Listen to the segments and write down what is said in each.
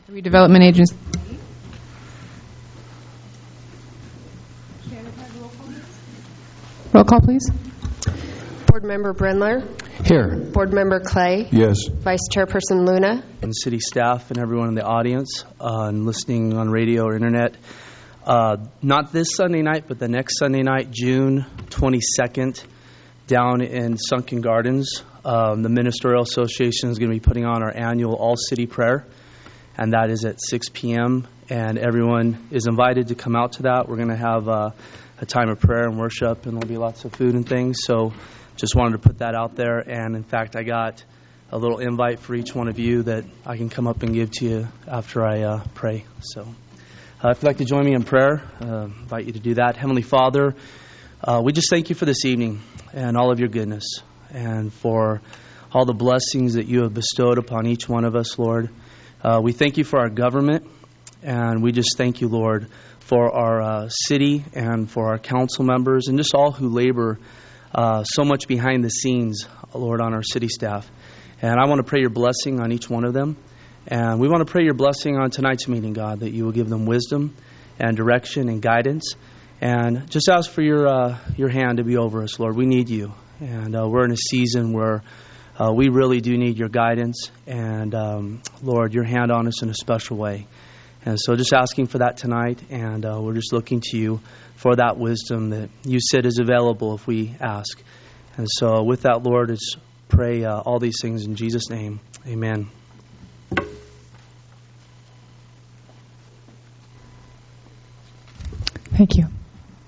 Redevelopment Agency. Roll call, please. Board Member Brindler. Here. Board Member Clay. Yes. Vice Chairperson Luna. And city staff and everyone in the audience and listening on radio or internet. Not this Sunday night, but the next Sunday night, June 22nd, down in Sunken Gardens. The Ministerial Association is going to be putting on our annual all-city prayer, and that is at 6 p.m., and everyone is invited to come out to that. We're going to have a time of prayer and worship, and there'll be lots of food and things, so just wanted to put that out there. And in fact, I got a little invite for each one of you that I can come up and give to you after I pray. So if you'd like to join me in prayer, I invite you to do that. Heavenly Father, we just thank you for this evening and all of your goodness and for all the blessings that you have bestowed upon each one of us, Lord. We thank you for our government, and we just thank you, Lord, for our city and for our council members and just all who labor so much behind the scenes, Lord, on our city staff. And I want to pray your blessing on each one of them. And we want to pray your blessing on tonight's meeting, God, that you will give them wisdom and direction and guidance. And just ask for your hand to be over us, Lord. We need you. And we're in a season where we really do need your guidance. And, Lord, your hand on us in a special way. And so just asking for that tonight. And we're just looking to you for that wisdom that you said is available if we ask. And so with that, Lord, let's pray all these things in Jesus' name. Amen. Thank you.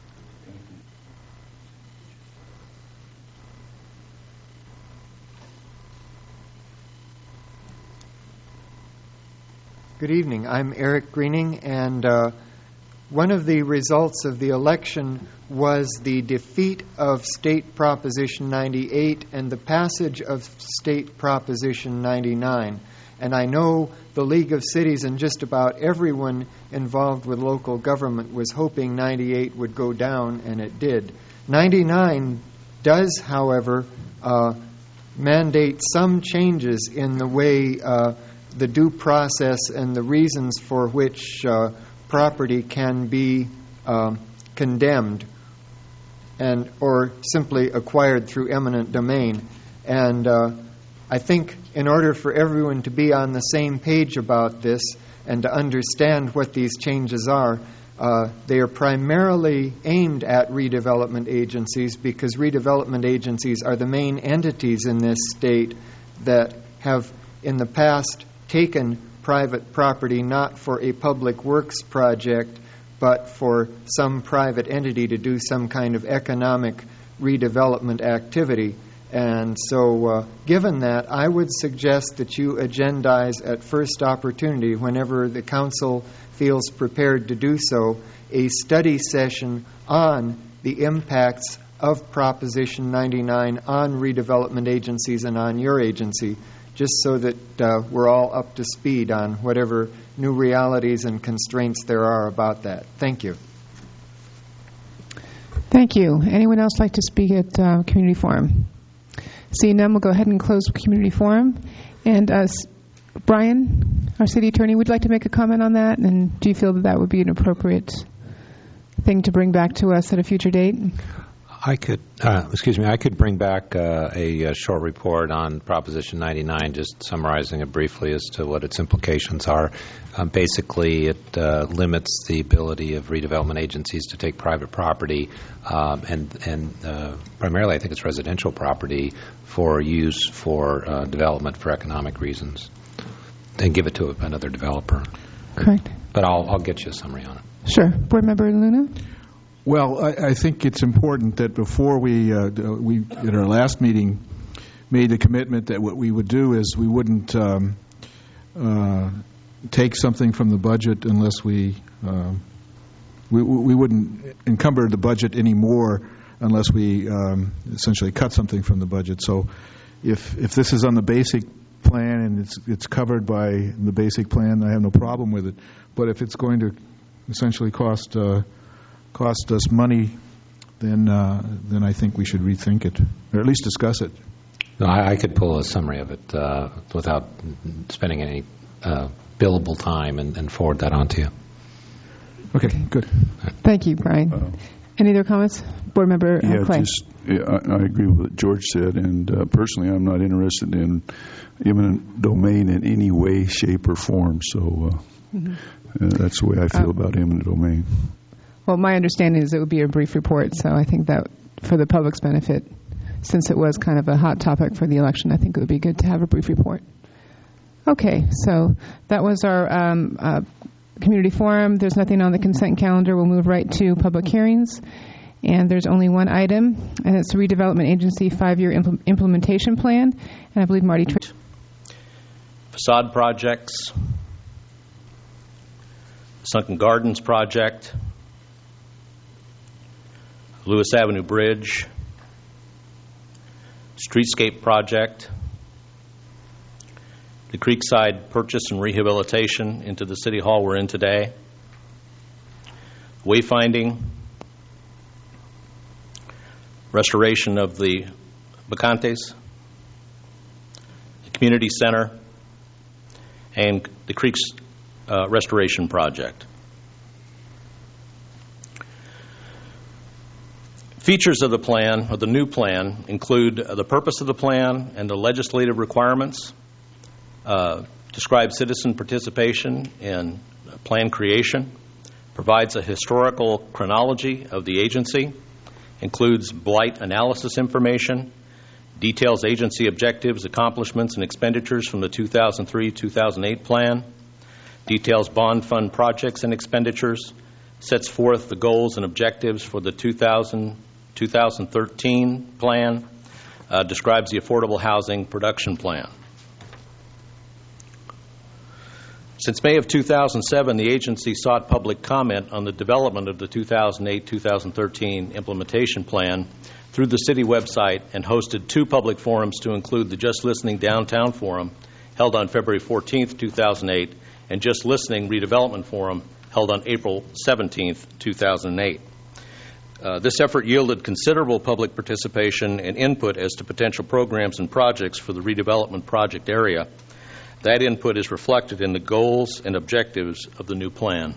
Good evening. I'm Eric Greening, and one of the results of the election was the defeat of State Proposition 98 and the passage of State Proposition 99. And I know the League of Cities and just about everyone involved with local government was hoping 98 would go down, and it did. 99 does, however, mandate some changes in the way the due process and the reasons for which property can be condemned and or simply acquired through eminent domain. And I think in order for everyone to be on the same page about this and to understand what these changes are, they are primarily aimed at redevelopment agencies, because redevelopment agencies are the main entities in this state that have in the past taken private property not for a public works project, but for some private entity to do some kind of economic redevelopment activity. And so given that, I would suggest that you agendize at first opportunity, whenever the council feels prepared to do so, a study session on the impacts of Proposition 99 on redevelopment agencies and on your agency, just so that we're all up to speed on whatever new realities and constraints there are about that. Thank you. Thank you. Anyone else like to speak at Community Forum? Seeing none, we'll go ahead and close Community Forum. And Brian, our city attorney, would you like to make a comment on that? And do you feel that that would be an appropriate thing to bring back to us at a future date? I could bring back a short report on Proposition 99, just summarizing it briefly as to what its implications are. Basically, it limits the ability of redevelopment agencies to take private property and primarily, I think it's residential property, for use for development for economic reasons, and give it to another developer. Correct. But I'll get you a summary on it. Sure. Board Member Luna? Well, I think it's important that before we at our last meeting, made the commitment that what we would do is we wouldn't take something from the budget unless we wouldn't encumber the budget anymore unless we essentially cut something from the budget. So if this is on the basic plan and it's covered by the basic plan, I have no problem with it. But if it's going to essentially cost us money, then I think we should rethink it, or at least discuss it. No, I could pull a summary of it without spending any billable time and forward that on to you. Okay, good. Thank you, Brian. Any other comments? Board Member Clay. I agree with what George said, and personally, I'm not interested in eminent domain in any way, shape, or form. So that's the way I feel about eminent domain. Well, my understanding is it would be a brief report, so I think that for the public's benefit, since it was kind of a hot topic for the election, I think it would be good to have a brief report. Okay, so that was our community forum. There's nothing on the consent calendar. We'll move right to public hearings. And there's only one item, and it's the Redevelopment Agency 5-year implementation plan. And I believe Marty... Facade projects, Sunken Gardens project, Lewis Avenue Bridge, Streetscape project, the Creekside purchase and rehabilitation into the City Hall we're in today, wayfinding, restoration of the Bacantes, the community center, and the Creeks restoration project. Features of the plan, or the new plan, include the purpose of the plan and the legislative requirements, describe citizen participation in plan creation, provides a historical chronology of the agency, includes blight analysis information, details agency objectives, accomplishments, and expenditures from the 2003-2008 plan, details bond fund projects and expenditures, sets forth the goals and objectives for the 2013 plan, describes the affordable housing production plan. Since May of 2007, the agency sought public comment on the development of the 2008-2013 implementation plan through the city website and hosted 2 public forums to include the Just Listening Downtown Forum held on February 14, 2008, and Just Listening Redevelopment Forum held on April 17, 2008. This effort yielded considerable public participation and input as to potential programs and projects for the redevelopment project area. That input is reflected in the goals and objectives of the new plan.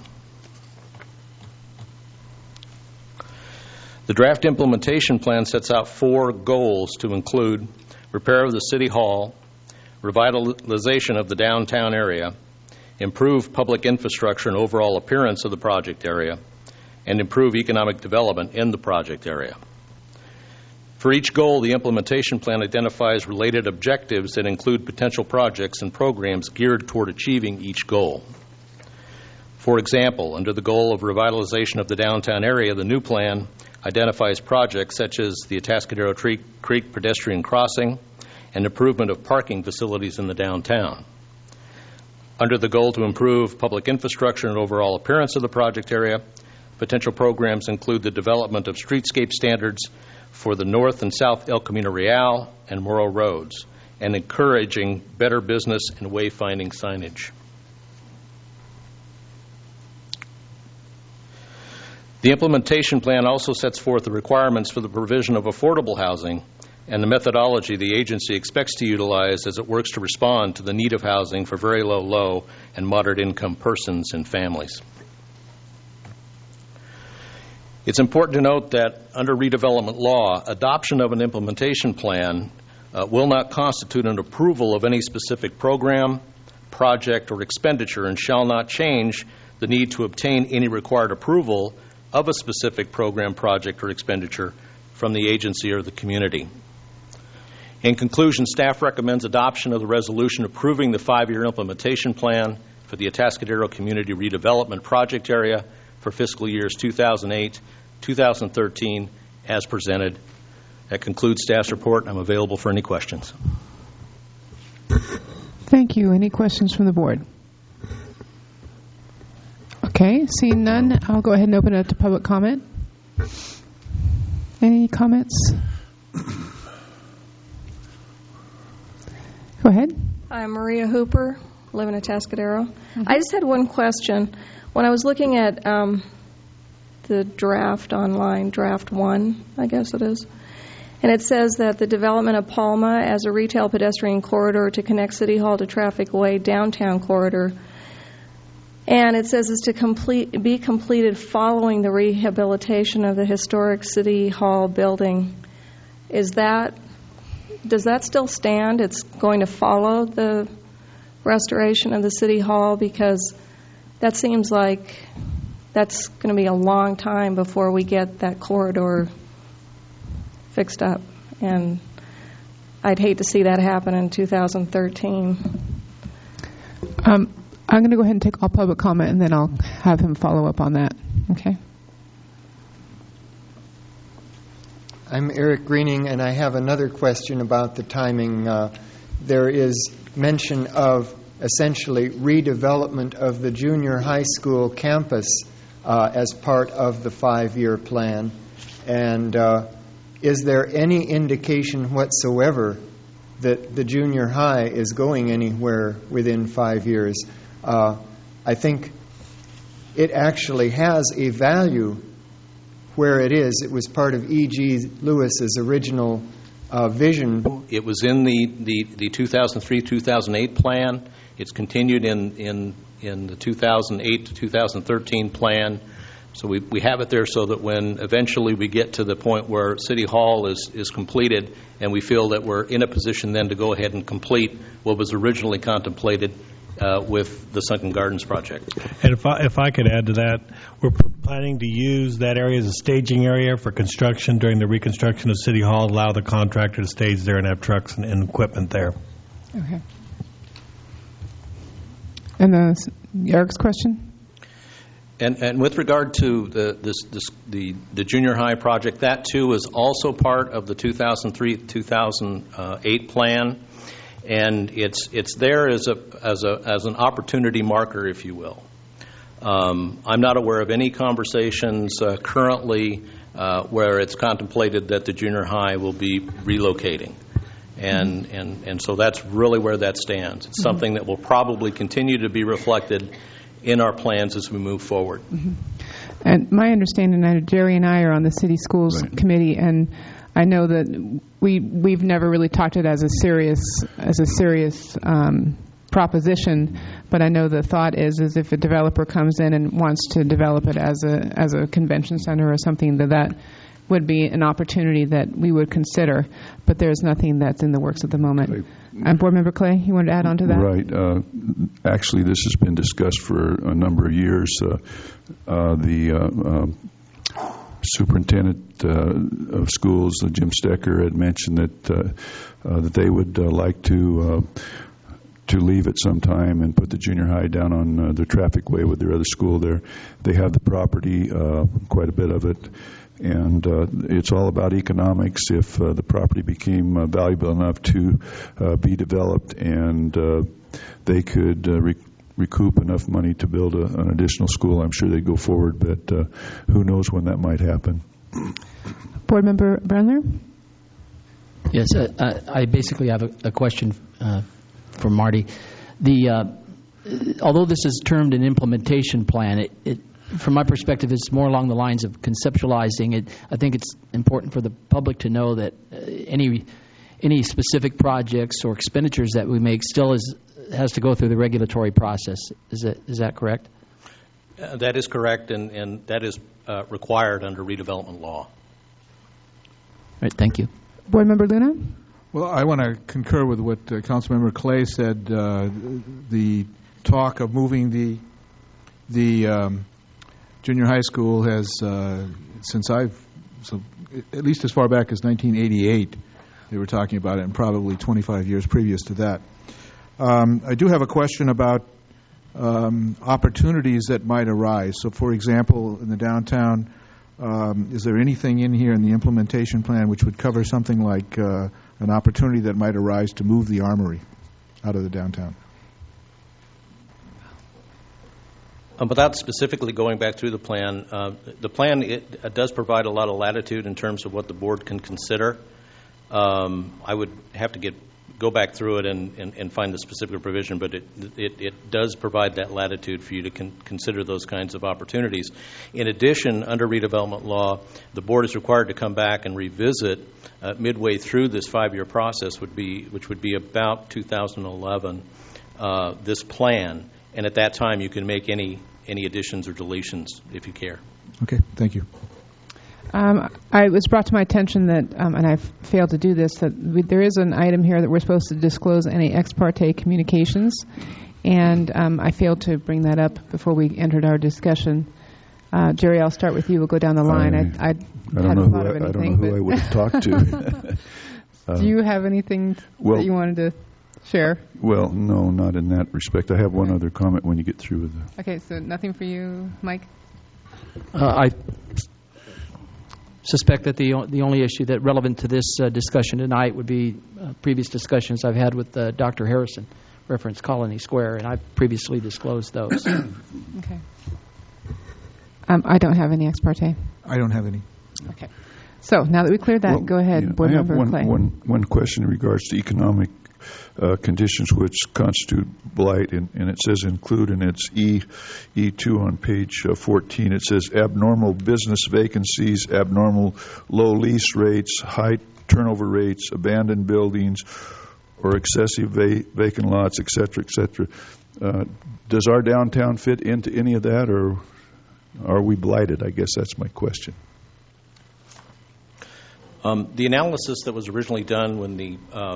The draft implementation plan sets out 4 goals to include repair of the City Hall, revitalization of the downtown area, improve public infrastructure and overall appearance of the project area, and improve economic development in the project area. For each goal, the implementation plan identifies related objectives that include potential projects and programs geared toward achieving each goal. For example, under the goal of revitalization of the downtown area, the new plan identifies projects such as the Atascadero Creek pedestrian crossing and improvement of parking facilities in the downtown. Under the goal to improve public infrastructure and overall appearance of the project area, potential programs include the development of streetscape standards for the North and South El Camino Real and Morro roads, and encouraging better business and wayfinding signage. The implementation plan also sets forth the requirements for the provision of affordable housing and the methodology the agency expects to utilize as it works to respond to the need of housing for very low, and moderate income persons and families. It's important to note that under redevelopment law, adoption of an implementation plan will not constitute an approval of any specific program, project, or expenditure and shall not change the need to obtain any required approval of a specific program, project, or expenditure from the agency or the community. In conclusion, staff recommends adoption of the resolution approving the 5-year implementation plan for the Atascadero Community Redevelopment Project Area for fiscal years 2008-2013 as presented. That concludes staff's report. I'm available for any questions. Thank you. Any questions from the board? Okay, seeing none, I'll go ahead and open it up to public comment. Any comments? Go ahead. I'm Maria Hooper, live in Atascadero. I just had one question. When I was looking at the draft online, draft 1, I guess it is, And it says that the development of Palma as a retail pedestrian corridor to connect City Hall to Traffic Way downtown corridor. And it says is to be completed following the rehabilitation of the historic City Hall building. Does that still stand? It's going to follow the restoration of the City Hall, because that seems like that's going to be a long time before we get that corridor fixed up, and I'd hate to see that happen in 2013. I'm going to go ahead and take all public comment, and then I'll have him follow up on that. Okay. I'm Eric Greening, and I have another question about the timing. There is mention of essentially redevelopment of the junior high school campus as part of the 5-year plan. And is there any indication whatsoever that the junior high is going anywhere within 5 years? I think it actually has a value where it is. It was part of E.G. Lewis's original vision. It was in the 2003-2008 plan. It's continued in the 2008 to 2013 plan. So we have it there so that when eventually we get to the point where City Hall is completed and we feel that we're in a position then to go ahead and complete what was originally contemplated with the Sunken Gardens project. And if I could add to that, we're planning to use that area as a staging area for construction during the reconstruction of City Hall, allow the contractor to stage there and have trucks and equipment there. Okay. And Eric's question? And with regard to the junior high project, that too is also part of the 2003-2008 plan, and it's there as an opportunity marker, if you will. I'm not aware of any conversations currently where it's contemplated that the junior high will be relocating. And so that's really where that stands. It's something that will probably continue to be reflected in our plans as we move forward. Mm-hmm. And my understanding, Jerry and I are on the City Schools Committee, and I know that we've never really talked it as a serious proposition, but I know the thought is if a developer comes in and wants to develop it as a convention center or something, that would be an opportunity that we would consider, but there's nothing that's in the works at the moment. Board Member Clay, you wanted to add on to that? Right. Actually, this has been discussed for a number of years. The superintendent of schools, Jim Stecker, had mentioned that they would like to leave at some time and put the junior high down on the Traffic Way with their other school there. They have the property, quite a bit of it. And it's all about economics. If the property became valuable enough to be developed and they could recoup enough money to build an additional school, I'm sure they'd go forward, but who knows when that might happen. Board Member Brendler? Yes, I basically have a question for Marty. Although this is termed an implementation plan, from my perspective, it's more along the lines of conceptualizing it. I think it's important for the public to know that any specific projects or expenditures that we make still has to go through the regulatory process. Is that correct? That is correct, and that is required under redevelopment law. All right, thank you. Board Member Luna? Well, I want to concur with what Councilmember Clay said. The talk of moving the junior high school has, at least as far back as 1988, they were talking about it, and probably 25 years previous to that. I do have a question about opportunities that might arise. So, for example, in the downtown, is there anything in here in the implementation plan which would cover something like an opportunity that might arise to move the Armory out of the downtown? Without specifically going back through the plan it does provide a lot of latitude in terms of what the board can consider. I would have to go back through it and find the specific provision, but it does provide that latitude for you to consider those kinds of opportunities. In addition, under redevelopment law, the board is required to come back and revisit midway through this 5-year process, which would be about 2011, this plan, and at that time you can make any additions or deletions if you care. Okay, thank you. It was brought to my attention that, and I've failed to do this, that there is an item here that we're supposed to disclose any ex parte communications, and I failed to bring that up before we entered our discussion. Jerry, I'll start with you. We'll go down the line. I hadn't thought of anything. I don't know who I would have talked to. Do you have anything that you wanted to share? Well, no, not in that respect. I have one other comment when you get through with the... Okay, so nothing for you, Mike? I suspect that the only issue that relevant to this discussion tonight would be previous discussions I've had with Dr. Harrison, reference Colony Square, and I've previously disclosed those. Okay. I don't have any ex parte. I don't have any. Okay. So now that we cleared that, go ahead, Board Member Clay. One question in regards to economic conditions which constitute blight, and it says include, and it's E2 on page 14. It says abnormal business vacancies, abnormal low lease rates, high turnover rates, abandoned buildings, or excessive vacant lots, et cetera, et cetera. Does our downtown fit into any of that, or are we blighted? I guess that's my question. The analysis that was originally done when the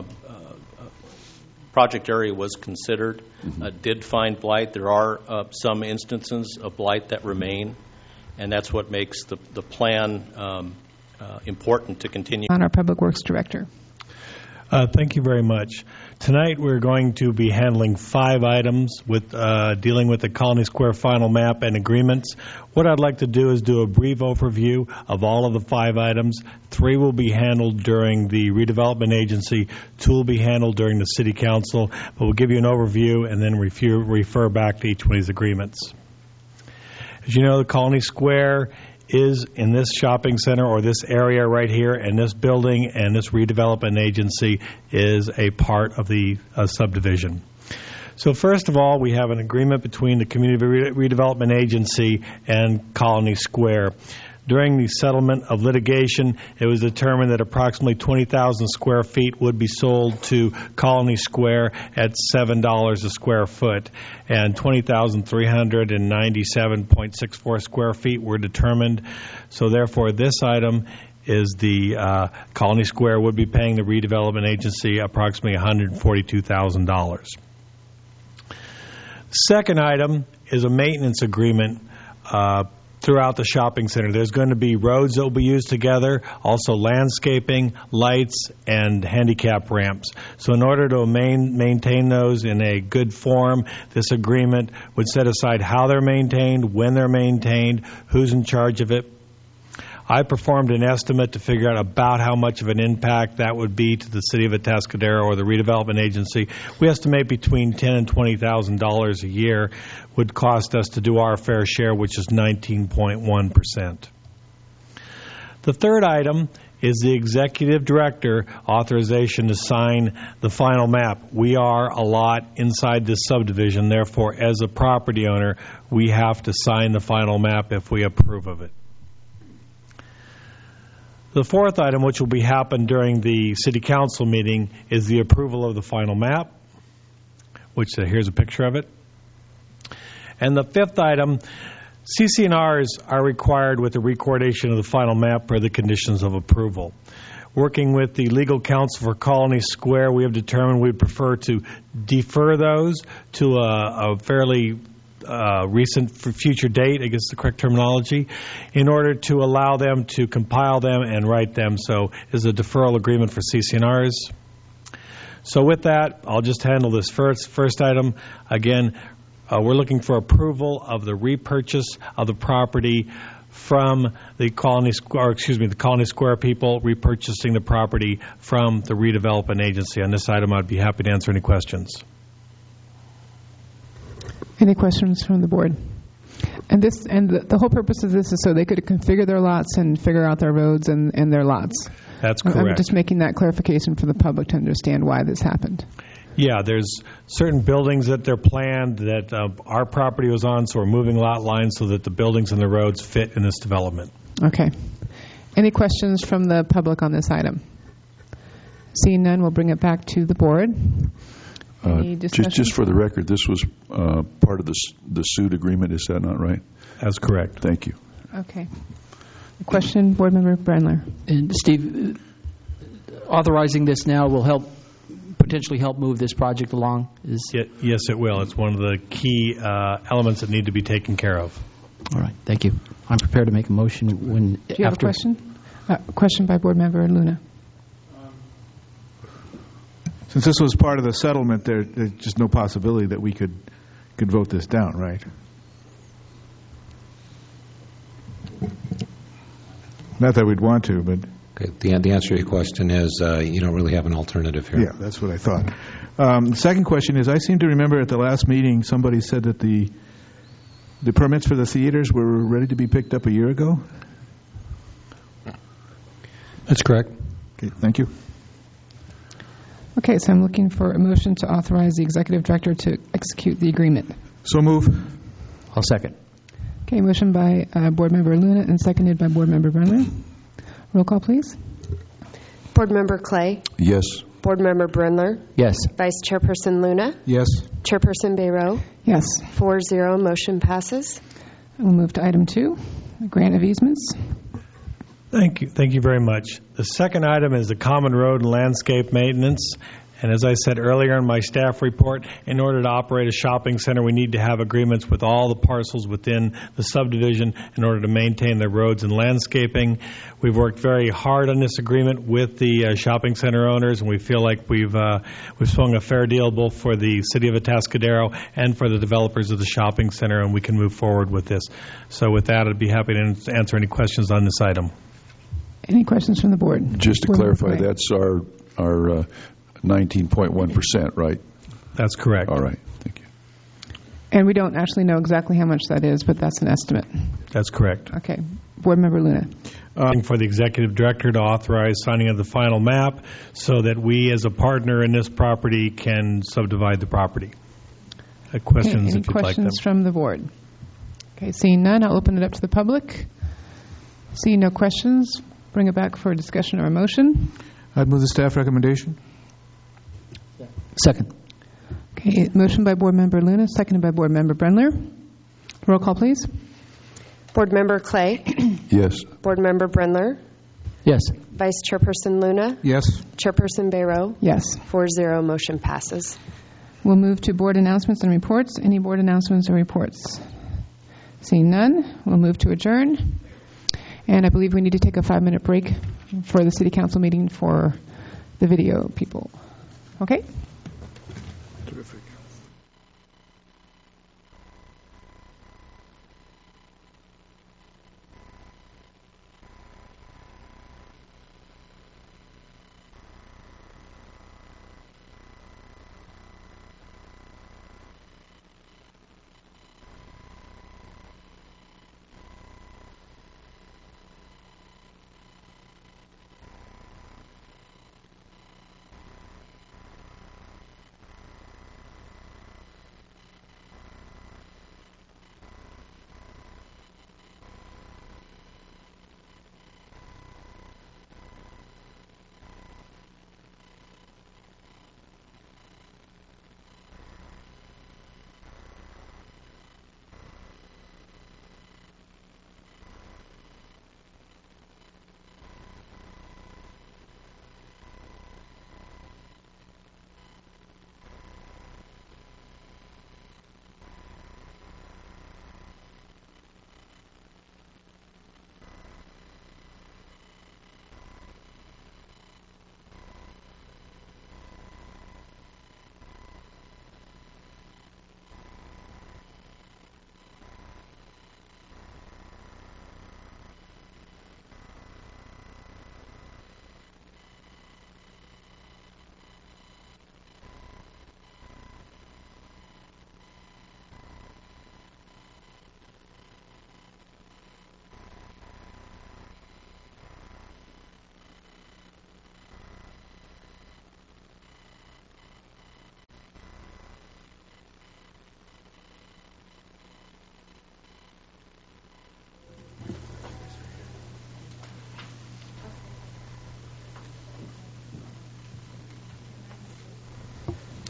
project area was considered did find blight. There are some instances of blight that remain, and that's what makes the plan important to continue. On our Public Works Director. Thank you very much. Tonight we're going to be handling 5 items with dealing with the Colony Square final map and agreements. What I'd like to do is do a brief overview of all of the 5 items. 3 will be handled during the redevelopment agency, 2 will be handled during the city council, but we'll give you an overview and then refer back to each one of these agreements. As you know, the Colony Square is in this shopping center or this area right here, and this building and this redevelopment agency is a part of the subdivision. So first of all, we have an agreement between the Community Redevelopment Agency and Colony Square. During the settlement of litigation, it was determined that approximately 20,000 square feet would be sold to Colony Square at $7 a square foot, and 20,397.64 square feet were determined. So therefore, this item is the Colony Square would be paying the redevelopment agency approximately $142,000. Second item is a maintenance agreement throughout the shopping center. There's going to be roads that will be used together, also landscaping, lights, and handicap ramps. So in order to maintain those in a good form, this agreement would set aside how they're maintained, when they're maintained, who's in charge of it. I performed an estimate to figure out about how much of an impact that would be to the city of Atascadero or the redevelopment agency. We estimate between $10,000 and $20,000 a year would cost us to do our fair share, which is 19.1%. The third item is the executive director authorization to sign the final map. We are a lot inside this subdivision. Therefore, as a property owner, we have to sign the final map if we approve of it. The fourth item, which will be happen during the city council meeting, is the approval of the final map, which here's a picture of it. And the fifth item, CC&Rs are required with the recordation of the final map per the conditions of approval. Working with the legal counsel for Colony Square, we have determined we'd prefer to defer those to a fairly recent future date, I guess the correct terminology, in order to allow them to compile them and write them. So it's a deferral agreement for CC&Rs. So with that, I'll just handle this first item. Again, we're looking for approval of the repurchase of the property from the Colony Square people repurchasing the property from the redevelopment agency. On this item, I'd be happy to answer any questions. Any questions from the board? And the whole purpose of this is so they could configure their lots and figure out their roads and their lots. That's I'm correct. just making that clarification for the public to understand why this happened. Yeah, there's certain buildings that they're planned that our property was on, so we're moving lot lines so that the buildings and the roads fit in this development. Okay. Any questions from the public on this item? Seeing none, we'll bring it back to the board. Any discussion? Just for the record, this was part of the suit agreement. Is that not right? That's correct. Thank you. Okay. Question, Board Member Brandler. And Steve, authorizing this now will potentially help move this project along? Yes, it will. It's one of the key elements that need to be taken care of. All right. Thank you. I'm prepared to make a motion when Do you have a question? Question by Board Member Luna. Since this was part of the settlement, there's just no possibility that we could vote this down, right? Not that we'd want to, but... Okay. The answer to your question is you don't really have an alternative here. Yeah, that's what I thought. The second question is, I seem to remember at the last meeting somebody said that the permits for the theaters were ready to be picked up a year ago? That's correct. Okay, thank you. Okay, so I'm looking for a motion to authorize the Executive Director to execute the agreement. So move. I'll second. Okay, motion by Board Member Luna and seconded by Board Member Brandler. Roll call, please. Board Member Clay? Yes. Board Member Brindler? Yes. Vice Chairperson Luna? Yes. Chairperson Bayrow? Yes. 4-0, motion passes. We'll move to item 2, grant of easements. Thank you. Thank you very much. The second item is the common road and landscape maintenance. And as I said earlier in my staff report, in order to operate a shopping center, we need to have agreements with all the parcels within the subdivision in order to maintain the roads and landscaping. We've worked very hard on this agreement with the shopping center owners, and we feel like we've swung a fair deal both for the city of Atascadero and for the developers of the shopping center, and we can move forward with this. So with that, I'd be happy to answer any questions on this item. Any questions from the board? Just to clarify, that's our 19.1%, right? That's correct. All right. Thank you. And we don't actually know exactly how much that is, but that's an estimate. That's correct. Okay. Board Member Luna. For the Executive Director to authorize signing of the final map so that we as a partner in this property can subdivide the property. Questions, okay, if you'd like them. Any questions from the board? Okay, seeing none, I'll open it up to the public. Seeing no questions, bring it back for a discussion or a motion. I'd move the staff recommendation. Second. Okay, motion by Board Member Luna, seconded by Board Member Brendler. Roll call, please. Board Member Clay? Yes. Board Member Brindler? Yes. Vice Chairperson Luna? Yes. Chairperson Bayrow? Yes. 4-0, motion passes. We'll move to board announcements and reports. Any board announcements or reports? Seeing none, we'll move to adjourn. And I believe we need to take a 5-minute break for the City Council meeting for the video people. Okay?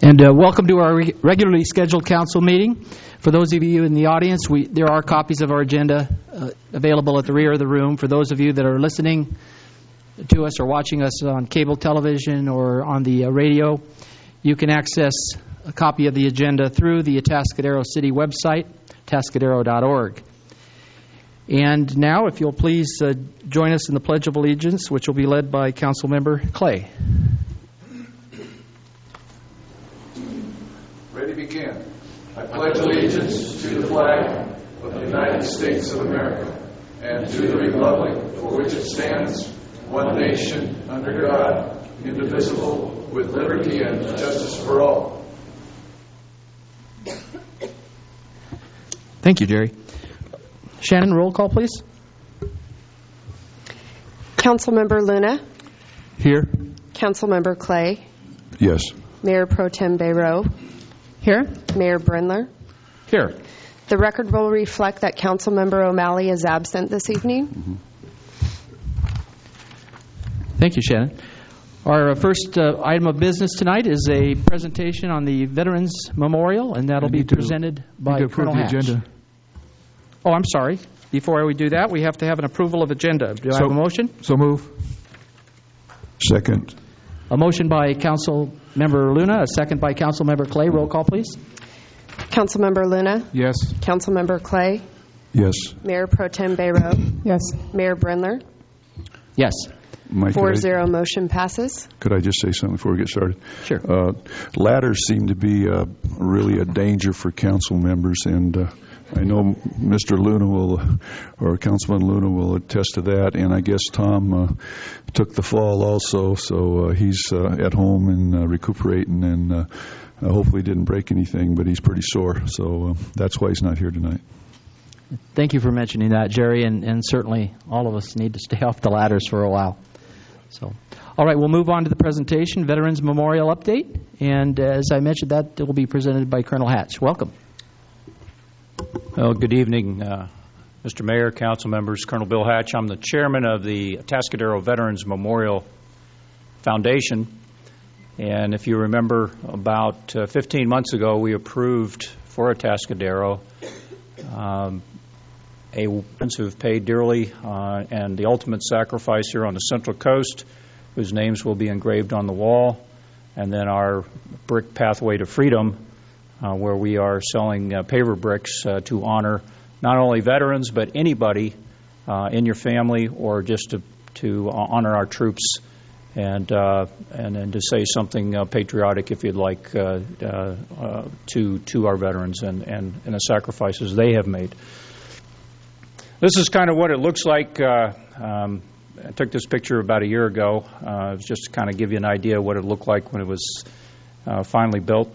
And welcome to our regularly scheduled council meeting. For those of you in the audience, there are copies of our agenda available at the rear of the room. For those of you that are listening to us or watching us on cable television or on the radio, you can access a copy of the agenda through the Atascadero City website, atascadero.org. And now, if you'll please join us in the Pledge of Allegiance, which will be led by Councilmember Clay. Ready, begin. I pledge allegiance to the flag of the United States of America and to the republic for which it stands, one nation, under God, indivisible, with liberty and justice for all. Thank you, Jerry. Shannon, roll call, please. Councilmember Luna. Here. Councilmember Clay. Yes. Mayor Pro Tem Bayroux. Here. Mayor Brindler. Here. The record will reflect that Councilmember O'Malley is absent this evening. Mm-hmm. Thank you, Shannon. Our first item of business tonight is a presentation on the Veterans Memorial, and that'll be presented by Colonel Hatch. Agenda. Oh, I'm sorry. Before we do that, we have to have an approval of agenda. Do I have a motion? So move. Second. A motion by Councilmember Luna, a second by Councilmember Clay. Roll call, please. Councilmember Luna. Yes. Councilmember Clay. Yes. Mayor Pro Tem Bayroux. Yes. Mayor Brindler. Yes. Mike, 4-0 motion passes. could I just say something before we get started? Sure. Ladders seem to be really a danger for council members, and I know Mr. Luna will, or Councilman Luna will attest to that, and I guess Tom took the fall also, so he's at home and recuperating, and hopefully didn't break anything, but he's pretty sore, so that's why he's not here tonight. Thank you for mentioning that, Jerry, and certainly all of us need to stay off the ladders for a while. So, all right, we'll move on to the presentation, Veterans Memorial Update, and as I mentioned, that will be presented by Colonel Hatch. Welcome. Well, good evening, Mr. Mayor, council members, Colonel Bill Hatch. I'm the chairman of the Atascadero Veterans Memorial Foundation, and if you remember, about 15 months ago, we approved for Atascadero who have paid dearly and the ultimate sacrifice here on the Central Coast, whose names will be engraved on the wall, and then our brick pathway to freedom, where we are selling paver bricks to honor not only veterans but anybody in your family, or just to honor our troops and to say something patriotic, if you'd like, to our veterans and the sacrifices they have made. This is kind of what it looks like. I took this picture about a year ago. It was just to kind of give you an idea of what it looked like when it was finally built.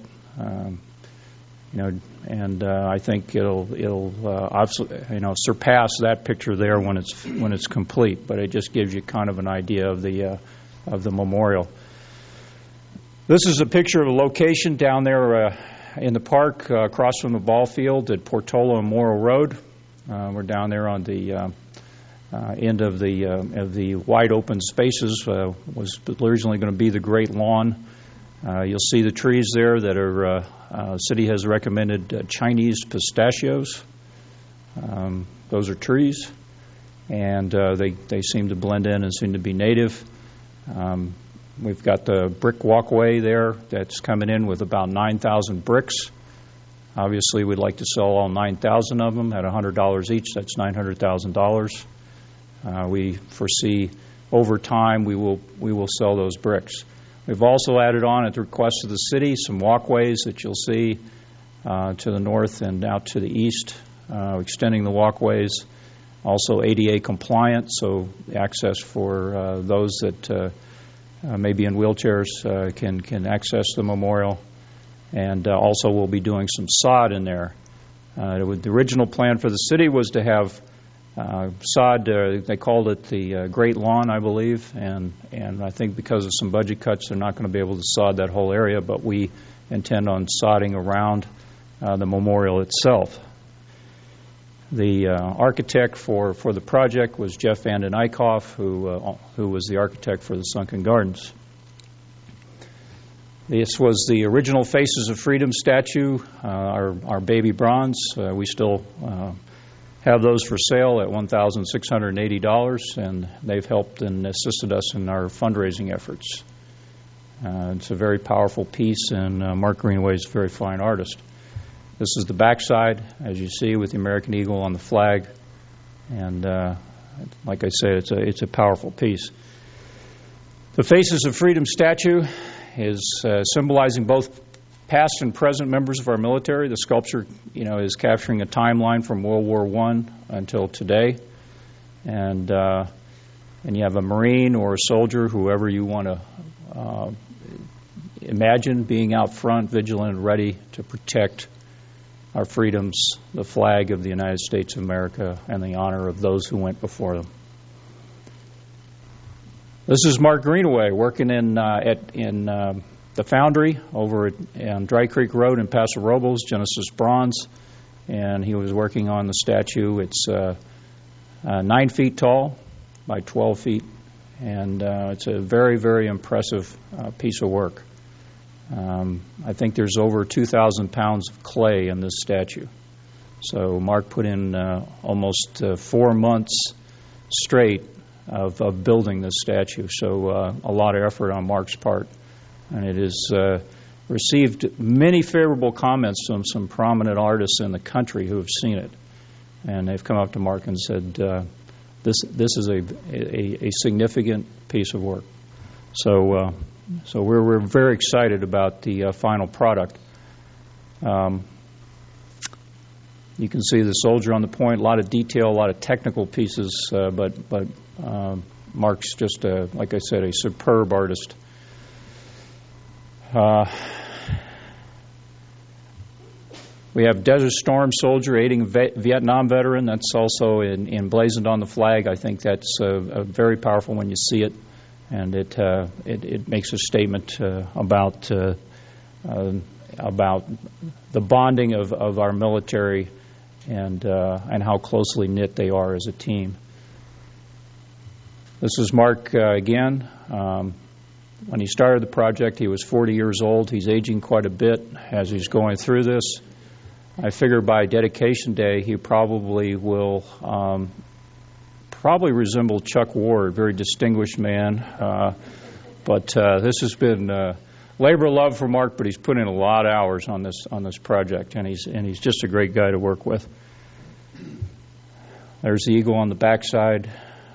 And I think it'll surpass that picture there when it's complete. But it just gives you kind of an idea of the memorial. This is a picture of a location down there in the park across from the ball field at Portola and Morrow Road. We're down there on the end of the wide open spaces. Was originally going to be the Great Lawn. You'll see the trees there that are. The city has recommended Chinese pistachios. Those are trees, and they seem to blend in and seem to be native. We've got the brick walkway there that's coming in with about 9,000 bricks. Obviously, we'd like to sell all 9,000 of them at $100 each. That's $900,000. We foresee over time we will sell those bricks. We've also added on, at the request of the city, some walkways that you'll see to the north and out to the east, extending the walkways. Also ADA compliant, so access for those that may be in wheelchairs can access the memorial. And also we'll be doing some sod in there. The original plan for the city was to have sod, they called it the Great Lawn, I believe, and I think because of some budget cuts, they're not going to be able to sod that whole area, but we intend on sodding around the memorial itself. The architect for the project was Jeff Van den Eyckhoff, who was the architect for the Sunken Gardens. This was the original Faces of Freedom statue, our baby bronze. We still have those for sale at $1,680, and they've helped and assisted us in our fundraising efforts. It's a very powerful piece, and Mark Greenaway is a very fine artist. This is the backside, as you see, with the American Eagle on the flag, and like I said, it's a powerful piece. The Faces of Freedom statue is symbolizing both past and present members of our military. The sculpture, is capturing a timeline from World War I until today, and you have a Marine or a soldier, whoever you want to imagine, being out front, vigilant, and ready to protect our freedoms, the flag of the United States of America, and the honor of those who went before them. This is Mark Greenaway working in the foundry over on Dry Creek Road in Paso Robles, Genesis Bronze, and he was working on the statue. It's 9 feet tall by 12 feet, and it's a very, very impressive piece of work. I think there's over 2,000 pounds of clay in this statue. So Mark put in almost 4 months straight of building this statue. So a lot of effort on Mark's part. And it has received many favorable comments from some prominent artists in the country who have seen it. And they've come up to Mark and said, this is a significant piece of work. So we're very excited about the final product. You can see the soldier on the point, a lot of detail, a lot of technical pieces, but Mark's just, like I said, a superb artist. We have Desert Storm soldier aiding Vietnam veteran. That's also emblazoned on the flag. I think that's very powerful when you see it, and it makes a statement about the bonding of our military and how closely knit they are as a team. This is Mark again. When he started the project, he was 40 years old. He's aging quite a bit as he's going through this. I figure by dedication day, he probably will resemble Chuck Ward, very distinguished man. But this has been labor of love for Mark, but he's put in a lot of hours on this project, and he's just a great guy to work with. There's the eagle on the backside.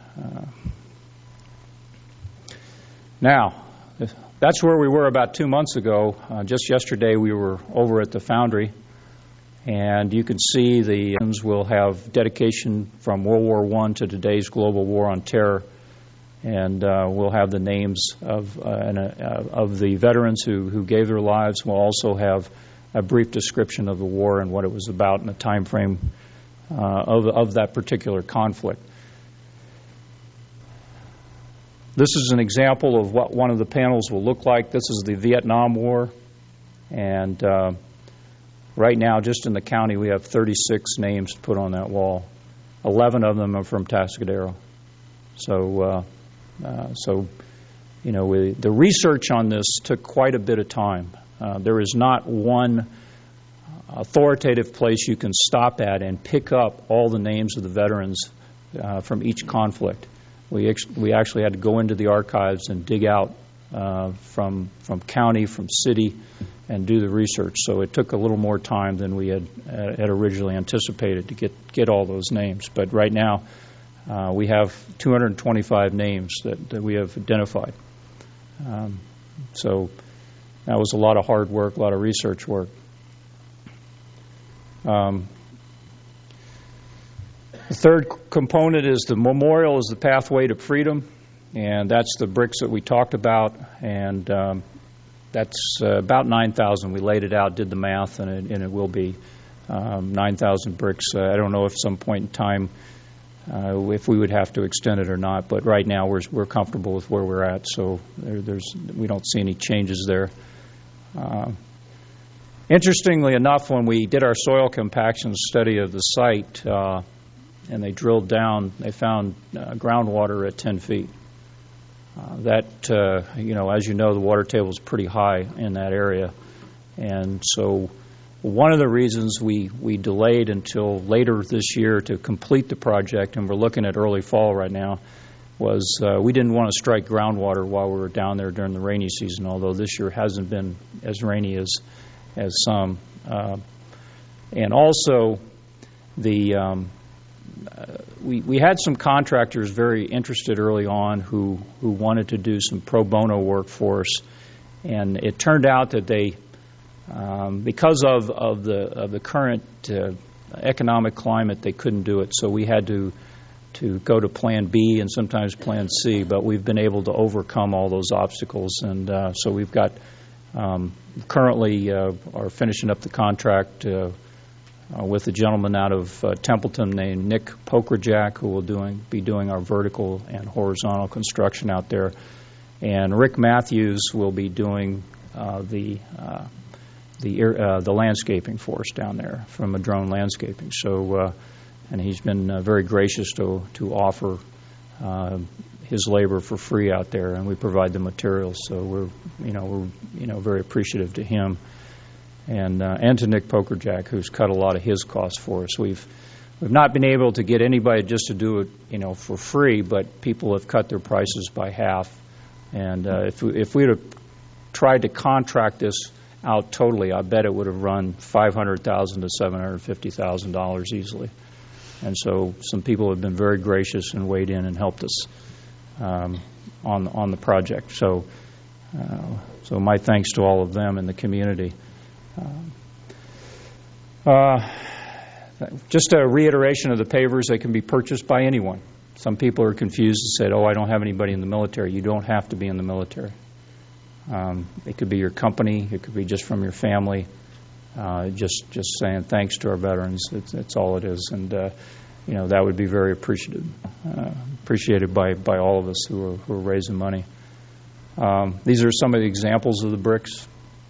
Now, that's where we were about 2 months ago. Just yesterday, we were over at the foundry, and you can see the will have dedication from World War I to today's global war on terror, and we'll have the names of the veterans who gave their lives. We'll also have a brief description of the war and what it was about and the time frame of that particular conflict. This is an example of what one of the panels will look like. This is the Vietnam War, and right now, just in the county, we have 36 names put on that wall. 11 of them are from Tascadero. So the research on this took quite a bit of time. There is not one authoritative place you can stop at and pick up all the names of the veterans from each conflict. We actually had to go into the archives and dig out from county, from city, and do the research. So it took a little more time than we had originally anticipated to get all those names. But right now, we have 225 names that we have identified. So that was a lot of hard work, a lot of research work. The third component is the memorial is the pathway to freedom, and that's the bricks that we talked about, and that's about 9,000. We laid it out, did the math, and it will be 9,000 bricks. I don't know if at some point in time if we would have to extend it or not, but right now we're comfortable with where we're at, so we don't see any changes there. Interestingly enough, when we did our soil compaction study of the site, and they drilled down, they found groundwater at 10 feet. As you know, the water table is pretty high in that area. And so one of the reasons we delayed until later this year to complete the project, and we're looking at early fall right now, was we didn't want to strike groundwater while we were down there during the rainy season, although this year hasn't been as rainy as some. And also, we had some contractors very interested early on who wanted to do some pro bono work for us, and it turned out that they, because of the current economic climate, they couldn't do it. So we had to go to Plan B and sometimes Plan C, but we've been able to overcome all those obstacles, and so we've got currently are finishing up the contract with a gentleman out of Templeton named Nick Pokrajak, who will be doing our vertical and horizontal construction out there, and Rick Matthews will be doing the landscaping for us down there from Madrone Landscaping. So, and he's been very gracious to offer his labor for free out there, and we provide the materials. So we're very appreciative to him. And to Nick Pokrajak, who's cut a lot of his costs for us. We've not been able to get anybody just to do it, for free, but people have cut their prices by half. And if we'd have tried to contract this out totally, I bet it would have run $500,000 to $750,000 easily. And so some people have been very gracious and weighed in and helped us on the project. So my thanks to all of them in the community. Just a reiteration of the pavers, they can be purchased by anyone. Some people are confused and said, I don't have anybody in the military. You don't have to be in the military. It could be your company. It could be just from your family. Just saying thanks to our veterans. That's all it is. And, that would be very appreciated by all of us who are raising money. These are some of the examples of the bricks.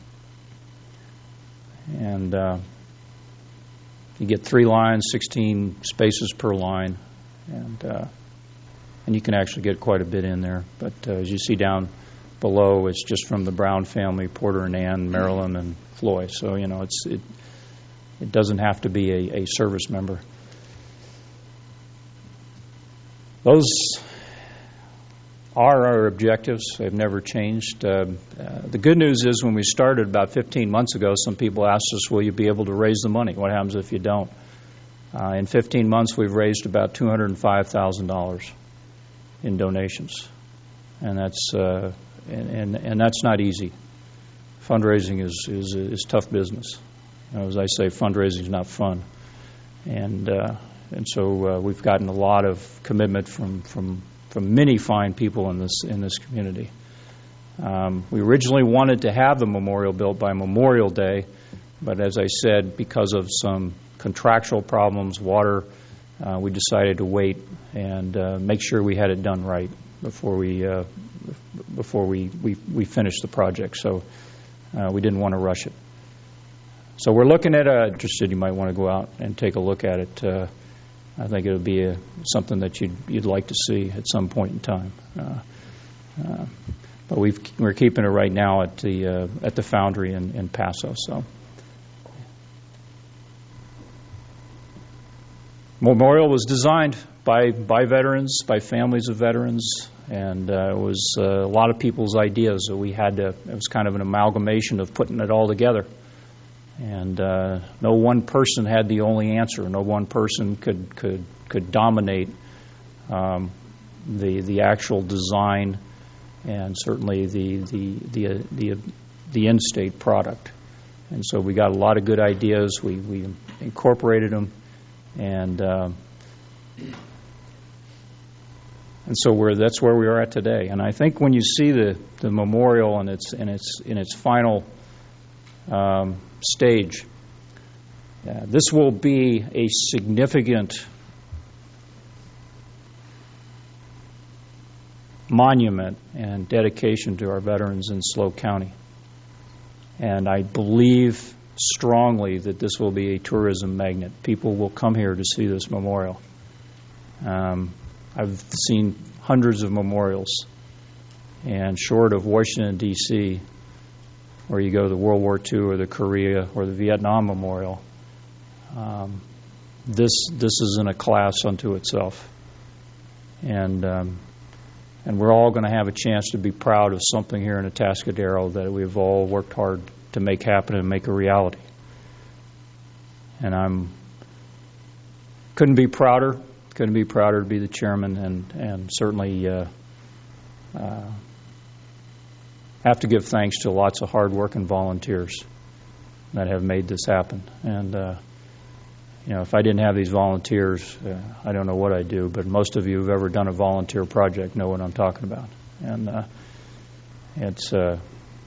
And you get 3 lines, 16 spaces per line, and you can actually get quite a bit in there. But as you see down below, it's just from the Brown family, Porter and Ann, Marilyn, and Floyd. So it doesn't have to be a service member. Those are our objectives. They've never changed. The good news is when we started about 15 months ago, some people asked us, will you be able to raise the money? What happens if you don't? In 15 months, we've raised about $205,000 in donations. And that's and that's not easy. Fundraising is tough business. As I say, fundraising is not fun. And so we've gotten a lot of commitment from many fine people in this community. We originally wanted to have the memorial built by Memorial Day, but as I said, because of some contractual problems, water, we decided to wait and make sure we had it done right before we finished the project. So we didn't want to rush it. So we're looking at interested. You might want to go out and take a look at it. I think it would be something that you'd like to see at some point in time. But we're keeping it right now at the foundry in Paso. So Memorial was designed by veterans, by families of veterans, and it was a lot of people's ideas. So it was kind of an amalgamation of putting it all together. And no one person had the only answer. No one person could dominate the actual design and certainly the in-state product. And so we got a lot of good ideas. We incorporated them, and so that's where we are at today. And I think when you see the memorial in its final stage, this will be a significant monument and dedication to our veterans in SLO County. And I believe strongly that this will be a tourism magnet. People will come here to see this memorial. I've seen hundreds of memorials, And short of Washington, D.C., where you go to the World War II or the Korea or the Vietnam Memorial, this is in a class unto itself. And we're all going to have a chance to be proud of something here in Atascadero that we've all worked hard to make happen and make a reality. And couldn't be prouder to be the chairman, and certainly have to give thanks to lots of hard-working volunteers that have made this happen. And if I didn't have these volunteers, I don't know what I'd do. But most of you who've ever done a volunteer project know what I'm talking about. And it's a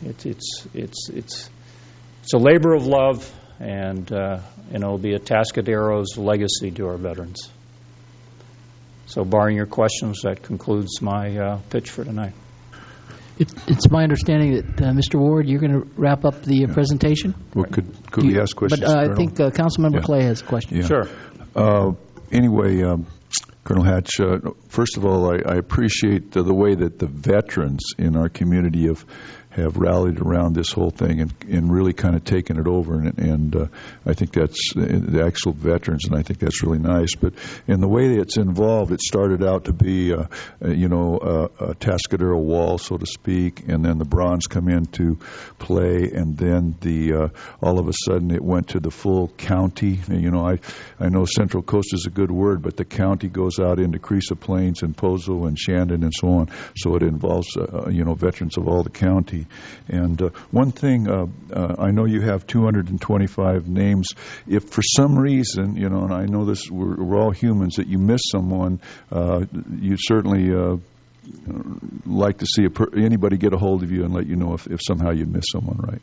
labor of love, and it'll be Atascadero's legacy to our veterans. So, barring your questions, that concludes my pitch for tonight. It's my understanding that, Mr. Ward, you're going to wrap up the presentation? Well, could we ask questions? But I think Councilmember Clay has a question. Yeah. Sure. Anyway, Colonel Hatch, first of all, I appreciate the way that the veterans in our community have rallied around this whole thing and really kind of taken it over, and I think that's the actual veterans, and I think that's really nice. But in the way that it's involved, it started out to be a Atascadero wall, so to speak, and then the bronze come into play, and then all of a sudden it went to the full county. I know Central Coast is a good word, but the county goes out into Cresa Plains and Pozo and Shandon and so on, so it involves veterans of all the county. And one thing, I know you have 225 names. If for some reason, and I know this, we're all humans, that you miss someone, you certainly like to see anybody get a hold of you and let you know if somehow you miss someone, right?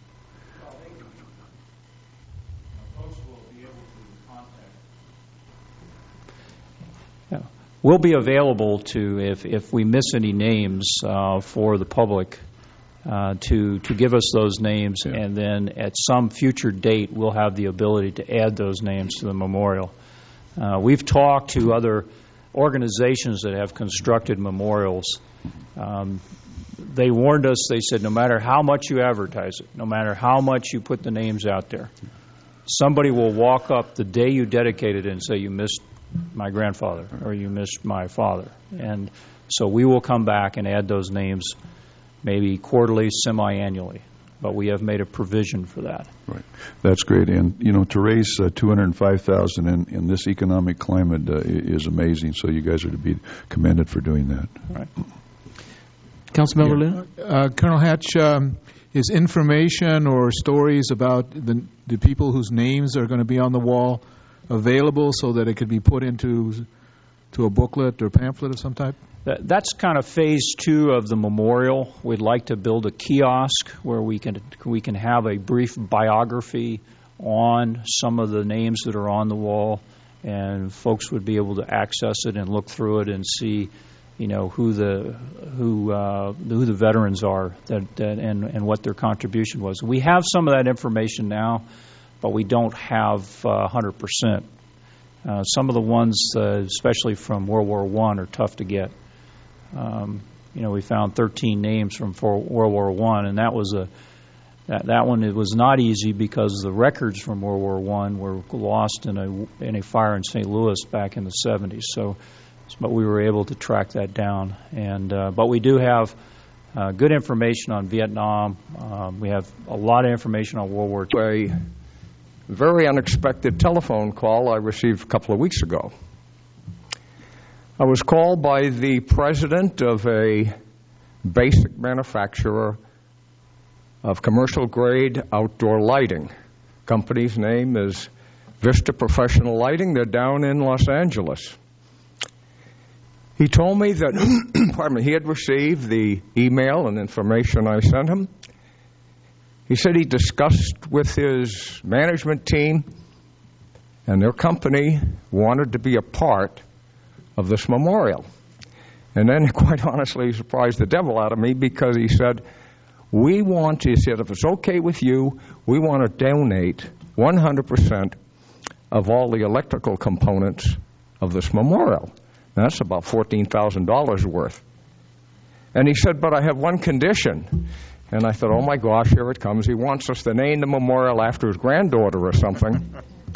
We'll be available to, if we miss any names for the public, to give us those names, yeah. And then at some future date, we'll have the ability to add those names to the memorial. We've talked to other organizations that have constructed memorials. They warned us, they said, no matter how much you advertise it, no matter how much you put the names out there, somebody will walk up the day you dedicate it and say, you missed my grandfather or you missed my father. And so we will come back and add those names maybe quarterly, semi-annually, but we have made a provision for that. Right, that's great, and to raise $205,000 in this economic climate is amazing. So you guys are to be commended for doing that. Right, Councilmember Lynn? Colonel Hatch, is information or stories about the people whose names are going to be on the wall available so that it could be put into a booklet or pamphlet of some type? That's kind of phase 2 of the memorial. We'd like to build a kiosk where we can have a brief biography on some of the names that are on the wall, and folks would be able to access it and look through it and see, who the veterans are and what their contribution was. We have some of that information now, but we don't have 100%. Some of the ones, especially from World War I, are tough to get. We found 13 names from World War I, and that one. It was not easy because the records from World War I were lost in a fire in St. Louis back in the 70s. But we were able to track that down, but we do have good information on Vietnam. We have a lot of information on World War II. A very unexpected telephone call I received a couple of weeks ago. I was called by the president of a basic manufacturer of commercial-grade outdoor lighting. Company's name is Vista Professional Lighting. They're down in Los Angeles. He told me that he had received the email and information I sent him. He said he discussed with his management team, and their company wanted to be a part of this memorial. And then, quite honestly, he surprised the devil out of me because he said, he said, if it's okay with you, we want to donate 100% of all the electrical components of this memorial. Now, that's about $14,000 worth. And he said, but I have one condition. And I thought, oh my gosh, here it comes. He wants us to name the memorial after his granddaughter or something.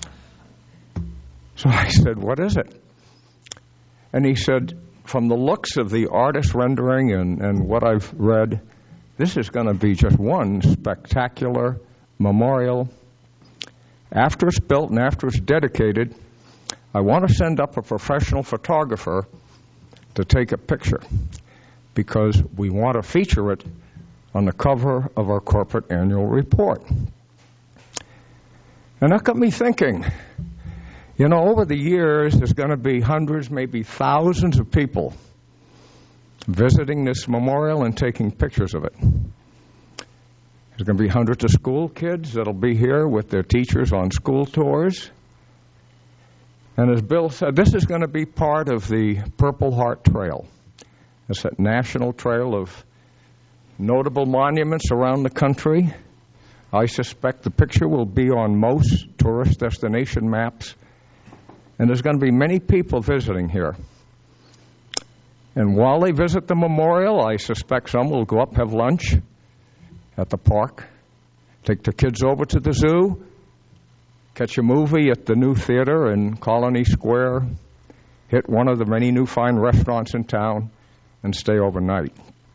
So I said, what is it? And he said, from the looks of the artist rendering and what I've read, this is going to be just one spectacular memorial. After it's built and after it's dedicated, I want to send up a professional photographer to take a picture because we want to feature it on the cover of our corporate annual report. And that got me thinking, you know, over the years, there's going to be hundreds, maybe thousands of people visiting this memorial and taking pictures of it. There's going to be hundreds of school kids that'll be here with their teachers on school tours. And as Bill said, this is going to be part of the Purple Heart Trail. It's a national trail of notable monuments around the country. I suspect the picture will be on most tourist destination maps. And there's going to be many people visiting here. And while they visit the memorial, I suspect some will go up, have lunch at the park, take the kids over to the zoo, catch a movie at the new theater in Colony Square, hit one of the many new fine restaurants in town, and stay overnight.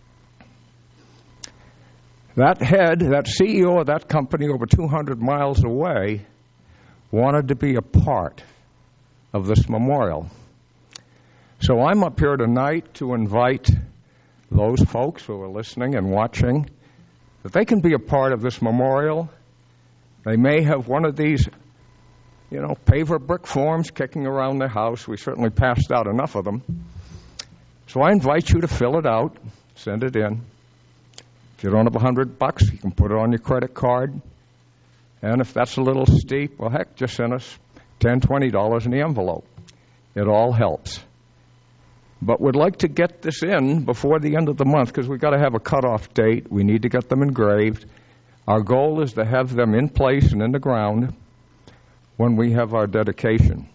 That CEO of that company over 200 miles away wanted to be a part of this memorial. So I'm up here tonight to invite those folks who are listening and watching that they can be a part of this memorial. They may have one of these, you know, paver brick forms kicking around their house. We certainly passed out enough of them. So I invite you to fill it out, send it in. If you don't have $100, you can put it on your credit card. And if that's a little steep, well, heck, just send us $10, $20 in the envelope. It all helps. But we'd like to get this in before the end of the month because we've got to have a cutoff date. We need to get them engraved. Our goal is to have them in place and in the ground when we have our dedication.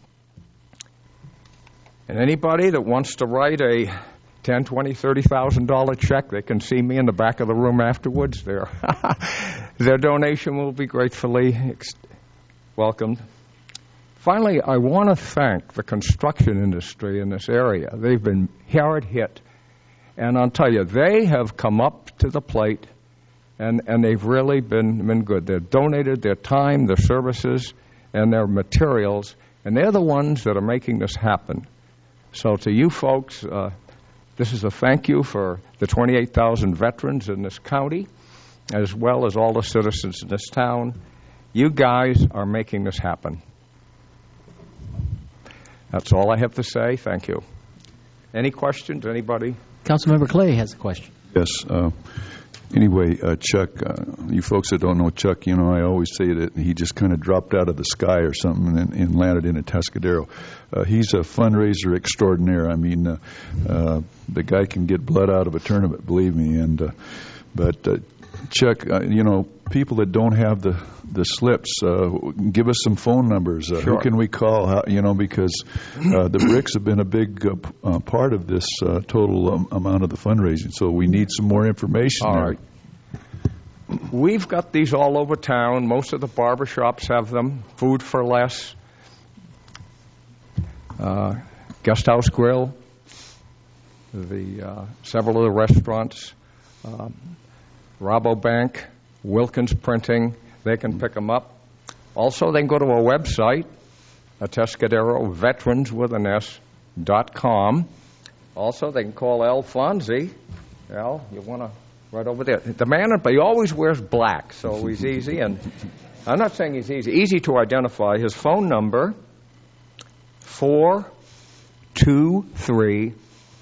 And anybody that wants to write a $10,000, $20,000, $30,000 check, they can see me in the back of the room afterwards. Their donation will be gratefully welcomed. Finally, I want to thank the construction industry in this area. They've been hard hit. And I'll tell you, they have come up to the plate, and they've really been good. They've donated their time, their services, and their materials, and they're the ones that are making this happen. So to you folks, this is a thank you for the 28,000 veterans in this county, as well as all the citizens in this town. You guys are making this happen. That's all I have to say. Thank you. Any questions? Anybody? Councilmember Clay has a question. Yes. Anyway, Chuck, you folks that don't know Chuck, you know, I always say that he just kind of dropped out of the sky or something and landed in a Tuscadero. He's a fundraiser extraordinaire. I mean, the guy can get blood out of a turnip, believe me. But Chuck, you know, people that don't have the slips, give us some phone numbers. Sure. Who can we call? You know, because the bricks have been a big part of this total amount of the fundraising. So we need some more information. All there. right. We've got these all over town. Most of the barbershops have them. Food for Less, Guest House Grill, several of the restaurants, Rabobank, Wilkins Printing. They can pick them up. Also, they can go to our website, TuscaderoVeteransWithAN.com. Also, they can call Al Fonzie. Al, you want to right over there. The man, but he always wears black, so he's easy. And I'm not saying he's easy. Easy to identify. His phone number, 423-5482.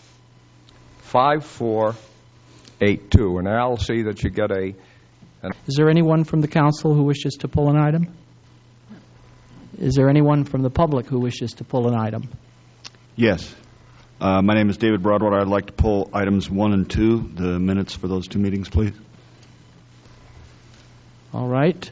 And I'll see that you get a... Is there anyone from the council who wishes to pull an item? Is there anyone from the public who wishes to pull an item? Yes. My name is David Broadwater. I'd like to pull items 1 and 2, the minutes for those 2 meetings, please. All right.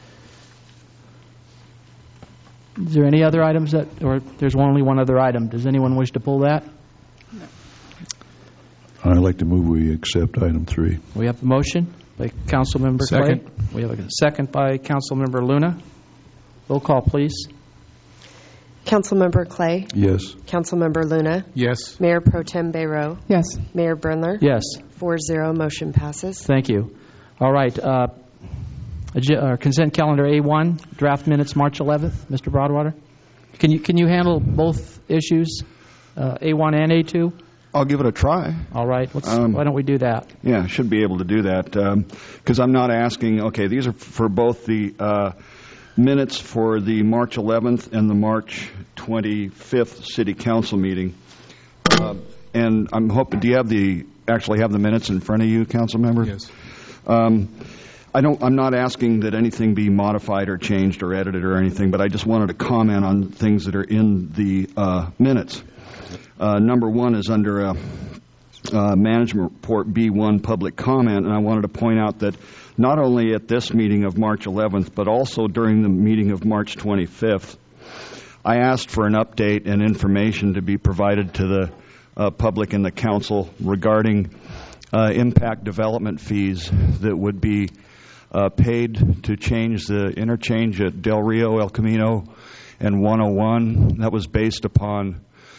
Is there any other items or there's only one other item? Does anyone wish to pull that? I'd like to move we accept item 3. We have a motion by Councilmember Clay. Second. We have a second by Councilmember Luna. Roll call, please. Councilmember Clay. Yes. Councilmember Luna. Yes. Mayor Pro Tem Bayroux. Yes. Mayor Brundler. Yes. 4-0, motion passes. Thank you. All right. Consent calendar A1, draft minutes March 11th. Mr. Broadwater, can you handle both issues, A1 and A2? I'll give it a try. All right. Why don't we do that? Yeah, I should be able to do that because I'm not asking. Okay, these are for both the minutes for the March 11th and the March 25th City Council meeting. And I'm hoping. Do you actually have the minutes in front of you, Council Member? Yes. I'm not asking that anything be modified or changed or edited or anything, but I just wanted to comment on things that are in the minutes. Number 1 is under Management Report B1 Public Comment, and I wanted to point out that not only at this meeting of March 11th, but also during the meeting of March 25th, I asked for an update and information to be provided to the public and the council regarding impact development fees that would be paid to change the interchange at Del Rio, El Camino, and 101. That was based upon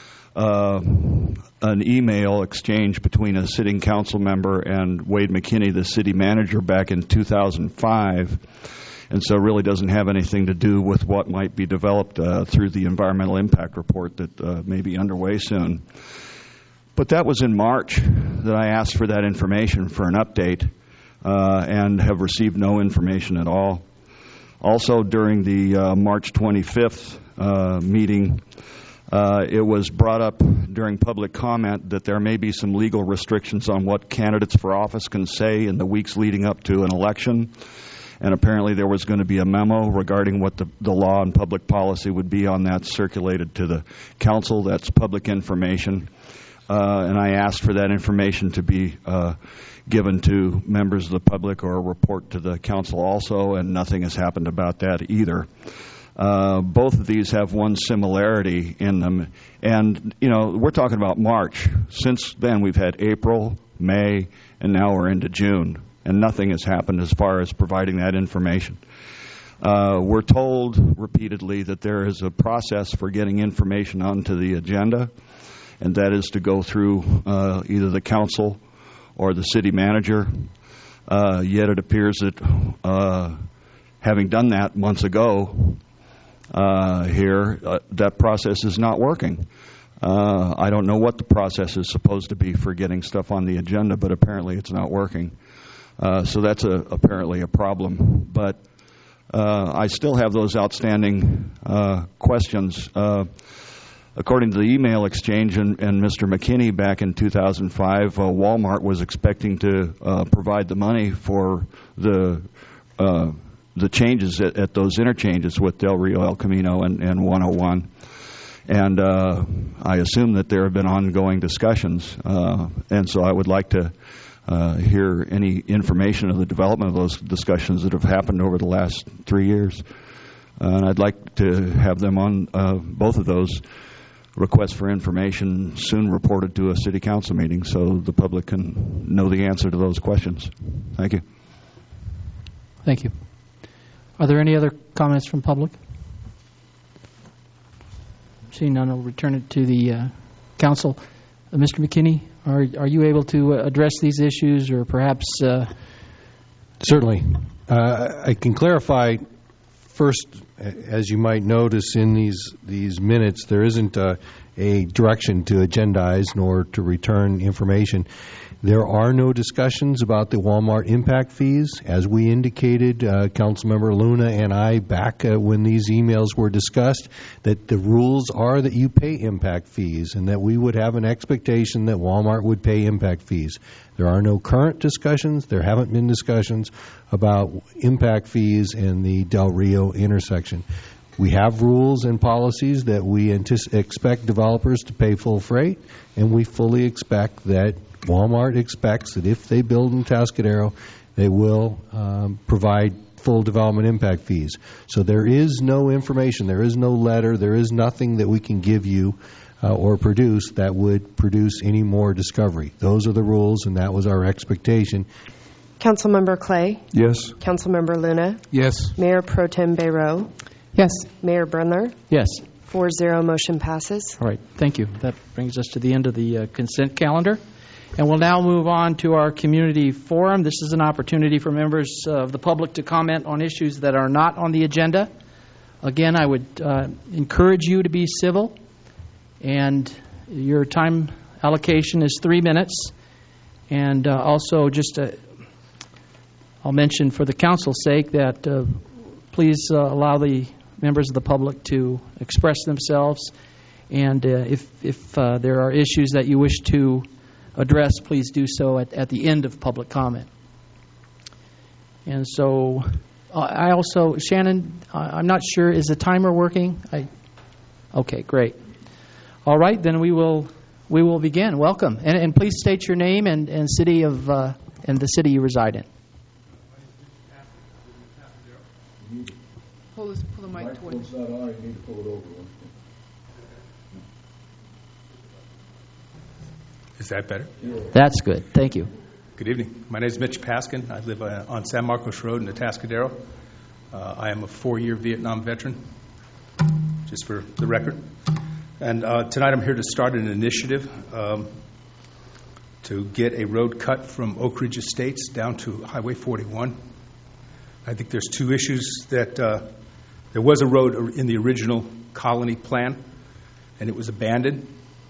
an email exchange between a sitting council member and Wade McKinney, the city manager, back in 2005. And so it really doesn't have anything to do with what might be developed through the environmental impact report that may be underway soon. But that was in March that I asked for that information for an update and have received no information at all. Also, during the March 25th meeting, it was brought up during public comment that there may be some legal restrictions on what candidates for office can say in the weeks leading up to an election. And apparently there was going to be a memo regarding what the law and public policy would be on that circulated to the council. That's public information. And I asked for that information to be given to members of the public or a report to the council also, and nothing has happened about that either. Both of these have one similarity in them. And, we're talking about March. Since then, we've had April, May, and now we're into June. And nothing has happened as far as providing that information. We're told repeatedly that there is a process for getting information onto the agenda, and that is to go through either the council or the city manager. Yet it appears that having done that months ago, that process is not working. I don't know what the process is supposed to be for getting stuff on the agenda, but apparently it's not working. So that's apparently a problem. But I still have those outstanding questions. According to the email exchange and Mr. McKinney back in 2005, Walmart was expecting to provide the money for the changes at those interchanges with Del Rio, El Camino, and 101. And I assume that there have been ongoing discussions. And so I would like to hear any information of the development of those discussions that have happened over the last 3 years. And I'd like to have them on both of those requests for information soon reported to a city council meeting so the public can know the answer to those questions. Thank you. Thank you. Are there any other comments from public? Seeing none, I'll return it to the council. Mr. McKinney, are you able to address these issues, or perhaps? Certainly. I can clarify first, as you might notice in these minutes, there isn't a direction to agendize nor to return information. There are no discussions about the Walmart impact fees. As we indicated, Councilmember Luna and I, back when these emails were discussed, that the rules are that you pay impact fees and that we would have an expectation that Walmart would pay impact fees. There are no current discussions. There haven't been discussions about impact fees in the Del Rio intersection. We have rules and policies that we expect developers to pay full freight, and we fully expect that Walmart expects that if they build in Tascadero, they will provide full development impact fees. So there is no information, there is no letter, there is nothing that we can give you or produce that would produce any more discovery. Those are the rules, and that was our expectation. Councilmember Clay? Yes. Councilmember Luna? Yes. Mayor Pro Tem Bayroux? Yes. Mayor Brendler? Yes. 4-0, motion passes. All right, thank you. That brings us to the end of the consent calendar. And we'll now move on to our community forum. This is an opportunity for members of the public to comment on issues that are not on the agenda. Again, I would encourage you to be civil, and your time allocation is 3 minutes. And also, I'll mention for the council's sake that please allow the members of the public to express themselves. And if there are issues that you wish to address, please do so at the end of public comment. And so I also, Shannon, I'm not sure, is the timer working? Okay, great. All right, then we will begin. Welcome. And please state your name and city of and the city you reside in. Pull the mic towards. You need to pull it over. Is that better? That's good. Thank you. Good evening. My name is Mitch Paskin. I live on San Marcos Road in Atascadero. I am a 4-year Vietnam veteran, just for the record. And tonight I'm here to start an initiative to get a road cut from Oak Ridge Estates down to Highway 41. I think there's two issues. That there was a road in the original colony plan, and it was abandoned.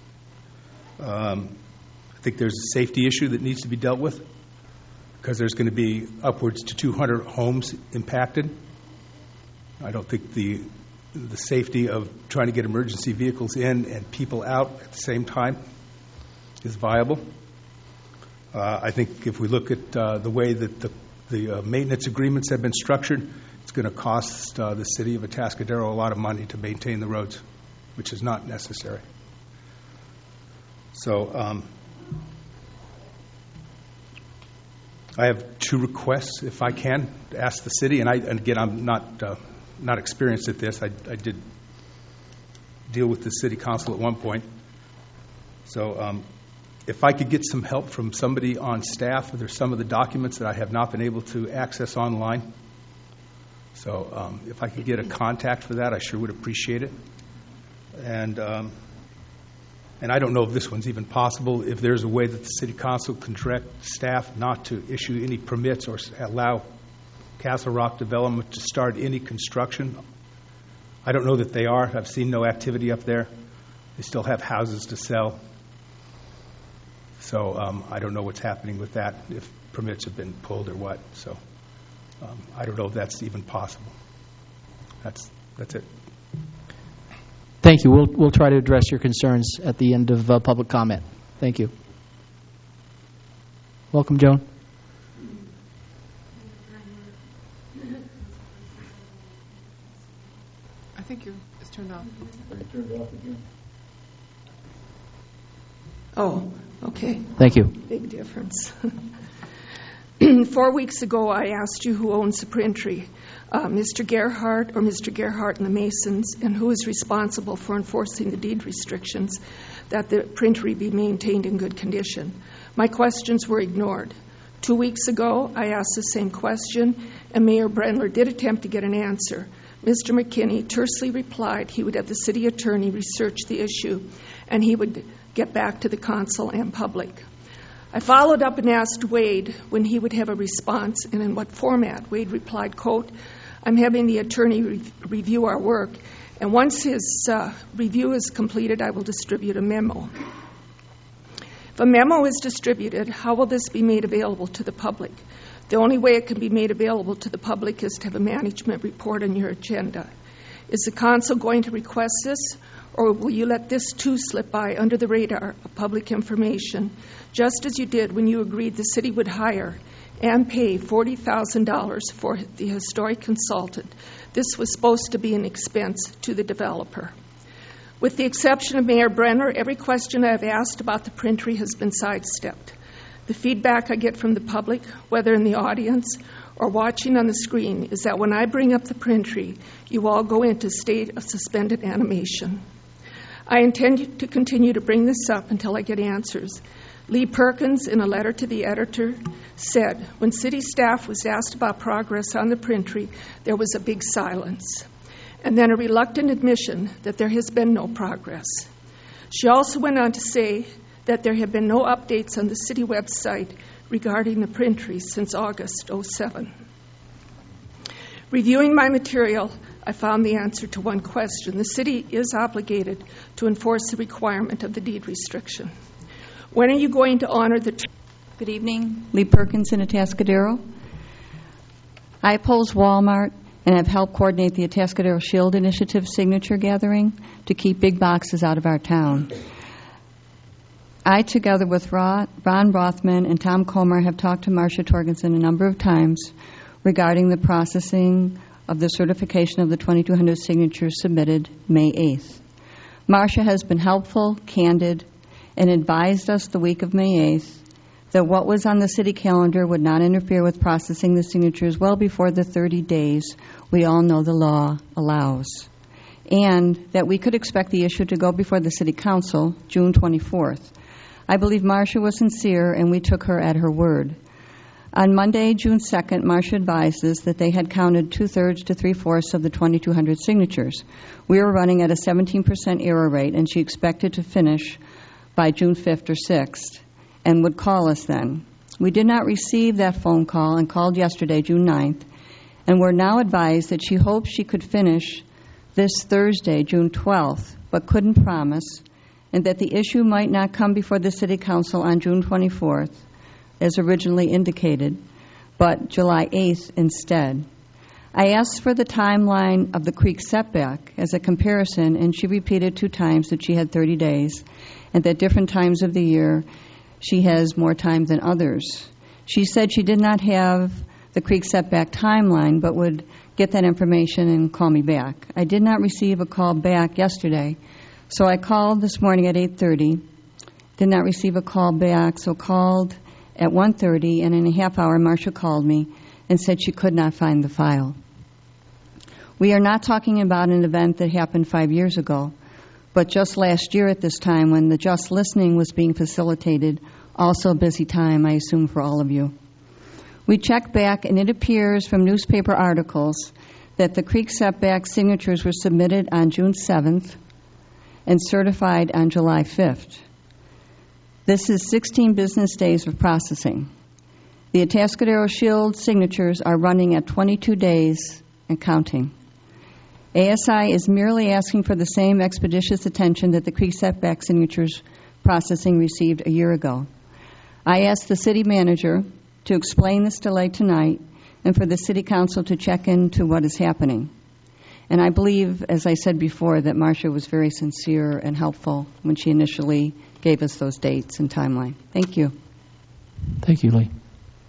I think there's a safety issue that needs to be dealt with because there's going to be upwards to 200 homes impacted. I don't think the safety of trying to get emergency vehicles in and people out at the same time is viable. I think if we look at the way that the maintenance agreements have been structured, it's going to cost the city of Atascadero a lot of money to maintain the roads, which is not necessary. So I have two requests, if I can, to ask the city. And again, I'm not experienced at this. I did deal with the city council at one point. So if I could get some help from somebody on staff, there's some of the documents that I have not been able to access online. So if I could get a contact for that, I sure would appreciate it. And I don't know if this one's even possible, if there's a way that the city council can direct staff not to issue any permits or allow Castle Rock Development to start any construction. I don't know that they are. I've seen no activity up there. They still have houses to sell. So I don't know what's happening with that, if permits have been pulled or what. So I don't know if that's even possible. That's it. Thank you. We'll try to address your concerns at the end of public comment. Thank you. Welcome, Joan. I think it's turned off. Turned off again. Oh, okay. Thank you. Big difference. 4 weeks ago, I asked you who owns the Printry, Mr. Gerhardt or Mr. Gerhardt and the Masons, and who is responsible for enforcing the deed restrictions that the Printry be maintained in good condition. My questions were ignored. 2 weeks ago, I asked the same question, and Mayor Brendler did attempt to get an answer. Mr. McKinney tersely replied he would have the city attorney research the issue, and he would get back to the council and public. I followed up and asked Wade when he would have a response and in what format. Wade replied, quote, "I'm having the attorney review our work, and once his review is completed, I will distribute a memo." If a memo is distributed, how will this be made available to the public? The only way it can be made available to the public is to have a management report on your agenda. Is the council going to request this, or will you let this too slip by under the radar of public information, just as you did when you agreed the city would hire and pay $40,000 for the historic consultant? This was supposed to be an expense to the developer. With the exception of Mayor Brenner, every question I have asked about the Printry has been sidestepped. The feedback I get from the public, whether in the audience or watching on the screen, is that when I bring up the Printry, you all go into a state of suspended animation. I intend to continue to bring this up until I get answers. Lee Perkins, in a letter to the editor, said, when city staff was asked about progress on the Printry, there was a big silence, and then a reluctant admission that there has been no progress. She also went on to say that there have been no updates on the city website regarding the Printry since August 2007. Reviewing my material, I found the answer to one question. The city is obligated to enforce the requirement of the deed restriction. When are you going to honor the... Good evening. Lee Perkins in Atascadero. I oppose Walmart and have helped coordinate the Atascadero Shield Initiative signature gathering to keep big boxes out of our town. I, together with Ron Rothman and Tom Comer, have talked to Marcia Torgensen a number of times regarding the processing of the certification of the 2,200 signatures submitted May 8th. Marcia has been helpful, candid, and advised us the week of May 8th that what was on the city calendar would not interfere with processing the signatures well before the 30 days we all know the law allows, and that we could expect the issue to go before the city council June 24th. I believe Marcia was sincere, and we took her at her word. On Monday, June 2nd, Marcia advised us that they had counted 2/3 to 3/4 of the 2,200 signatures. We were running at a 17% error rate, and she expected to finish by June 5th or 6th and would call us then. We did not receive that phone call and called yesterday, June 9th, and we're now advised that she hopes she could finish this Thursday, June 12th, but couldn't promise, and that the issue might not come before the City Council on June 24th, as originally indicated, but July 8th instead. I asked for the timeline of the creek setback as a comparison, and she repeated 2 times that she had 30 days, and that different times of the year she has more time than others. She said she did not have the creek setback timeline, but would get that information and call me back. I did not receive a call back yesterday, so I called this morning at 8:30, did not receive a call back, so called at 1:30, and in a half hour, Marcia called me and said she could not find the file. We are not talking about an event that happened 5 years ago, but just last year at this time when the just listening was being facilitated, also a busy time, I assume, for all of you. We checked back, and it appears from newspaper articles that the creek setback signatures were submitted on June 7th and certified on July 5th. This is 16 business days of processing. The Atascadero Shield signatures are running at 22 days and counting. ASI is merely asking for the same expeditious attention that the creek setback signatures processing received a year ago. I asked the city manager to explain this delay tonight and for the city council to check into what is happening. And I believe, as I said before, that Marcia was very sincere and helpful when she initially gave us those dates and timeline. Thank you. Thank you, Lee.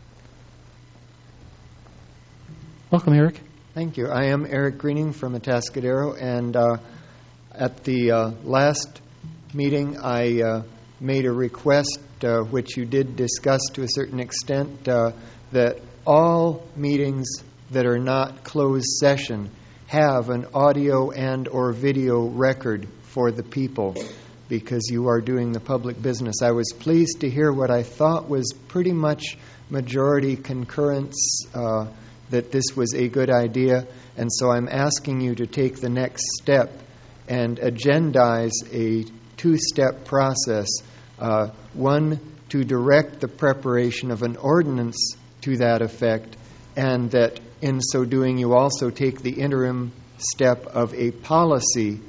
Welcome, Eric. Thank you. I am Eric Greening from Atascadero, and at the last meeting I made a request, which you did discuss to a certain extent, that all meetings that are not closed session have an audio and or video record for the people, because you are doing the public business. I was pleased to hear what I thought was pretty much majority concurrence that this was a good idea, and so I'm asking you to take the next step and agendize a 2-step process. One, to direct the preparation of an ordinance to that effect, and that in so doing you also take the interim step of a policy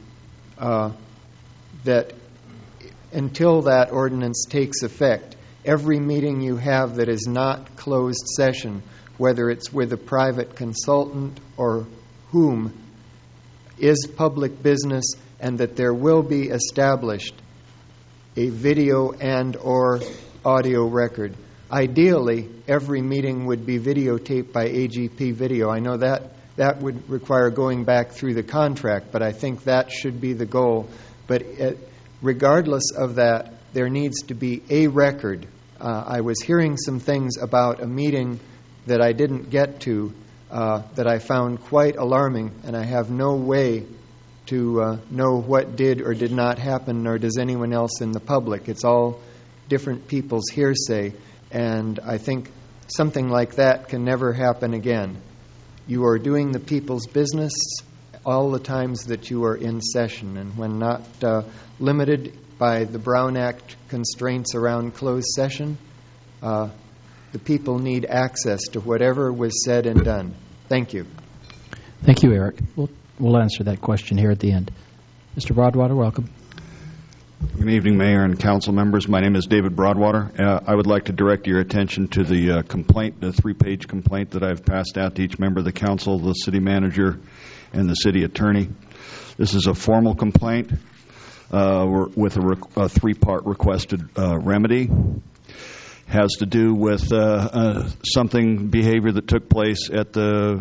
that until that ordinance takes effect, every meeting you have that is not closed session, whether it's with a private consultant or whom, is public business, and that there will be established a video and or audio record. Ideally, every meeting would be videotaped by AGP Video. I know that would require going back through the contract, but I think that should be the goal. But regardless of that, there needs to be a record. I was hearing some things about a meeting that I didn't get to that I found quite alarming, and I have no way to know what did or did not happen, nor does anyone else in the public. It's all different people's hearsay, and I think something like that can never happen again. You are doing the people's business all the times that you are in session, and when not limited by the Brown Act constraints around closed session, the people need access to whatever was said and done. Thank you. Thank you, Eric. We'll answer that question here at the end. Mr. Broadwater, welcome. Good evening, Mayor and council members. My name is David Broadwater. I would like to direct your attention to the complaint, the 3-page complaint that I've passed out to each member of the council, the city manager, and the city attorney. This is a formal complaint with a 3-part requested remedy. Has to do with behavior that took place at the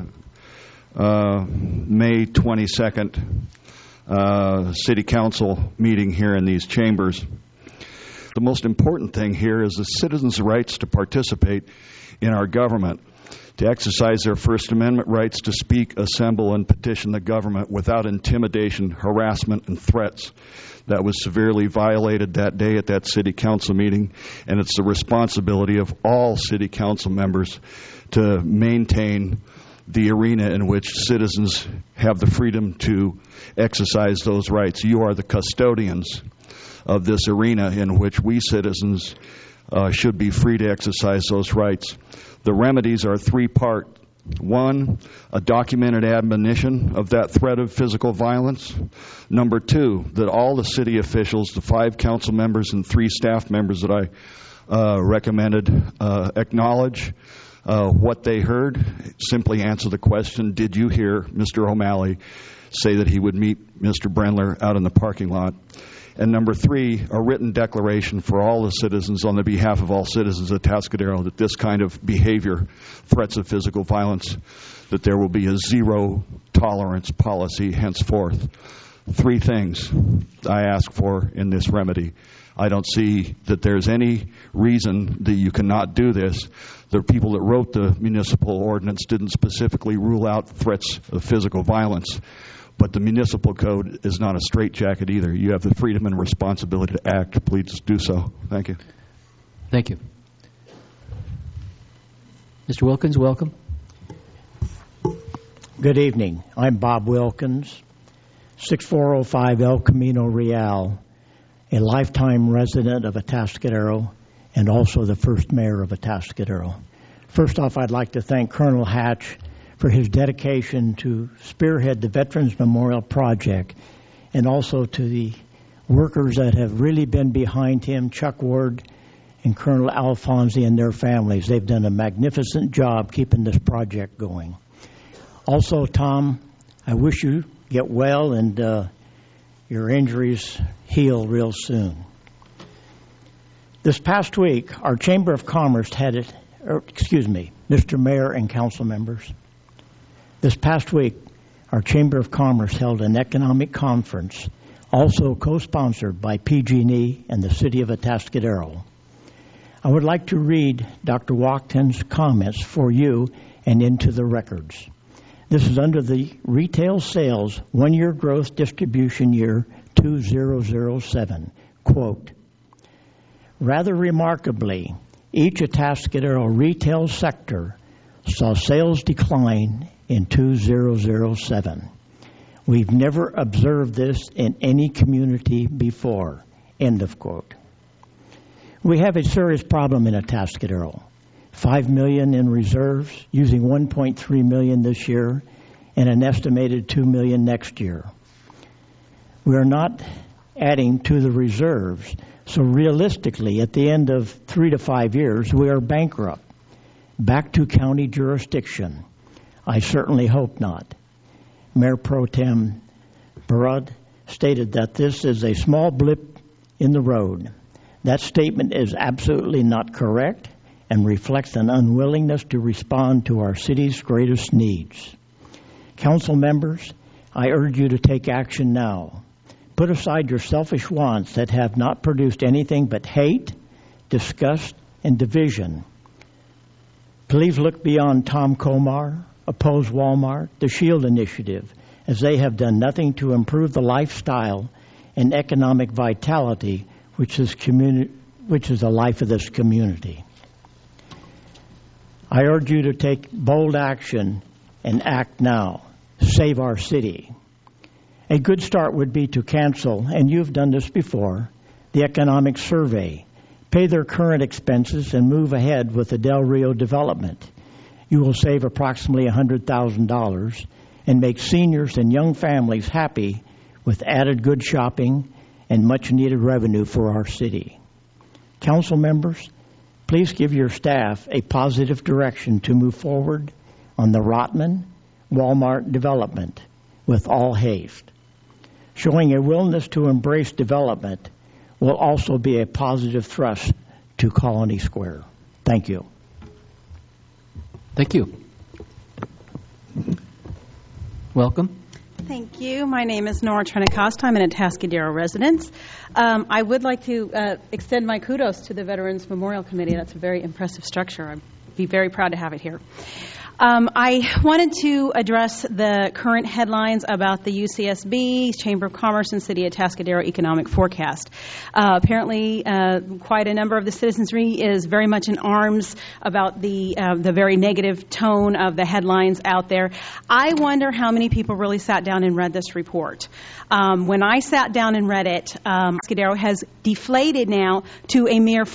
May 22nd City Council meeting here in these chambers. The most important thing here is the citizens' rights to participate in our government, to exercise their First Amendment rights to speak, assemble, and petition the government without intimidation, harassment, and threats. That was severely violated that day at that City Council meeting, and it's the responsibility of all City Council members to maintain the arena in which citizens have the freedom to exercise those rights. You are the custodians of this arena in which we citizens should be free to exercise those rights. The remedies are 3-part. 1, a documented admonition of that threat of physical violence. Number 2, that all the city officials, the 5 council members and 3 staff members that I recommended, acknowledge what they heard. Simply answer the question, did you hear Mr. O'Malley say that he would meet Mr. Brendler out in the parking lot? And number 3, a written declaration for all the citizens on the behalf of all citizens of Atascadero that this kind of behavior, threats of physical violence, that there will be a zero tolerance policy henceforth. 3 things I ask for in this remedy. I don't see that there's any reason that you cannot do this. The people that wrote the municipal ordinance didn't specifically rule out threats of physical violence. But the municipal code is not a straitjacket either. You have the freedom and responsibility to act. Please do so. Thank you. Thank you. Mr. Wilkins, welcome. Good evening. I'm Bob Wilkins, 6405 El Camino Real, a lifetime resident of Atascadero and also the first mayor of Atascadero. First off, I'd like to thank Colonel Hatch for his dedication to spearhead the Veterans Memorial Project, and also to the workers that have really been behind him, Chuck Ward and Colonel Alfonsi and their families. They've done a magnificent job keeping this project going. Also, Tom, I wish you get well and your injuries heal real soon. This past week, our Chamber of Commerce Mr. Mayor and council members, this past week, our Chamber of Commerce held an economic conference, also co-sponsored by PG&E and the City of Atascadero. I would like to read Dr. Wachten's comments for you and into the records. This is under the retail sales 1-year growth distribution year 2007. Quote, rather remarkably, each Atascadero retail sector saw sales decline in 2007. We've never observed this in any community before. End of quote. We have a serious problem in Atascadero. $5 million in reserves, using $1.3 million this year, and an estimated $2 million next year. We are not adding to the reserves, so realistically, at the end of 3 to 5 years, we are bankrupt, back to county jurisdiction. I certainly hope not. Mayor Pro Tem Barad stated that this is a small blip in the road. That statement is absolutely not correct and reflects an unwillingness to respond to our city's greatest needs. Council members, I urge you to take action now. Put aside your selfish wants that have not produced anything but hate, disgust, and division. Please look beyond Tom Komar, Oppose Walmart, the SHIELD Initiative, as they have done nothing to improve the lifestyle and economic vitality which is the life of this community. I urge you to take bold action and act now. Save our city. A good start would be to cancel, and you've done this before, the economic survey, pay their current expenses, and move ahead with the Del Rio development. You will save approximately $100,000 and make seniors and young families happy with added good shopping and much-needed revenue for our city. Council members, please give your staff a positive direction to move forward on the Rotman Walmart development with all haste. Showing a willingness to embrace development will also be a positive thrust to Colony Square. Thank you. Thank you. Welcome. Thank you. My name is Nora Trenicosta. I'm an Atascadero resident. I would like to extend my kudos to the Veterans Memorial Committee. That's a very impressive structure. I'd be very proud to have it here. I wanted to address the current headlines about the UCSB, Chamber of Commerce, and City of Atascadero economic forecast. Apparently, quite a number of the citizenry is very much in arms about the very negative tone of the headlines out there. I wonder how many people really sat down and read this report. When I sat down and read it, Atascadero has deflated now to a mere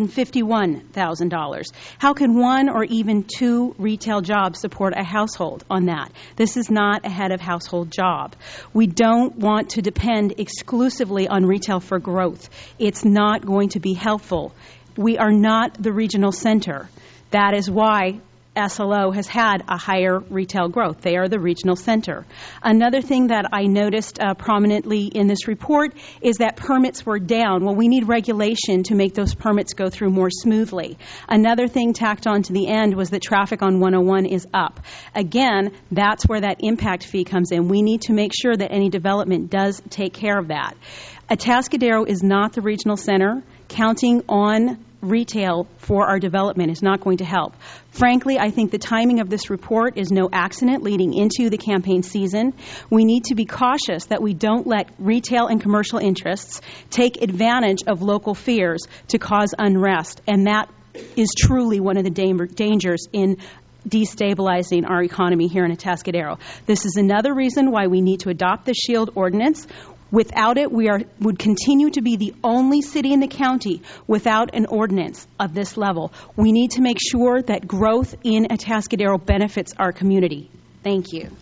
$451,000. How can one or even two retail jobs support a household on that? This is not a head of household job. We don't want to depend exclusively on retail for growth. It's not going to be helpful. We are not the regional center. That is why SLO has had a higher retail growth. They are the regional center. Another thing that I noticed prominently in this report is that permits were down. Well, we need regulation to make those permits go through more smoothly. Another thing tacked on to the end was that traffic on 101 is up. Again, that's where that impact fee comes in. We need to make sure that any development does take care of that. Atascadero is not the regional center. Counting on retail for our development is not going to help. Frankly, I think the timing of this report is no accident leading into the campaign season. We need to be cautious that we don't let retail and commercial interests take advantage of local fears to cause unrest, and that is truly one of the dangers in destabilizing our economy here in Atascadero. This is another reason why we need to adopt the SHIELD ordinance. Without it, we would continue to be the only city in the county without an ordinance of this level. We need to make sure that growth in Atascadero benefits our community. Thank you.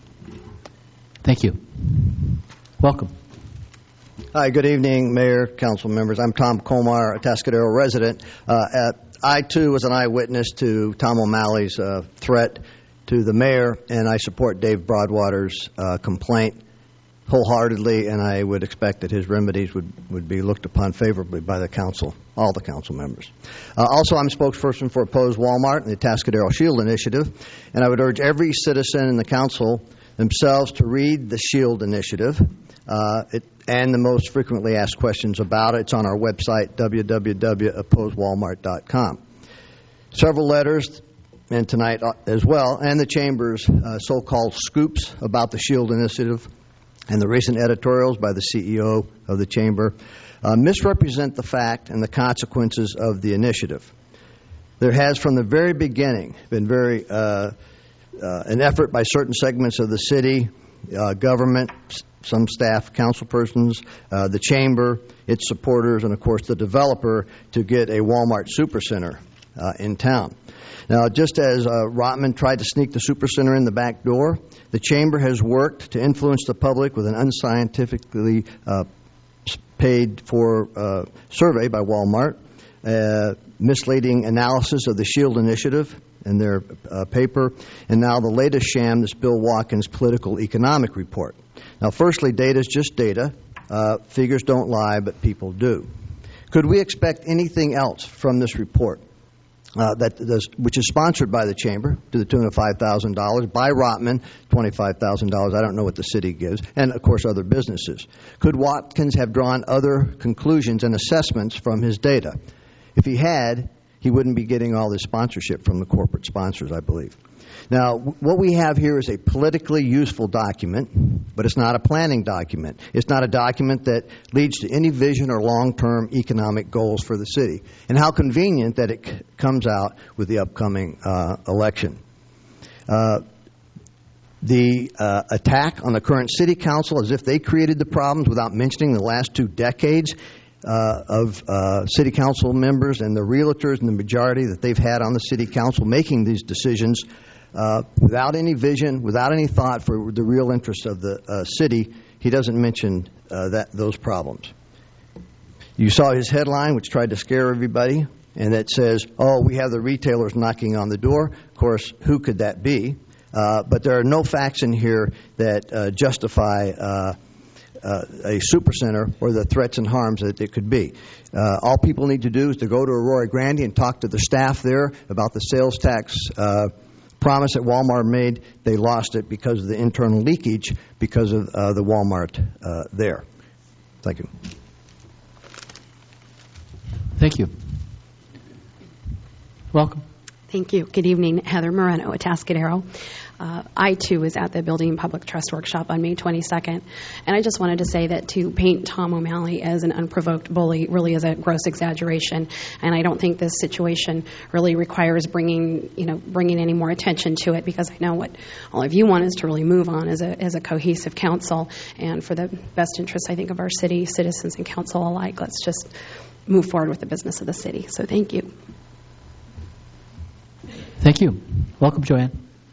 Thank you. Welcome. Hi, good evening, Mayor, council members. I'm Tom Colmar, Atascadero resident. I, too, was an eyewitness to Tom O'Malley's threat to the mayor, and I support Dave Broadwater's complaint wholeheartedly, and I would expect that his remedies would be looked upon favorably by the council, all the council members. Also, I'm spokesperson for Opposed Walmart and the Atascadero SHIELD initiative, and I would urge every citizen in the council themselves to read the SHIELD initiative and the most frequently asked questions about it. It's on our website, www.opposedwalmart.com. Several letters, and tonight as well, and the Chamber's so-called scoops about the SHIELD initiative and the recent editorials by the CEO of the Chamber misrepresent the fact and the consequences of the initiative. There has, from the very beginning, been an effort by certain segments of the city, government, some staff, councilpersons, the Chamber, its supporters, and, of course, the developer to get a Walmart supercenter in town. Now, just as Rotman tried to sneak the supercenter in the back door, the Chamber has worked to influence the public with an unscientifically paid-for survey by Walmart, misleading analysis of the SHIELD initiative in their paper, and now the latest sham, this Bill Watkins political economic report. Now, firstly, data is just data. Figures don't lie, but people do. Could we expect anything else from this report? Which is sponsored by the Chamber to the tune of $5,000, by Rotman, $25,000. I don't know what the city gives, and, of course, other businesses. Could Watkins have drawn other conclusions and assessments from his data? If he had, he wouldn't be getting all this sponsorship from the corporate sponsors, I believe. Now, what we have here is a politically useful document, but it's not a planning document. It's not a document that leads to any vision or long-term economic goals for the city. And how convenient that it comes out with the upcoming election. The attack on the current city council as if they created the problems without mentioning the last 2 decades of city council members and the realtors and the majority that they've had on the city council making these decisions without any vision, without any thought for the real interests of the city. He doesn't mention those problems. You saw his headline, which tried to scare everybody, and that says, oh, we have the retailers knocking on the door. Of course, who could that be? But there are no facts in here that justify a supercenter or the threats and harms that it could be. All people need to do is to go to Aurora Grande and talk to the staff there about the sales tax promise that Walmart made. They lost it because of the internal leakage because of the Walmart there. Thank you. Thank you. Welcome. Thank you. Good evening. Heather Moreno, Atascadero. I, too, was at the Building Public Trust Workshop on May 22nd, and I just wanted to say that to paint Tom O'Malley as an unprovoked bully really is a gross exaggeration, and I don't think this situation really requires bringing any more attention to it, because I know what all of you want is to really move on as a cohesive council, and for the best interest, I think, of our city, citizens, and council alike, let's just move forward with the business of the city. So thank you. Thank you. Welcome, Joanne.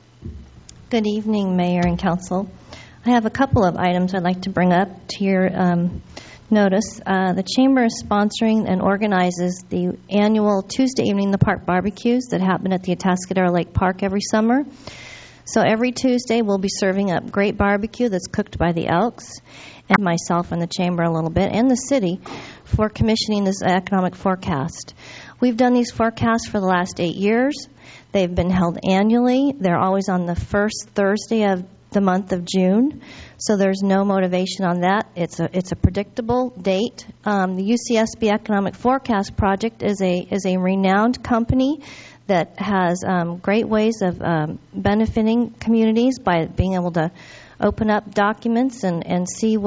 Good evening, Mayor and Council. I have a couple of items I'd like to bring up to your notice. The Chamber is sponsoring and organizes the annual Tuesday evening in the park barbecues that happen at the Atascadero Lake Park every summer. So every Tuesday we'll be serving up great barbecue that's cooked by the Elks, and myself and the Chamber a little bit, and the city for commissioning this economic forecast. We've done these forecasts for the last 8 years. They've been held annually. They're always on the first Thursday of the month of June, so there's no motivation on that. It's a predictable date. The UCSB Economic Forecast Project is a renowned company that has great ways of benefiting communities by being able to open up documents and see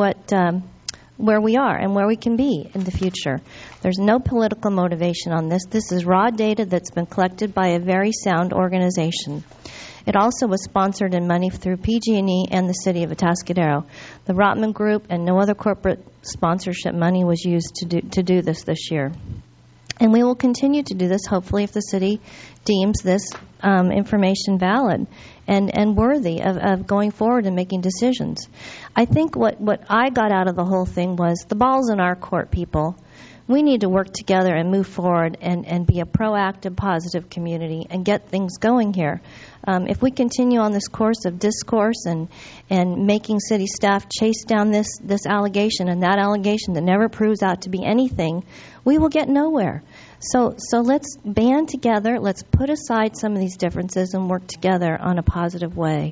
where we are and where we can be in the future. There's no political motivation on this. This is raw data that's been collected by a very sound organization. It also was sponsored in money through PG&E and the City of Atascadero. The Rotman Group and no other corporate sponsorship money was used to do this year. And we will continue to do this, hopefully, if the city deems this information valid and worthy of going forward and making decisions. I think what I got out of the whole thing was the ball's in our court, people. We need to work together and move forward and be a proactive, positive community and get things going here. If we continue on this course of discourse and making city staff chase down this allegation and that allegation that never proves out to be anything, we will get nowhere. So let's band together. Let's put aside some of these differences and work together on a positive way.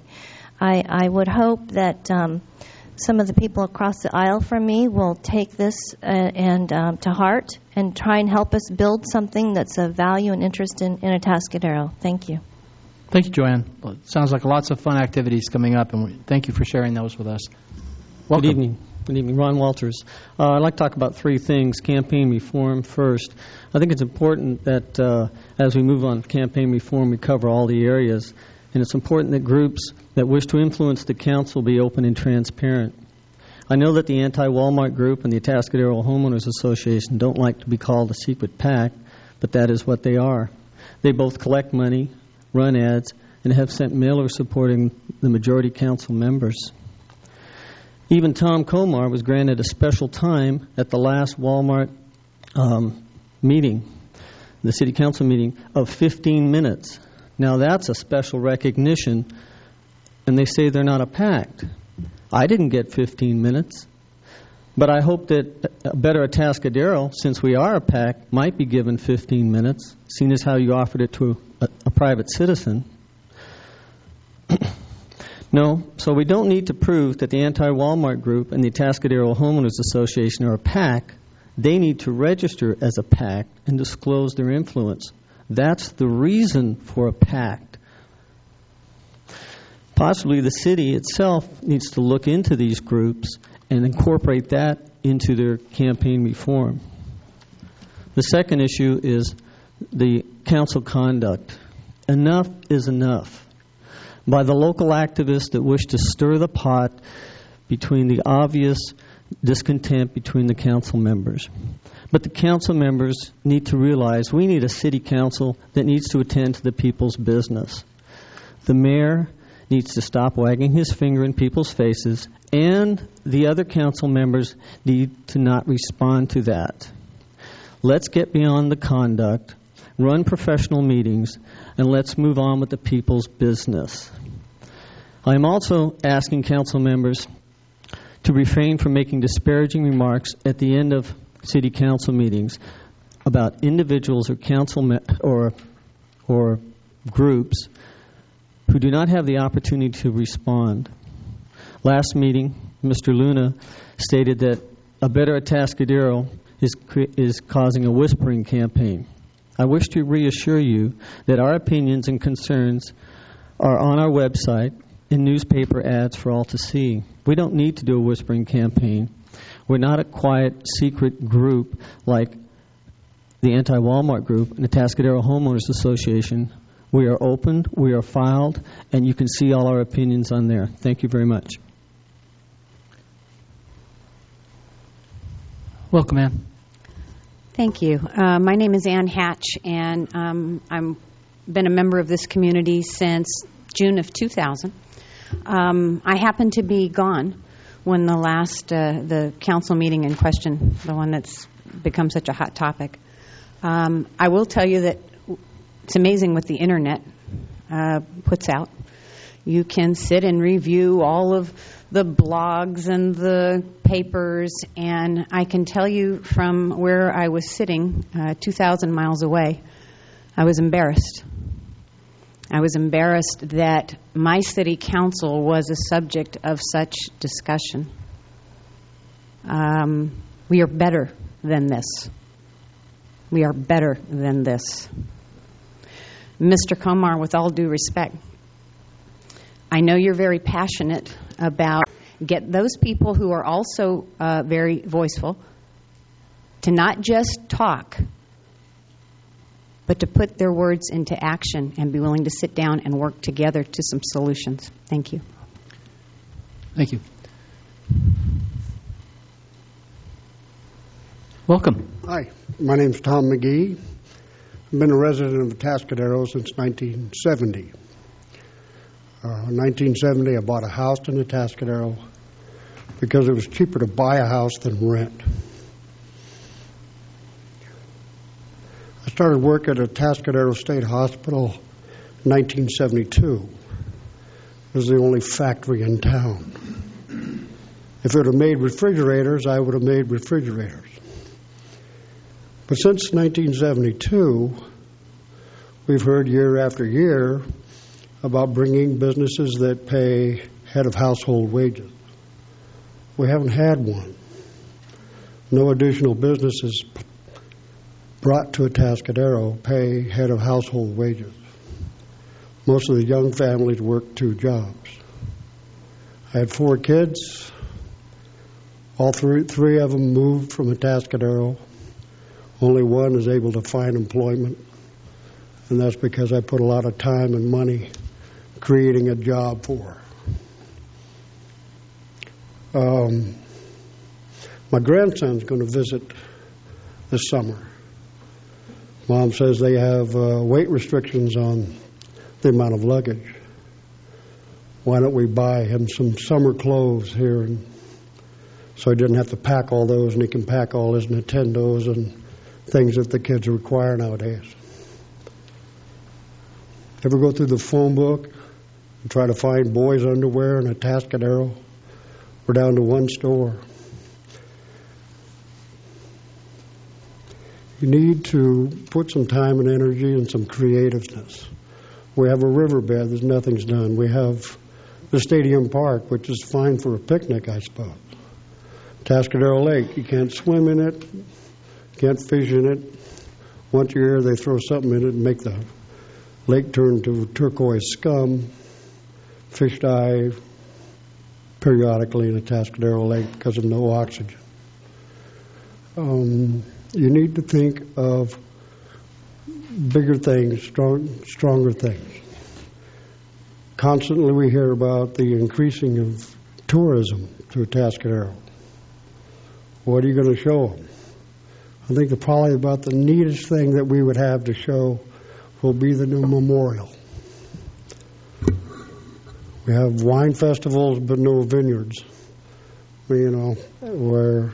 I would hope that some of the people across the aisle from me will take this and to heart and try and help us build something that's of value and interest in Atascadero. Thank you. Thank you, Joanne. Well, it sounds like lots of fun activities coming up, and thank you for sharing those with us. Welcome. Good evening. Good evening. Ron Walters. I'd like to talk about 3 things. Campaign reform first. I think it's important that as we move on campaign reform, we cover all the areas. And it's important that groups that wish to influence the council be open and transparent. I know that the anti-Walmart group and the Atascadero Homeowners Association don't like to be called a secret PAC, but that is what they are. They both collect money, run ads, and have sent mailers supporting the majority council members. Even Tom Komar was granted a special time at the last Walmart meeting, the city council meeting, of 15 minutes. Now that's a special recognition, and they say they're not a PAC. I didn't get 15 minutes, but I hope that Better Atascadero, since we are a PAC, might be given 15 minutes, seeing as how you offered it to a private citizen. No, so we don't need to prove that the anti-Walmart group and the Atascadero Homeowners Association are a PAC. They need to register as a PAC and disclose their influence. That's the reason for a PAC. Possibly the city itself needs to look into these groups and incorporate that into their campaign reform. The second issue is the council conduct. Enough is enough. By the local activists that wish to stir the pot between the obvious discontent between the council members. But the council members need to realize we need a city council that needs to attend to the people's business. The mayor needs to stop wagging his finger in people's faces, and the other council members need to not respond to that. Let's get beyond the conduct, run professional meetings, and let's move on with the people's business. I'm also asking council members to refrain from making disparaging remarks at the end of city council meetings about individuals or or groups who do not have the opportunity to respond. Last meeting, Mr. Luna stated that a better Atascadero is causing a whispering campaign. I wish to reassure you that our opinions and concerns are on our website in newspaper ads for all to see. We don't need to do a whispering campaign. We're not a quiet, secret group like the anti-Walmart group and the Atascadero Homeowners Association. We are open, we are filed, and you can see all our opinions on there. Thank you very much. Welcome, Ann. Thank you. My name is Ann Hatch, and I've been a member of this community since June of 2000. I happened to be gone when the last the council meeting in question, the one that's become such a hot topic. I will tell you that it's amazing what the internet puts out. You can sit and review all of the blogs and the papers, and I can tell you from where I was sitting, 2,000 miles away, I was embarrassed. I was embarrassed that my city council was a subject of such discussion. We are better than this. We are better than this. Mr. Komar, with all due respect, I know you're very passionate about get those people who are also very voiceful to not just talk, but to put their words into action and be willing to sit down and work together to some solutions. Thank you. Thank you. Welcome. Hi, my name's Tom McGee. I've been a resident of Atascadero since 1970. In 1970, I bought a house in Atascadero because it was cheaper to buy a house than rent. I started work at Atascadero State Hospital in 1972. It was the only factory in town. If it would have made refrigerators, I would have made refrigerators. But since 1972, we've heard year after year about bringing businesses that pay head of household wages. We haven't had one. No additional businesses brought to Atascadero pay head of household wages. Most of the young families work 2 jobs. I had 4 kids. All three of them moved from Atascadero. Only one is able to find employment, and that's because I put a lot of time and money creating a job for her. My grandson's going to visit this summer. Mom says they have weight restrictions on the amount of luggage. Why don't we buy him some summer clothes here, so he didn't have to pack all those, and he can pack all his Nintendos and things that the kids require nowadays. Ever go through the phone book and try to find boys' underwear in Atascadero? We're down to 1 store. You need to put some time and energy and some creativeness. We have a riverbed that nothing's done. We have the Stadium Park, which is fine for a picnic, I suppose. Atascadero Lake, you can't swim in it, can't fish in it. Once a year, they throw something in it and make the lake turn to turquoise scum. fish die periodically in the Atascadero Lake because of no oxygen. You need to think of bigger things, stronger things. Constantly we hear about the increasing of tourism to Atascadero. What are you going to show them? I think probably about the neatest thing that we would have to show will be the new memorial. We have wine festivals but no vineyards, where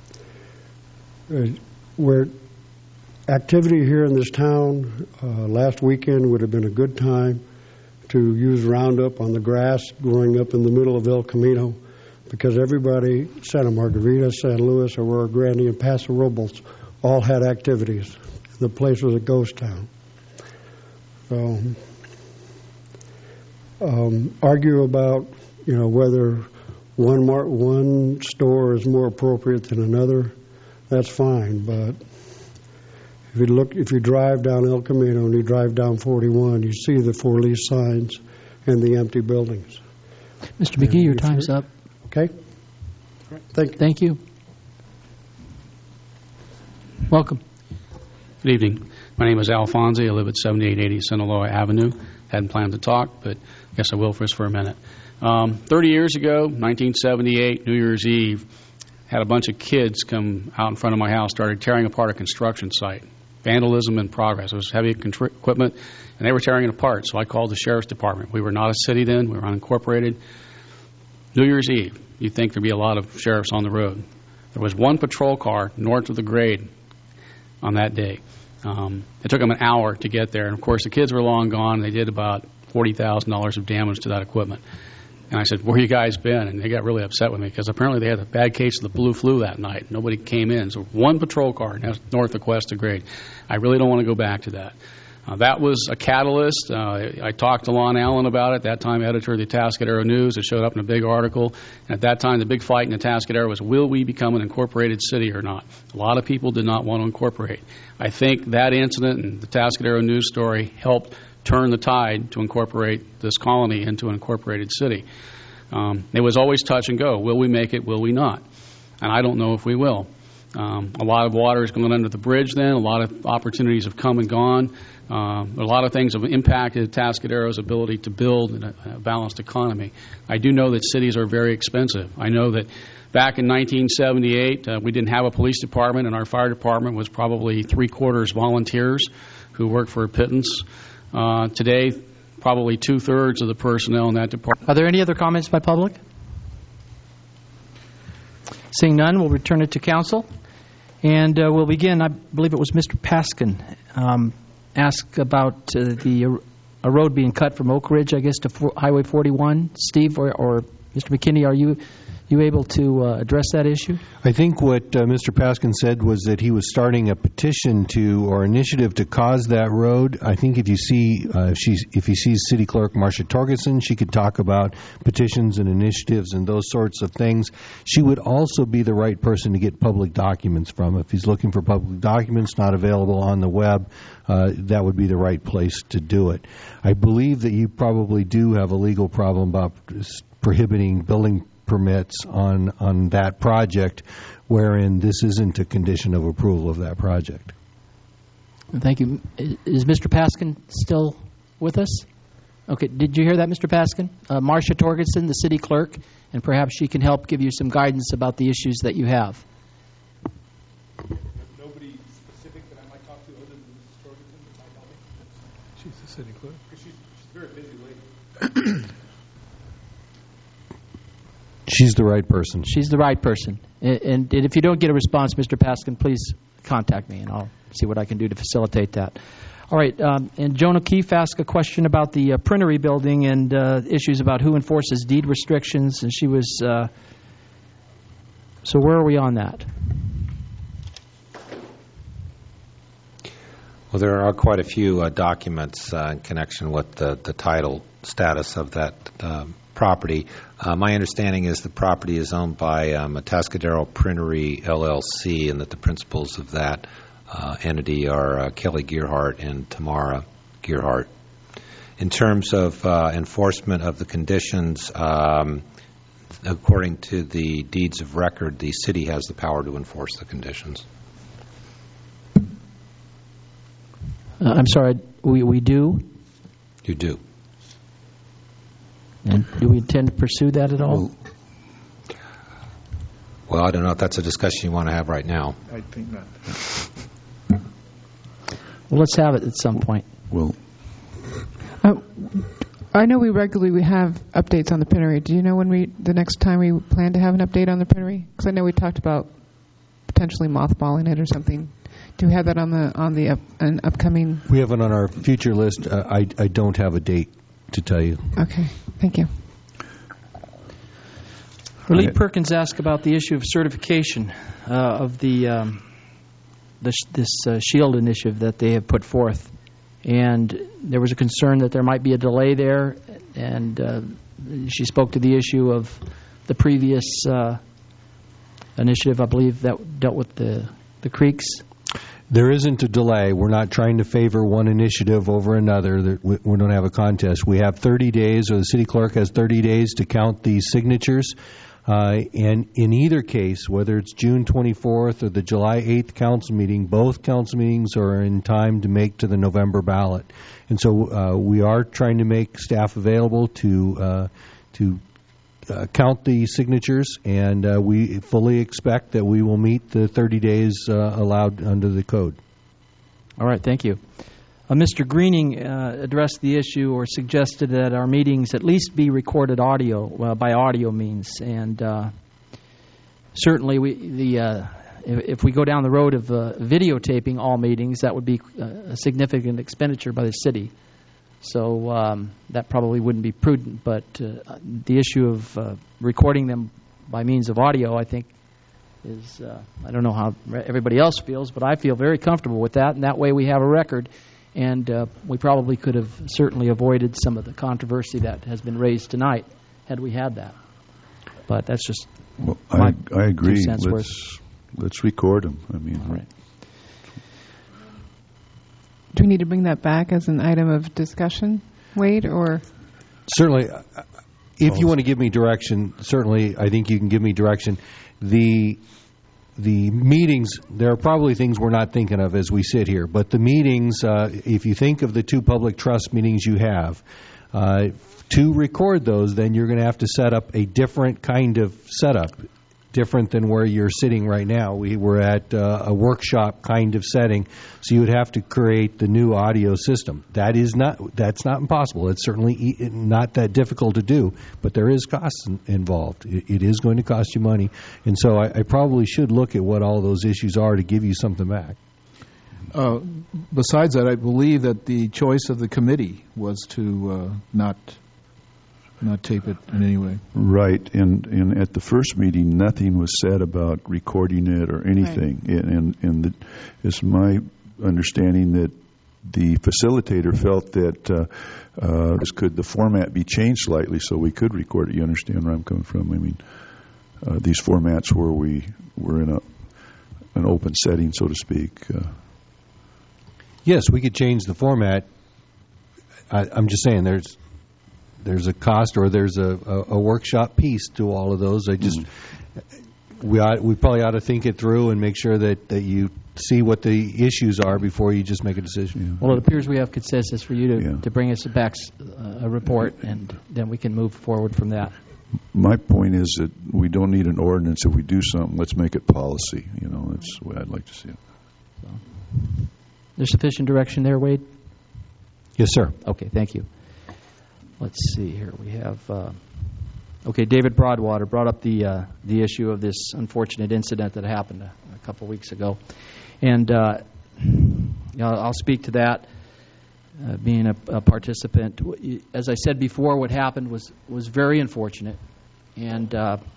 activity here in this town last weekend would have been a good time to use Roundup on the grass growing up in the middle of El Camino, because everybody, Santa Margarita, San Luis, Aurora Grande, and Paso Robles, all had activities. The place was a ghost town. So, argue about, whether one store is more appropriate than another, that's fine. But if you drive down El Camino and you drive down 41, you see the for lease signs and the empty buildings. Mr. McGee, your time's up. Okay. Thank you. Welcome. Good evening. My name is Al Fonzie. I live at 7880 Sinaloa Avenue. Hadn't planned to talk, but I guess I will for a minute. 30 years ago, 1978, New Year's Eve, had a bunch of kids come out in front of my house, started tearing apart a construction site. Vandalism in progress. It was heavy equipment, and they were tearing it apart, so I called the Sheriff's Department. We were not a city then. We were unincorporated. New Year's Eve, you'd think there'd be a lot of sheriffs on the road. There was one patrol car north of the grade on that day. It took them an hour to get there, and of course the kids were long gone, and they did about $40,000 of damage to that equipment. And I said, where you guys been? And they got really upset with me because apparently they had a bad case of the blue flu that night. Nobody came in. So one patrol car north of Cuesta Grade. I really don't want to go back to that. That was a catalyst. I talked to Lon Allen about it, that time editor of the Atascadero News. It showed up in a big article. And at that time, the big fight in Atascadero was, will we become an incorporated city or not? A lot of people did not want to incorporate. I think that incident and the Atascadero News story helped turn the tide to incorporate this colony into an incorporated city. It was always touch and go. Will we make it? Will we not? And I don't know if we will. A lot of water is going under the bridge then. A lot of opportunities have come and gone. A lot of things have impacted Atascadero's ability to build a balanced economy. I do know that cities are very expensive. I know that back in 1978, we didn't have a police department, and our fire department was probably three-quarters volunteers who worked for a pittance. Today, probably two-thirds of the personnel in that department. Are there any other comments by public? Seeing none, we'll return it to council. And we'll begin, I believe it was Mr. Paskin, asked about a road being cut from Oak Ridge, I guess, to Highway 41. Steve or Mr. McKinney, are you able to address that issue? I think what Mr. Paskin said was that he was starting a petition or initiative to cause that road. I think if he sees City Clerk Marcia Torgerson, she could talk about petitions and initiatives and those sorts of things. She would also be the right person to get public documents from. If he's looking for public documents not available on the web, that would be the right place to do it. I believe that you probably do have a legal problem about prohibiting building permits on that project, wherein this isn't a condition of approval of that project. Thank you. Is Mr. Paskin still with us? Okay. Did you hear that, Mr. Paskin? Marcia Torgerson, the city clerk, and perhaps she can help give you some guidance about the issues that you have. Nobody specific that I might talk to other than Mrs. Torgerson that might help me? She's the city clerk. Because she's a very busy lady. She's the right person. She's the right person. And if you don't get a response, Mr. Paskin, please contact me, and I'll see what I can do to facilitate that. All right. And Joan O'Keefe asked a question about the printery building and issues about who enforces deed restrictions, and she was... so where are we on that? Well, there are quite a few documents in connection with the title status of that property. My understanding is the property is owned by Atascadero Printery LLC, and that the principals of that entity are Kelly Gearhart and Tamara Gearhart. In terms of enforcement of the conditions, according to the deeds of record, the city has the power to enforce the conditions. I'm sorry, we do? You do. And do we intend to pursue that at all? Well, I don't know if that's a discussion you want to have right now. I think not. Well, let's have it at some point. Well, I know we regularly have updates on the Pinery. Do you know when the next time we plan to have an update on the Pinery? Because I know we talked about potentially mothballing it or something. Do we have that on an upcoming? We have it on our future list. I don't have a date to tell you. Okay, thank you. Lee Perkins asked about the issue of certification of this SHIELD initiative that they have put forth. And there was a concern that there might be a delay there, and she spoke to the issue of the previous initiative, I believe, that dealt with the creeks. There isn't a delay. We're not trying to favor one initiative over another. We don't have a contest. We have 30 days, or the city clerk has 30 days to count the signatures. And in either case, whether it's June 24th or the July 8th council meeting, both council meetings are in time to make to the November ballot. And so we are trying to make staff available to count the signatures, and we fully expect that we will meet the 30 days allowed under the code. All right, thank you. Mr. Greening addressed the issue or suggested that our meetings at least be recorded audio by audio means, and certainly if we go down the road of videotaping all meetings, that would be a significant expenditure by the city. So that probably wouldn't be prudent, but the issue of recording them by means of audio, I think, is, I don't know how everybody else feels, but I feel very comfortable with that, and that way we have a record. And we probably could have certainly avoided some of the controversy that has been raised tonight had we had that. But that's just I agree. 2 cents worth. Let's record them. I mean, all right. Do we need to bring that back as an item of discussion, Wade, or? Certainly, if you want to give me direction, certainly I think you can give me direction. The meetings, there are probably things we're not thinking of as we sit here, but the meetings, if you think of the 2 public trust meetings you have, to record those, then you're going to have to set up a different kind of setup, different than where you're sitting right now. We were at a workshop kind of setting, so you would have to create the new audio system. That's not impossible. It's certainly not that difficult to do, but there is costs involved. It is going to cost you money, and so I probably should look at what all those issues are to give you something back. Besides that, I believe that the choice of the committee was to not tape it in any way. Right, and at the first meeting, nothing was said about recording it or anything. Right. And it's my understanding that the facilitator felt that could the format be changed slightly so we could record it. You understand where I'm coming from? I mean, these formats where we were in an open setting, so to speak. Yes, we could change the format. I'm just saying there's a cost, or there's a workshop piece to all of those. We probably ought to think it through and make sure that you see what the issues are before you just make a decision. Well, it appears we have consensus for you to bring us back a report, and then we can move forward from that. My point is that we don't need an ordinance. If we do something, let's make it policy. That's the way I'd like to see it. So, there's sufficient direction there, Wade? Yes, sir. Okay, thank you. Let's see here. We have, David Broadwater brought up the issue of this unfortunate incident that happened a couple weeks ago. And I'll speak to that, being a participant. As I said before, what happened was very unfortunate. And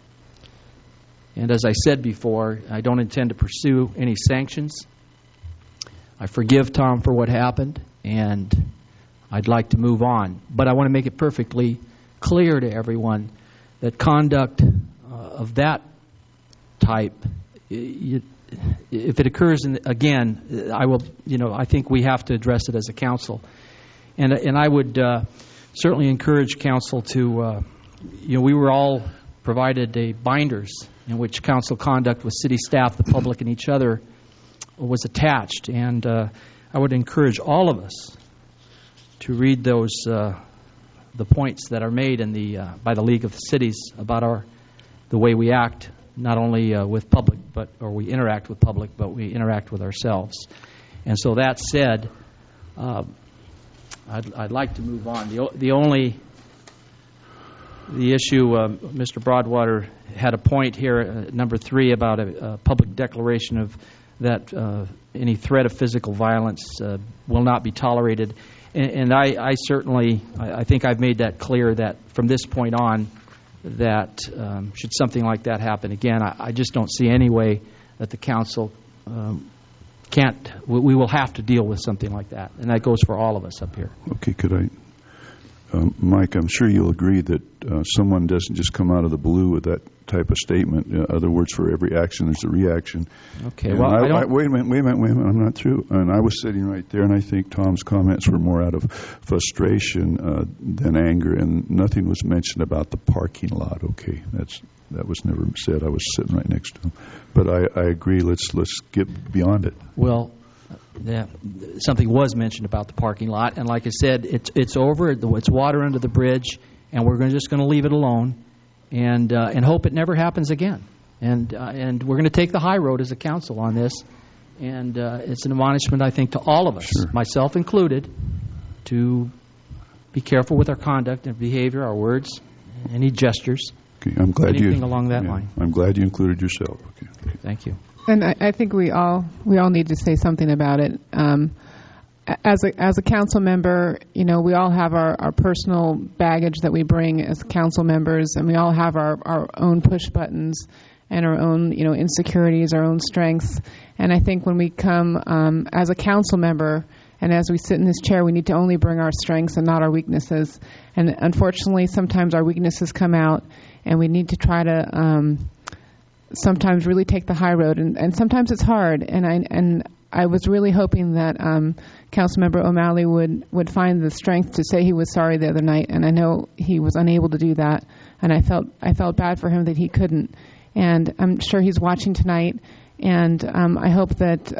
as I said before, I don't intend to pursue any sanctions. I forgive Tom for what happened, and I'd like to move on. But I want to make it perfectly clear to everyone that conduct of that type, if it occurs again, I think we have to address it as a council. And I would certainly encourage council to, we were all provided binders in which council conduct with city staff, the public, and each other was attached. And I would encourage all of us to read those, the points that are made in by the League of Cities about the way we act, not only with public, or we interact with public, but we interact with ourselves. And so that said, I'd like to move on. The issue, Mr. Broadwater had a point here, number 3, about a public declaration of that any threat of physical violence will not be tolerated. And I certainly, I think I've made that clear that from this point on, that should something like that happen again, I just don't see any way that the council we will have to deal with something like that. And that goes for all of us up here. Okay, could I, Mike, I'm sure you'll agree that someone doesn't just come out of the blue with that type of statement. In other words, for every action, there's a reaction. Okay, and well, wait a minute, I'm not through. And I was sitting right there, and I think Tom's comments were more out of frustration than anger, and nothing was mentioned about the parking lot. Okay, that was never said. I was sitting right next to him. But I agree, let's get beyond it. Well, yeah, something was mentioned about the parking lot, and like I said, it's over. It's water under the bridge, and we're just going to leave it alone, and hope it never happens again. And we're going to take the high road as a council on this, and it's an admonishment, I think, to all of us, myself included, to be careful with our conduct and behavior, our words, any gestures. Okay, I'm glad anything along that line. I'm glad you included yourself. Okay. Thank you. And I think we all need to say something about it. As a council member, we all have our personal baggage that we bring as council members, and we all have our own push buttons and our own insecurities, our own strengths. And I think when we come as a council member and as we sit in this chair, we need to only bring our strengths and not our weaknesses. And unfortunately, sometimes our weaknesses come out, and we need to try to sometimes really take the high road, and sometimes it's hard. And I was really hoping that Councilmember O'Malley would find the strength to say he was sorry the other night, and I know he was unable to do that, and I felt bad for him that he couldn't. And I'm sure he's watching tonight, and I hope that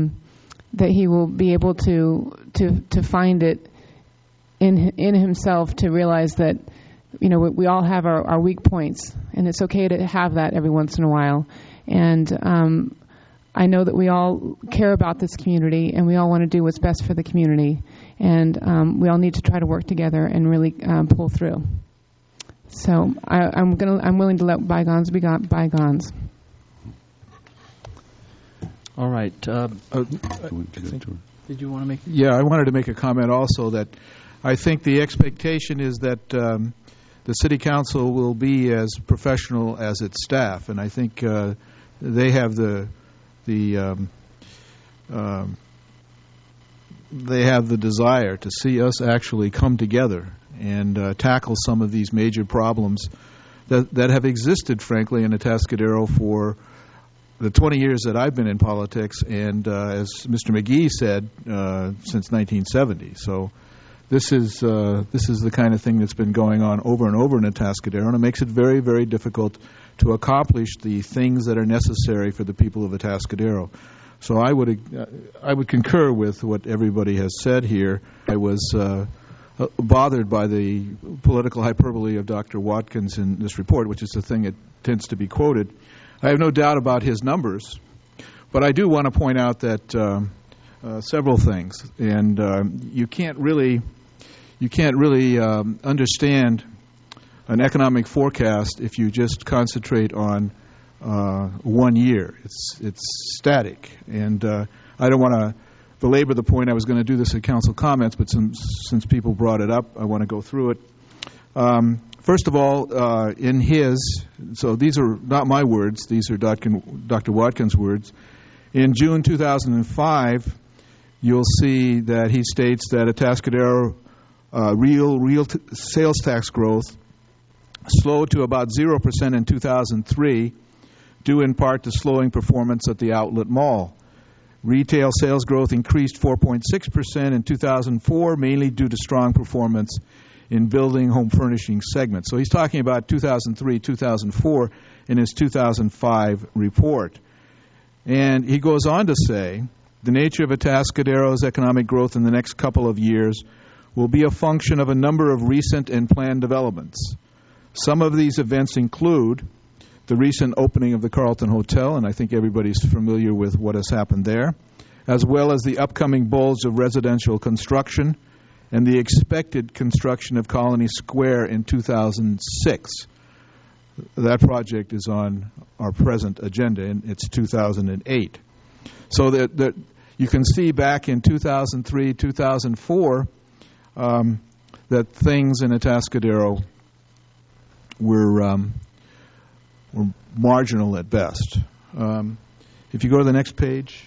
he will be able to find it in himself to realize that we all have our weak points, and it's okay to have that every once in a while. And I know that we all care about this community, and we all want to do what's best for the community. And we all need to try to work together and really pull through. So I'm willing to let bygones be bygones. All right. Did you want to make? Yeah, I wanted to make a comment also that I think the expectation is that the City Council will be as professional as its staff, and I think they have the desire to see us actually come together and tackle some of these major problems that have existed, frankly, in Atascadero for the 20 years that I've been in politics, and as Mr. McGee said, since 1970. So this is the kind of thing that's been going on over and over in Atascadero, and it makes it very, very difficult to accomplish the things that are necessary for the people of Atascadero. So I would concur with what everybody has said here. I was bothered by the political hyperbole of Dr. Watkins in this report, which is the thing that tends to be quoted. I have no doubt about his numbers, but I do want to point out that several things, and you can't really understand an economic forecast if you just concentrate on 1 year. It's static, and I don't want to belabor the point. I was going to do this at council comments, but since people brought it up, I want to go through it. First of all, so these are not my words, these are Dr. Watkins' words. In June 2005, you'll see that he states that Atascadero real sales tax growth slowed to about 0% in 2003, due in part to slowing performance at the outlet mall. Retail sales growth increased 4.6% in 2004, mainly due to strong performance in building home furnishing segment. So he's talking about 2003, 2004 in his 2005 report. And he goes on to say, the nature of Atascadero's economic growth in the next couple of years will be a function of a number of recent and planned developments. Some of these events include the recent opening of the Carlton Hotel, and I think everybody's familiar with what has happened there, as well as the upcoming bulge of residential construction and the expected construction of Colony Square in 2006. That project is on our present agenda, and it's 2008. So that you can see back in 2003, 2004, that things in Atascadero were marginal at best. If you go to the next page.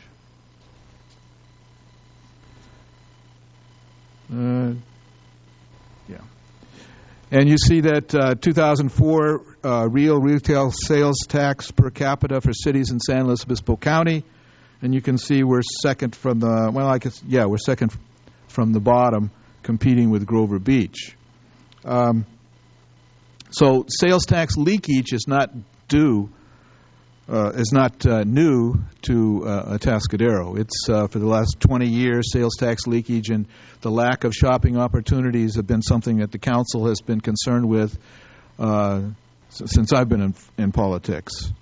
And you see that 2004 real retail sales tax per capita for cities in San Luis Obispo County, and you can see we're second from the we're second from the bottom, competing with Grover Beach. So sales tax leakage is not new to Atascadero. It's for the last 20 years, sales tax leakage and the lack of shopping opportunities have been something that the council has been concerned with since I've been in politics.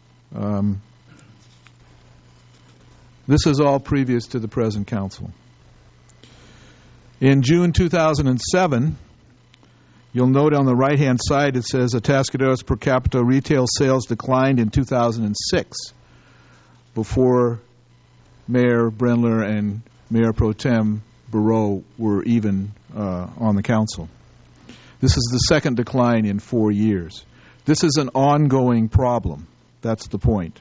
This is all previous to the present council. In June 2007, you'll note on the right-hand side it says Atascadero's per capita retail sales declined in 2006 before Mayor Brendler and Mayor Pro Tem Barreau were even on the council. This is the second decline in 4 years. This is an ongoing problem. That's the point.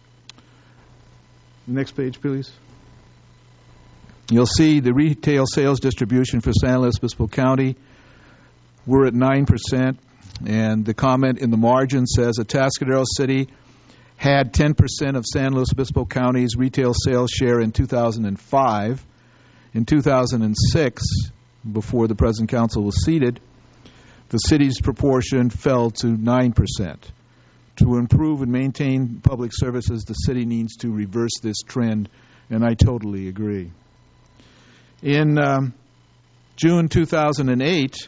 Next page, please. You'll see the retail sales distribution for San Luis Obispo County. We're at 9%, and the comment in the margin says Atascadero City had 10% of San Luis Obispo County's retail sales share in 2005. In 2006, before the present council was seated, the city's proportion fell to 9%. To improve and maintain public services, the city needs to reverse this trend, and I totally agree. In June 2008,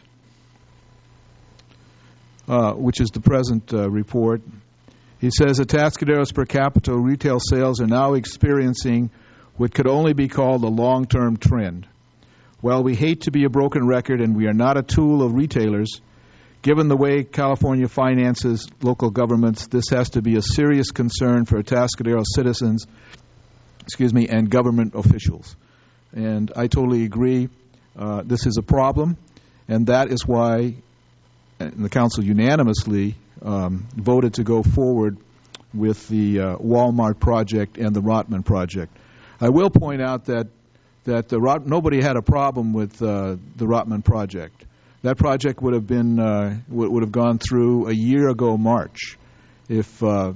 which is the present report, he says Atascadero's per capita retail sales are now experiencing what could only be called a long-term trend. While we hate to be a broken record and we are not a tool of retailers, given the way California finances local governments, this has to be a serious concern for Atascadero citizens, and government officials. And I totally agree. This is a problem, and that is why the council unanimously voted to go forward with the Walmart project and the Rotman project. I will point out that nobody had a problem with the Rotman project. That project would have been would have gone through a year ago March if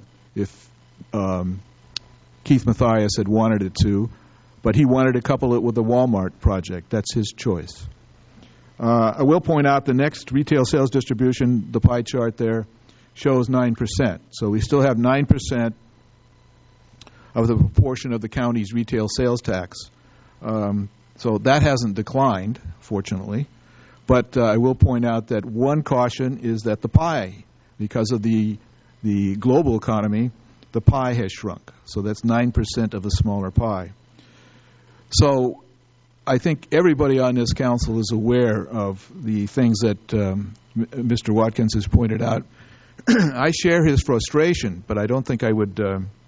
Keith Mathias had wanted it to, but he wanted to couple it with the Walmart project. That's his choice. I will point out the next retail sales distribution, the pie chart there, shows 9%. So we still have 9% of the proportion of the county's retail sales tax. So that hasn't declined, fortunately. But I will point out that one caution is that the pie, because of the global economy, the pie has shrunk. So that's 9% of a smaller pie. So I think everybody on this council is aware of the things that Mr. Watkins has pointed out. I share his frustration, but I don't think I would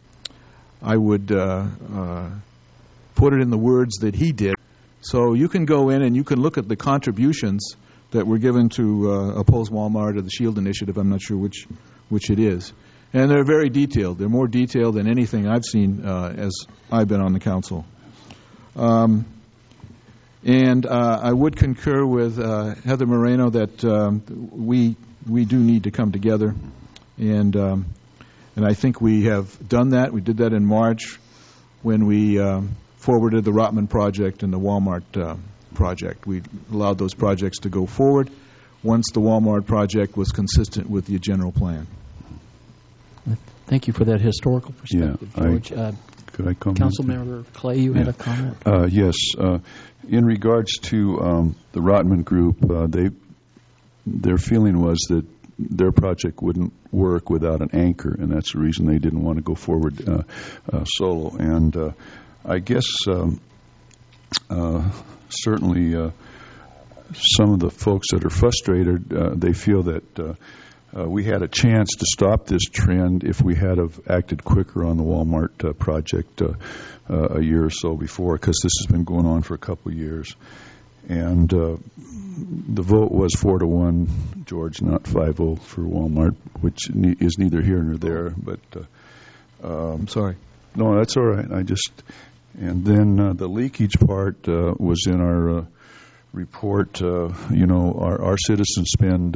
put it in the words that he did. So you can go in and you can look at the contributions that were given to oppose Walmart or the SHIELD initiative. I'm not sure which it is. And they're very detailed. They're more detailed than anything I've seen as I've been on the council. And I would concur with Heather Moreno that we do need to come together, and I think we have done that. We did that in March when we forwarded the Rotman project and the Walmart project. We allowed those projects to go forward once the Walmart project was consistent with the general plan. Thank you for that historical perspective, George. Could I comment? Councilmember Clay, you had a comment? Yes. In regards to the Rotman Group, their feeling was that their project wouldn't work without an anchor, and that's the reason they didn't want to go forward solo. And I guess certainly some of the folks that are frustrated, they feel that we had a chance to stop this trend if we had have acted quicker on the Walmart project a year or so before, because this has been going on for a couple of years. And the vote was 4-1, George, not 5-0 for Walmart, which is neither here nor there. But I'm sorry. No, that's all right. And then the leakage part was in our report. Our citizens spend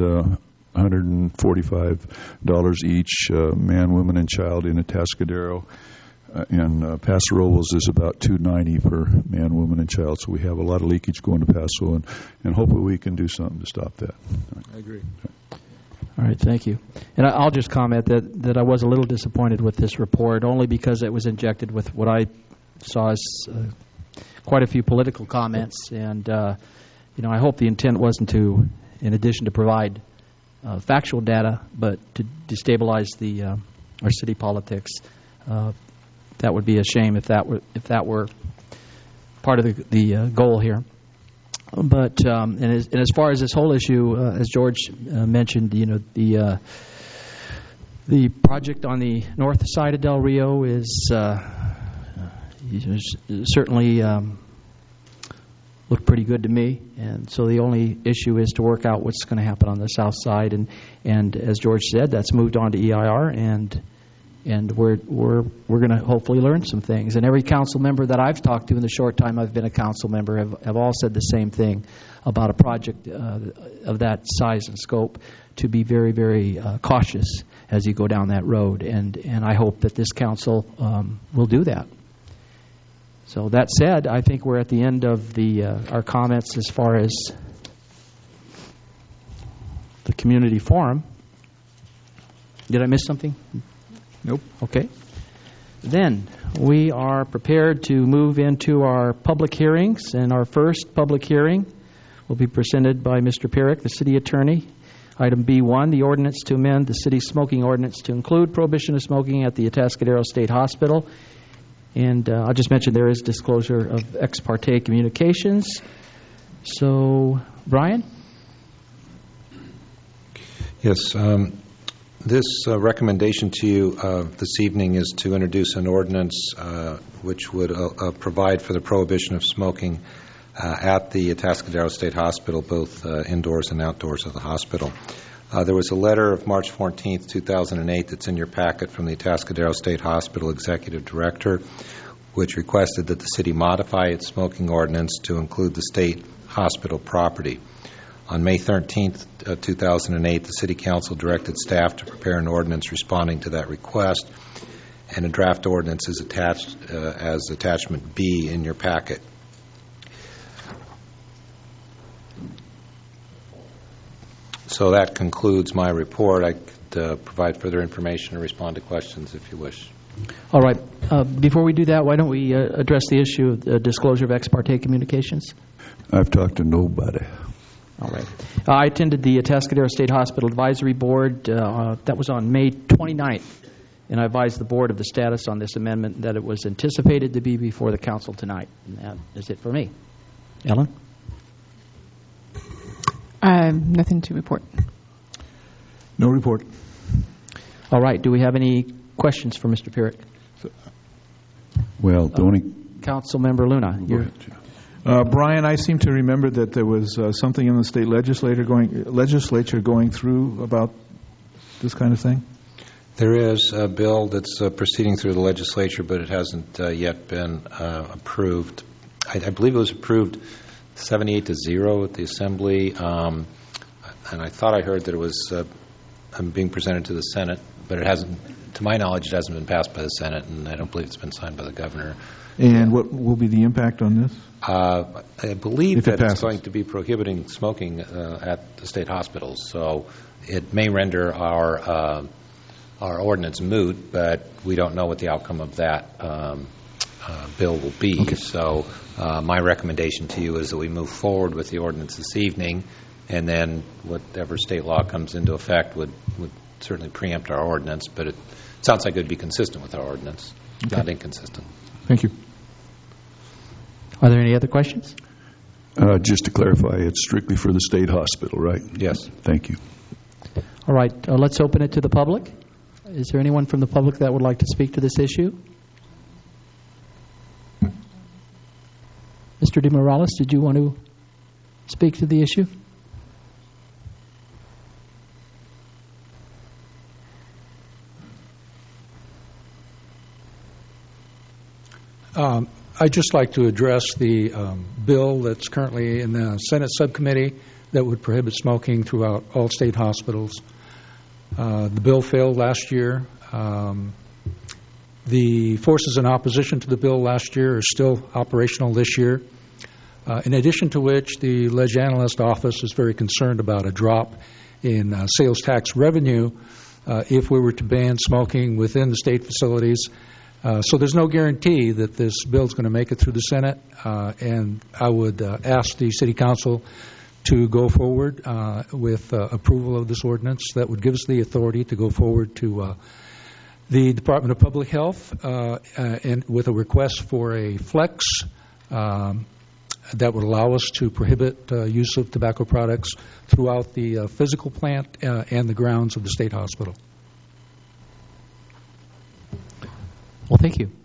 $145 each, man, woman, and child in Atascadero. And Paso Robles is about $290 per man, woman, and child. So we have a lot of leakage going to Paso, and hopefully we can do something to stop that. I agree. All right, thank you. And I'll just comment that I was a little disappointed with this report, only because it was injected with what I saw as quite a few political comments. And, I hope the intent wasn't to, in addition to provide factual data, but to destabilize our city politics. That would be a shame if that were part of the goal here. But and as far as this whole issue, as George mentioned, the project on the north side of Del Rio is certainly looked pretty good to me, and so the only issue is to work out what's going to happen on the south side. And as George said, that's moved on to EIR, and we're going to hopefully learn some things. And every council member that I've talked to in the short time I've been a council member have all said the same thing about a project of that size and scope, to be very, very cautious as you go down that road. And I hope that this council will do that. So that said, I think we're at the end of our comments as far as the community forum. Did I miss something? Nope. Okay. Then we are prepared to move into our public hearings, and our first public hearing will be presented by Mr. Pierik, the city attorney. Item B1, the ordinance to amend the city smoking ordinance to include prohibition of smoking at the Atascadero State Hospital. And I'll just mention there is disclosure of ex parte communications. So, Brian? Yes. This recommendation to you this evening is to introduce an ordinance which would provide for the prohibition of smoking at the Atascadero State Hospital, both indoors and outdoors of the hospital. There was a letter of March 14th, 2008 that's in your packet from the Atascadero State Hospital Executive Director, which requested that the city modify its smoking ordinance to include the state hospital property. On May 13th, 2008, the City Council directed staff to prepare an ordinance responding to that request, and a draft ordinance is attached as Attachment B in your packet. So that concludes my report. I could provide further information or respond to questions if you wish. All right. Before we do that, why don't we address the issue of disclosure of ex parte communications? I've talked to nobody. All right. I attended the Atascadero State Hospital Advisory Board. That was on May 29th, and I advised the board of the status on this amendment, that it was anticipated to be before the council tonight. And that is it for me. Ellen? Nothing to report. No report. All right. Do we have any questions for Mr. Pierik? Well, the only... Councilmember Luna. Brian, I seem to remember that there was something in the state legislature going through about this kind of thing. There is a bill that's proceeding through the legislature, but it hasn't yet been approved. I believe it was approved 78-0 at the Assembly, and I thought I heard that it was being presented to the Senate, but it hasn't, to my knowledge, it hasn't been passed by the Senate, and I don't believe it's been signed by the governor. And what will be the impact on this? I believe If it that it's passes. going to be prohibiting smoking at the state hospitals, so it may render our ordinance moot, but we don't know what the outcome of that bill will be. Okay. So my recommendation to you is that we move forward with the ordinance this evening, and then whatever state law comes into effect would certainly preempt our ordinance, but it sounds like it would be consistent with our ordinance, not inconsistent. Thank you. Are there any other questions? Just to clarify, it's strictly for the state hospital, right? Yes. Thank you. All right, let's open it to the public. Is there anyone from the public that would like to speak to this issue? Mr. De Morales, did you want to speak to the issue? I'd just like to address the bill that's currently in the Senate subcommittee that would prohibit smoking throughout all state hospitals. The bill failed last year. The forces in opposition to the bill last year are still operational this year. In addition to which, the Ledge Analyst Office is very concerned about a drop in sales tax revenue if we were to ban smoking within the state facilities. So there's no guarantee that this bill is going to make it through the Senate, and I would ask the City Council to go forward with approval of this ordinance that would give us the authority to go forward to the Department of Public Health and with a request for a flex that would allow us to prohibit use of tobacco products throughout the physical plant and the grounds of the state hospital. Well, thank you.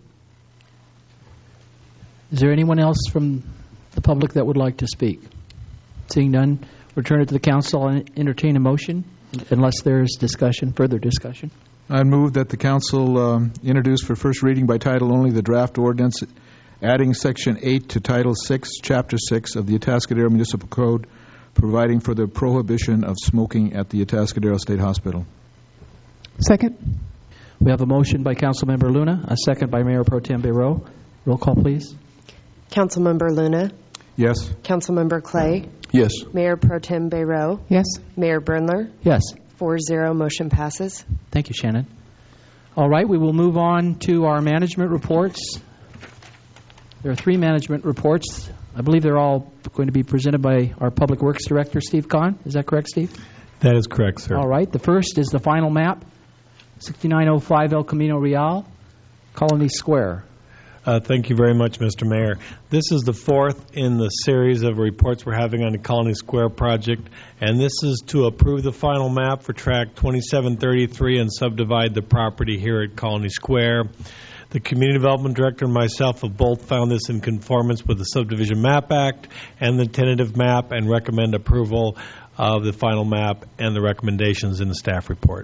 Is there anyone else from the public that would like to speak? Seeing none, return it to the council and entertain a motion unless there is discussion, further discussion. I move that the council introduce for first reading by title only the draft ordinance adding Section 8 to Title 6, Chapter 6 of the Atascadero Municipal Code, providing for the prohibition of smoking at the Atascadero State Hospital. Second. We have a motion by Councilmember Luna, a second by Mayor Pro Tem Bayreau. Roll call, please. Councilmember Luna? Yes. Councilmember Clay? Yes. Mayor Pro Tem Bayreau? Yes. Mayor Brindler? Yes. 4-0, motion passes. Thank you, Shannon. All right, we will move on to our management reports. There are 3 management reports. I believe they're all going to be presented by our Public Works Director, Steve Kahn. Is that correct, Steve? That is correct, sir. All right, the first is the final map, 6905 El Camino Real, Colony Square. Thank you very much, Mr. Mayor. This is the 4th in the series of reports we're having on the Colony Square project, and this is to approve the final map for Tract 2733 and subdivide the property here at Colony Square. The Community Development Director and myself have both found this in conformance with the Subdivision Map Act and the tentative map and recommend approval of the final map and the recommendations in the staff report.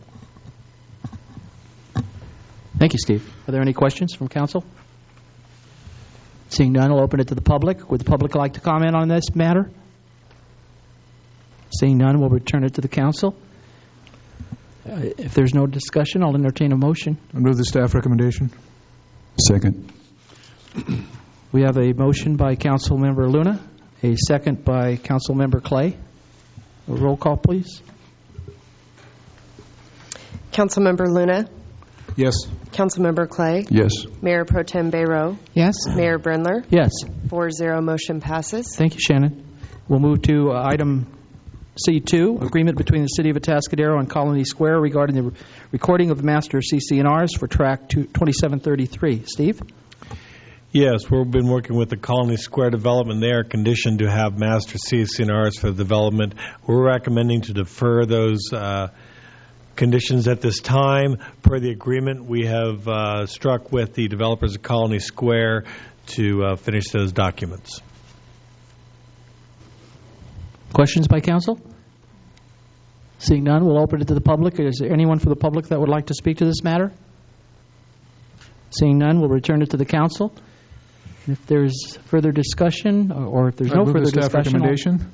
Thank you, Steve. Are there any questions from council? Seeing none, I'll open it to the public. Would the public like to comment on this matter? Seeing none, we'll return it to the council. If there's no discussion, I'll entertain a motion. I move the staff recommendation. Second. We have a motion by Councilmember Luna, a second by Councilmember Clay. A roll call, please. Councilmember Luna? Yes. Councilmember Clay? Yes. Mayor Pro Tem Bayreau? Yes. Mayor Brindler? Yes. 4-0, motion passes. Thank you, Shannon. We'll move to item C2, agreement between the City of Atascadero and Colony Square regarding the recording of master CC&Rs for Tract 2733. Steve? Yes, we've been working with the Colony Square development. They are conditioned to have master CC&Rs for the development. We're recommending to defer those conditions at this time. Per the agreement, we have struck with the developers of Colony Square to finish those documents. Questions by council? Seeing none, we'll open it to the public. Is there anyone from the public that would like to speak to this matter? Seeing none, we'll return it to the council. If there's further discussion, or if there's no further discussion, recommendation.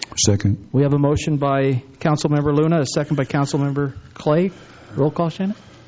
Second. We have a motion by Councilmember Luna, a second by Councilmember Clay. Roll call, Shannon.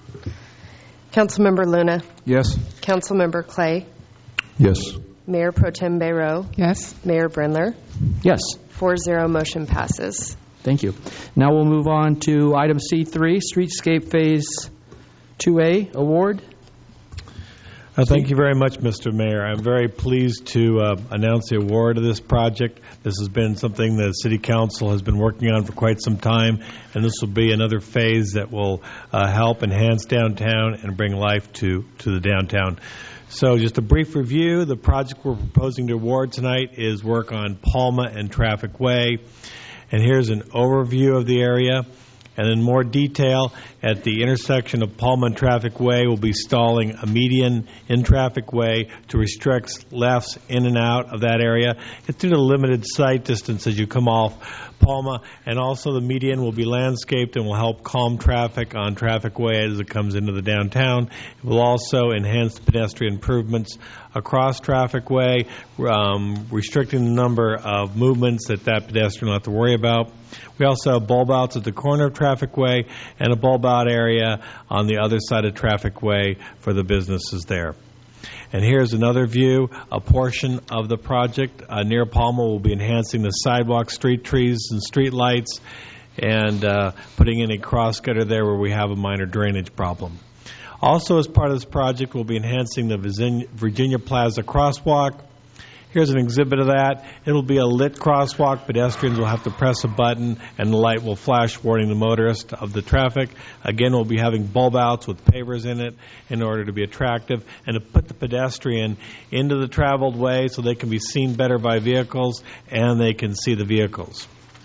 Councilmember Luna. Yes. Councilmember Clay. Yes. Mayor Pro Tem Bayrow. Yes. Mayor Brindler. Yes. 4-0, motion passes. Thank you. Now we'll move on to item C3, Streetscape Phase 2A award. Thank you very much, Mr. Mayor. I'm very pleased to announce the award of this project. This has been something the City Council has been working on for quite some time, and this will be another phase that will help enhance downtown and bring life to the downtown. So just a brief review. The project we're proposing to award tonight is work on Palma and Traffic Way. And here's an overview of the area. And in more detail, at the intersection of Palma and Traffic Way, we'll be installing a median in Traffic Way to restrict lefts in and out of that area. It's due to limited sight distance as you come off Palma, and also the median will be landscaped and will help calm traffic on Traffic Way as it comes into the downtown. It will also enhance pedestrian improvements across Traffic Way, restricting the number of movements that pedestrian will have to worry about. We also have bulb outs at the corner of Traffic Way and a bulb out area on the other side of Traffic Way for the businesses there. And here's another view. A portion of the project near Palma will be enhancing the sidewalk, street trees, and street lights, and putting in a cross gutter there where we have a minor drainage problem. Also, as part of this project, we'll be enhancing the Virginia Plaza crosswalk. Here's an exhibit of that. It'll be a lit crosswalk. Pedestrians will have to press a button, and the light will flash, warning the motorist of the traffic. Again, we'll be having bulb outs with pavers in it in order to be attractive and to put the pedestrian into the traveled way so they can be seen better by vehicles and they can see the vehicles.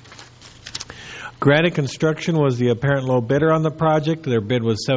Granite Construction was the apparent low bidder on the project. Their bid was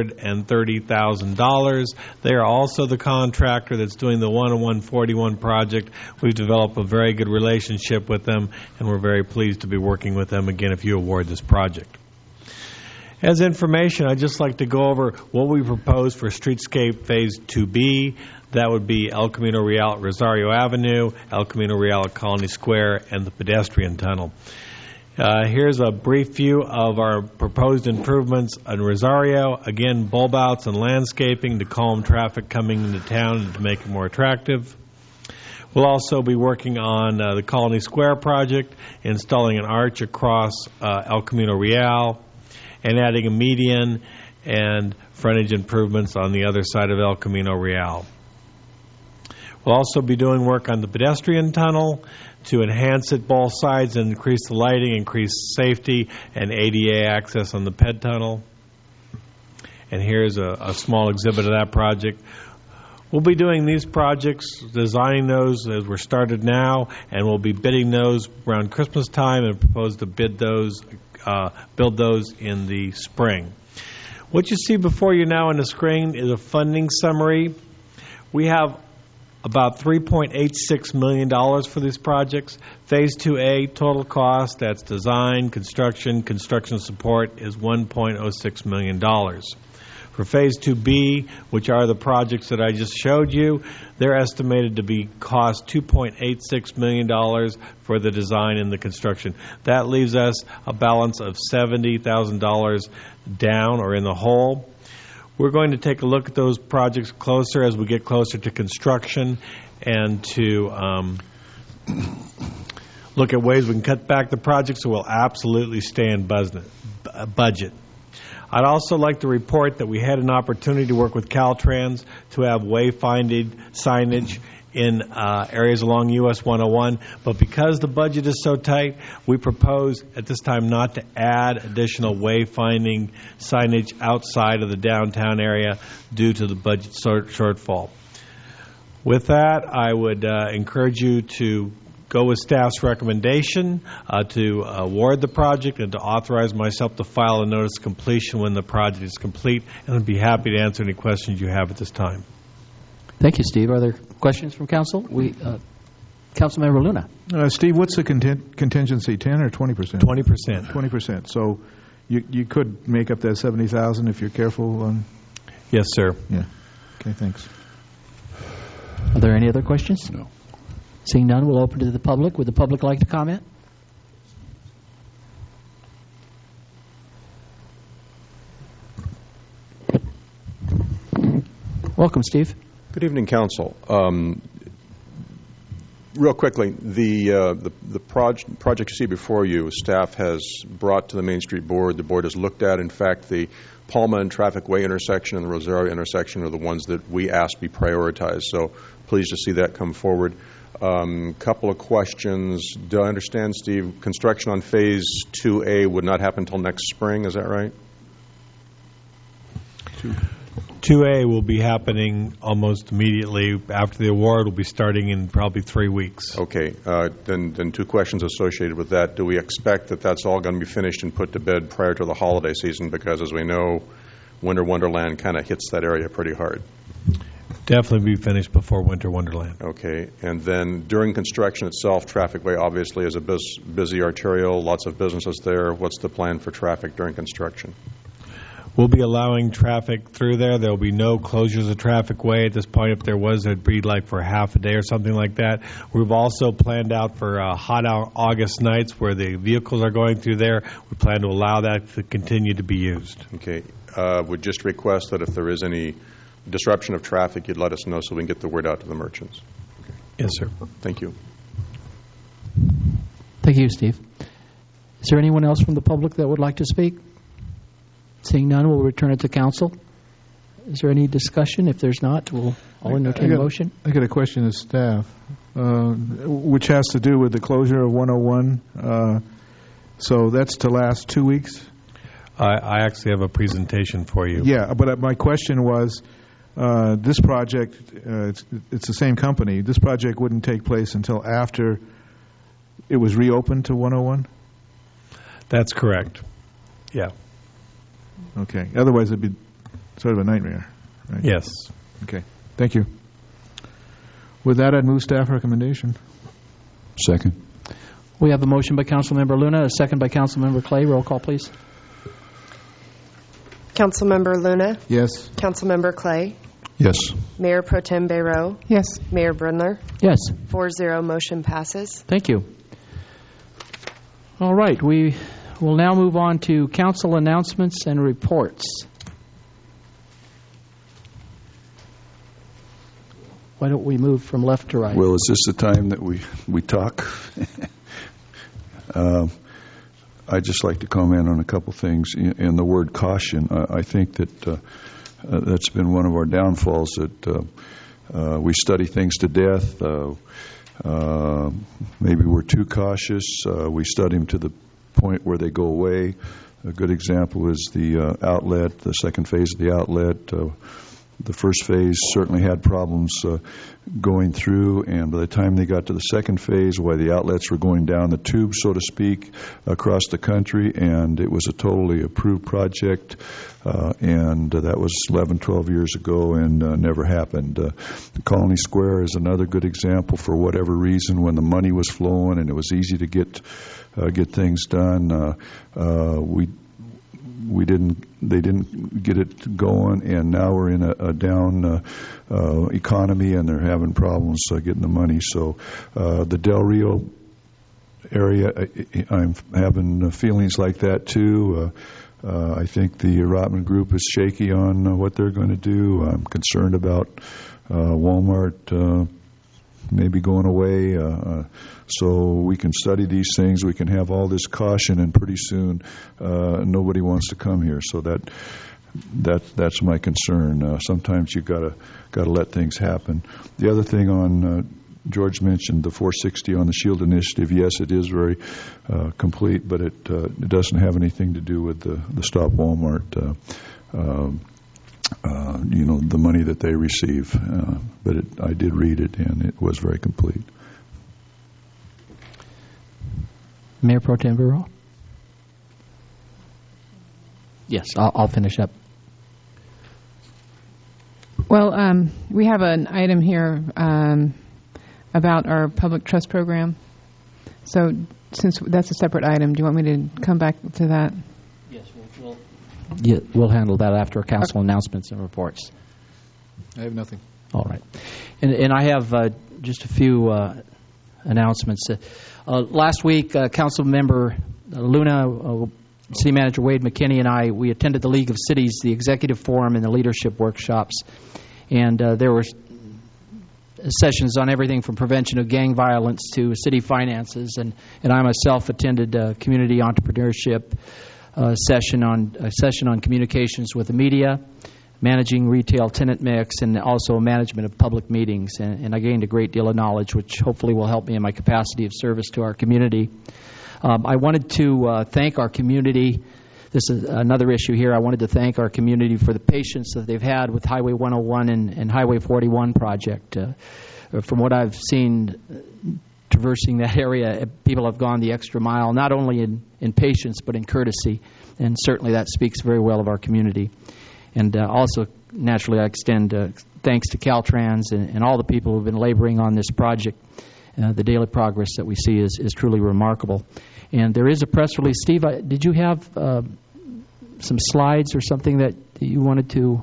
$730,000. They are also the contractor that's doing the 10141 project. We've developed a very good relationship with them, and we're very pleased to be working with them again if you award this project. As information, I'd just like to go over what we propose for Streetscape Phase 2B. That would be El Camino Real at Rosario Avenue, El Camino Real at Colony Square, and the pedestrian tunnel. Here's a brief view of our proposed improvements in Rosario. Again, bulb outs and landscaping to calm traffic coming into town and to make it more attractive. We'll also be working on the Colony Square project, installing an arch across El Camino Real, and adding a median and frontage improvements on the other side of El Camino Real. We'll also be doing work on the pedestrian tunnel to enhance it both sides and increase the lighting, increase safety, and ADA access on the ped tunnel. And here's a small exhibit of that project. We'll be doing these projects, designing those as we're started now, and we'll be bidding those around Christmas time and propose to build those in the spring. What you see before you now on the screen is a funding summary. We have about $3.86 million for these projects. Phase 2A, total cost, that's design, construction support, is $1.06 million. For Phase 2B, which are the projects that I just showed you, they're estimated to be cost $2.86 million for the design and the construction. That leaves us a balance of $70,000 down or in the hole. We're going to take a look at those projects closer as we get closer to construction and to look at ways we can cut back the project so we'll absolutely stay in budget. I'd also like to report that we had an opportunity to work with Caltrans to have wayfinding signage in areas along US 101, but because the budget is so tight, we propose at this time not to add additional wayfinding signage outside of the downtown area due to the budget shortfall. With that, I would encourage you to go with staff's recommendation to award the project and to authorize myself to file a notice of completion when the project is complete, and I'd be happy to answer any questions you have at this time. Thank you, Steve. Are there questions from council? Councilmember Luna. Steve, what's the contingency, 10 or 20%? 20%. 20%. So you could make up that $70,000 if you're careful on... Yes, sir. Yeah. Okay, thanks. Are there any other questions? No. Seeing none, we'll open to the public. Would the public like to comment? Welcome, Steve. Good evening, Council. Real quickly, the project you see before you, staff has brought to the Main Street Board. The Board has looked at, in fact, the Palma and Traffic Way intersection and the Rosario intersection are the ones that we asked be prioritized. So pleased to see that come forward. Couple of questions. Do I understand, Steve, construction on Phase 2A would not happen until next spring? Is that right? 2A will be happening almost immediately. After the award, will be starting in probably 3 weeks. Okay. Then two questions associated with that. Do we expect that that's all going to be finished and put to bed prior to the holiday season? Because, as we know, Winter Wonderland kind of hits that area pretty hard. Definitely be finished before Winter Wonderland. Okay. And then during construction itself, Traffic Way obviously is a busy arterial, lots of businesses there. What's the plan for traffic during construction? We'll be allowing traffic through there. There will be no closures of Traffic Way at this point. If there was, it'd be like for half a day or something like that. We've also planned out for hot August nights where the vehicles are going through there. We plan to allow that to continue to be used. Okay. Would just request that if there is any disruption of traffic, you'd let us know so we can get the word out to the merchants. Okay. Yes, sir. Thank you. Thank you, Steve. Is there anyone else from the public that would like to speak? Seeing none, we'll return it to council. Is there any discussion? If there's not, I'll entertain a motion. I got a question to staff, which has to do with the closure of 101. So that's to last 2 weeks? I actually have a presentation for you. Yeah, but my question was, this project, it's the same company. This project wouldn't take place until after it was reopened to 101? That's correct. Yeah. Okay. Otherwise, it'd be sort of a nightmare, right? Yes. Okay. Thank you. With that, I'd move staff recommendation. Second. We have a motion by Councilmember Luna, a second by Councilmember Clay. Roll call, please. Councilmember Luna? Yes. Councilmember Clay? Yes. Mayor Pro Tem Bayroux? Yes. Mayor Brindler? Yes. 4-0, motion passes. Thank you. All right. We will now move on to council announcements and reports. Why don't we move from left to right? Well, is this the time that we talk? I'd just like to comment on a couple things. In the word caution, I think that that's been one of our downfalls, that we study things to death. Maybe we're too cautious. We study them to the point where they go away. A good example is the outlet, the second phase of the outlet. The first phase certainly had problems going through, and by the time they got to the second phase, the outlets were going down the tube, so to speak, across the country, and it was a totally approved project, and that was 11, 12 years ago and never happened. Colony Square is another good example. For whatever reason, when the money was flowing and it was easy to get things done, they didn't get it going, and now we're in a down economy, and they're having problems getting the money. So the Del Rio area, I'm having feelings like that too. I think the Rotman Group is shaky on what they're going to do. I'm concerned about Walmart maybe going away. So we can study these things. We can have all this caution, and pretty soon nobody wants to come here. So that's my concern. Sometimes you got to let things happen. The other thing on George mentioned the 460 on the SHIELD initiative. Yes, it is very complete, but it doesn't have anything to do with the Stop Walmart. The money that they receive. But I did read it, and it was very complete. Mayor Pro Tem Bayroux? Yes, I'll finish up. Well, we have an item here about our public trust program. So since that's a separate item, do you want me to come back to that? Yes, we'll handle that after council announcements and reports. I have nothing. All right. And I have just a few announcements. Last week, Council Member Luna, City Manager Wade McKinney, and we attended the League of Cities, the Executive Forum, and the Leadership Workshops. And there were sessions on everything from prevention of gang violence to city finances, and I myself attended a community entrepreneurship session on communications with the media, managing retail tenant mix, and also management of public meetings. And I gained a great deal of knowledge, which hopefully will help me in my capacity of service to our community. I wanted to thank our community. This is another issue here. I wanted to thank our community for the patience that they've had with Highway 101 and Highway 41 project. From what I've seen traversing that area, people have gone the extra mile, not only in patience but in courtesy, and certainly that speaks very well of our community. And also, naturally, I extend thanks to Caltrans and all the people who have been laboring on this project. The daily progress that we see is truly remarkable. And there is a press release. Steve, did you have some slides or something that you wanted to?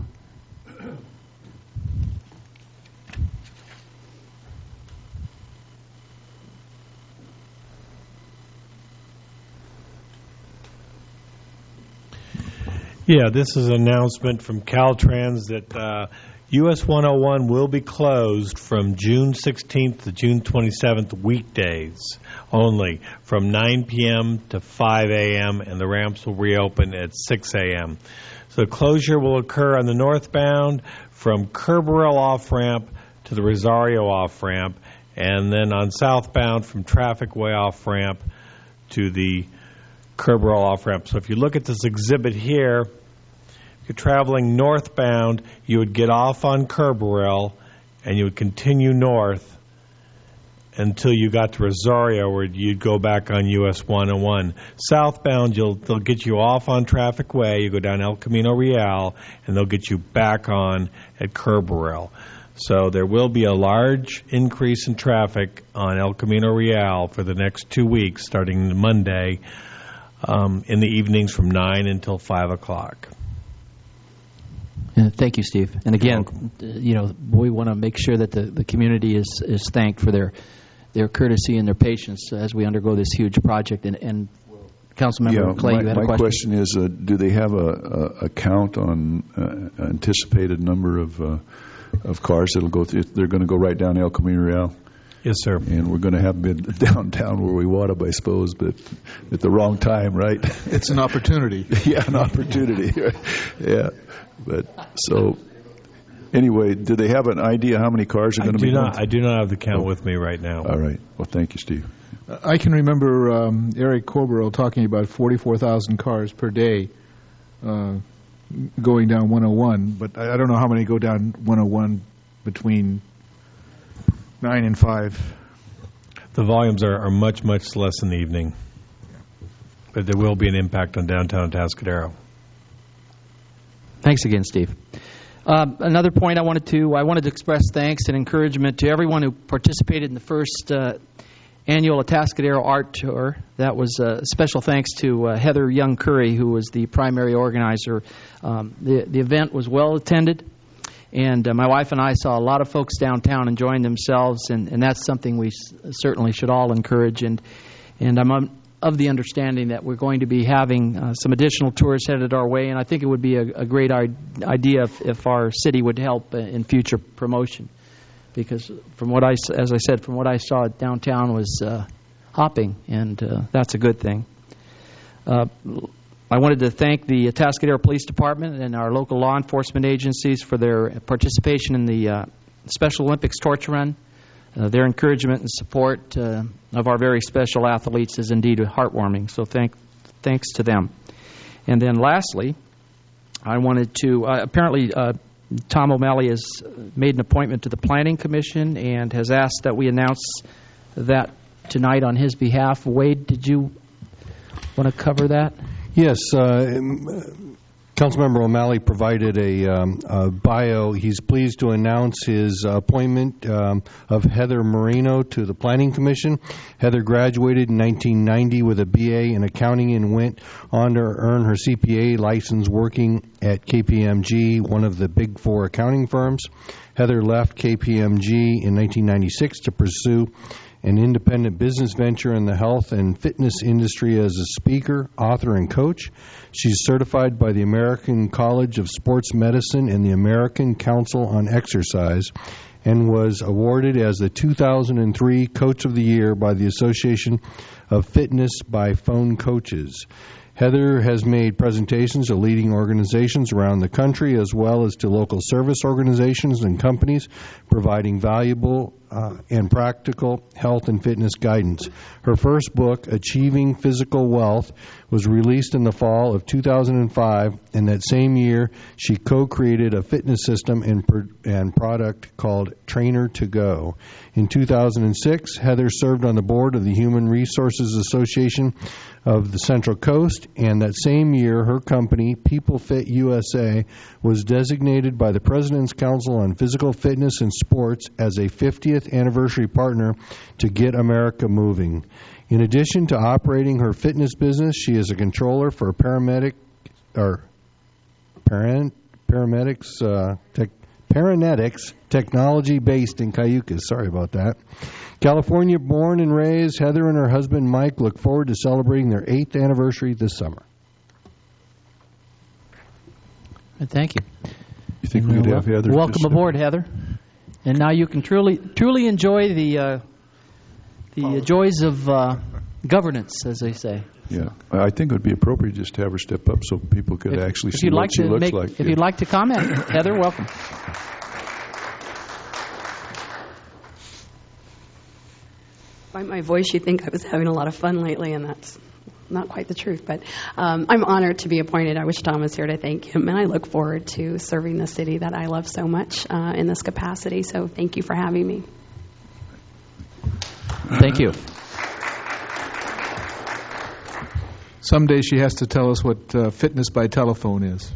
Yeah, this is an announcement from Caltrans that US 101 will be closed from June 16th to June 27th weekdays only from 9 p.m. to 5 a.m. and the ramps will reopen at 6 a.m. So the closure will occur on the northbound from Kerberell off-ramp to the Rosario off-ramp, and then on southbound from Traffic Way off-ramp to the Kerberell off-ramp. So if you look at this exhibit here, if you're traveling northbound, you would get off on Kerberell and you would continue north until you got to Rosario, where you'd go back on US 101. Southbound, they'll get you off on Traffic Way, you go down El Camino Real, and they'll get you back on at Kerberell. So there will be a large increase in traffic on El Camino Real for the next 2 weeks, starting Monday, in the evenings from 9 until 5 o'clock. Thank you, Steve. And again, we want to make sure that the community is thanked for their courtesy and their patience as we undergo this huge project. And Councilmember Clay, you had a question? My question is, do they have a count on anticipated number of cars that'll go through? They're going to go right down El Camino Real? Yes, sir. And we're going to have been downtown where we want them, I suppose, but at the wrong time, right? It's an opportunity. Yeah, an opportunity. Yeah. But so, anyway, do they have an idea how many cars are going to be going? I do not have the count with me right now. All right. Well, thank you, Steve. I can remember Eric Corberell talking about 44,000 cars per day going down 101, but I don't know how many go down 101 between 9 and 5. The volumes are much, much less in the evening. But there will be an impact on downtown Atascadero. Thanks again, Steve. Another point I wanted to express thanks and encouragement to everyone who participated in the first annual Atascadero Art Tour. That was special thanks to Heather Young Curry, who was the primary organizer. The event was well attended. And my wife and I saw a lot of folks downtown enjoying themselves, and that's something we certainly should all encourage. And I'm of the understanding that we're going to be having some additional tours headed our way, and I think it would be a great idea if our city would help in future promotion. Because from what I saw downtown was hopping, and that's a good thing. I wanted to thank the Atascadero Police Department and our local law enforcement agencies for their participation in the Special Olympics Torch Run. Their encouragement and support of our very special athletes is indeed heartwarming, so thanks to them. And then lastly, I wanted to, apparently Tom O'Malley has made an appointment to the Planning Commission and has asked that we announce that tonight on his behalf. Wade, did you want to cover that? Yes. Councilmember O'Malley provided a bio. He's pleased to announce his appointment of Heather Moreno to the Planning Commission. Heather graduated in 1990 with a BA in accounting and went on to earn her CPA license working at KPMG, one of the big four accounting firms. Heather left KPMG in 1996 to pursue an independent business venture in the health and fitness industry as a speaker, author, and coach. She's certified by the American College of Sports Medicine and the American Council on Exercise, and was awarded as the 2003 Coach of the Year by the Association of Fitness by Phone Coaches. Heather has made presentations to leading organizations around the country as well as to local service organizations and companies, providing valuable and practical health and fitness guidance. Her first book, Achieving Physical Wealth, was released in the fall of 2005, and that same year she co-created a fitness system and product called Trainer to Go. In 2006, Heather served on the board of the Human Resources Association of the Central Coast, and that same year her company, People Fit USA, was designated by the President's Council on Physical Fitness and Sports as a 50th anniversary partner to Get America Moving. In addition to operating her fitness business, she is a controller for Paranetics Technology based in Cayucas. Sorry about that. California born and raised, Heather and her husband Mike look forward to celebrating their 8th anniversary this summer. Thank you. You think we could have Heather? Welcome aboard, Heather. And now you can truly enjoy the joys of governance, as they say. Yeah, I think it would be appropriate just to have her step up so people could actually see what she looks like. If you'd like to comment, Heather, welcome. By my voice, you think I was having a lot of fun lately, and that's not quite the truth. But I'm honored to be appointed. I wish Tom was here to thank him, and I look forward to serving the city that I love so much in this capacity. So thank you for having me. Thank you. Someday she has to tell us what fitness by telephone is.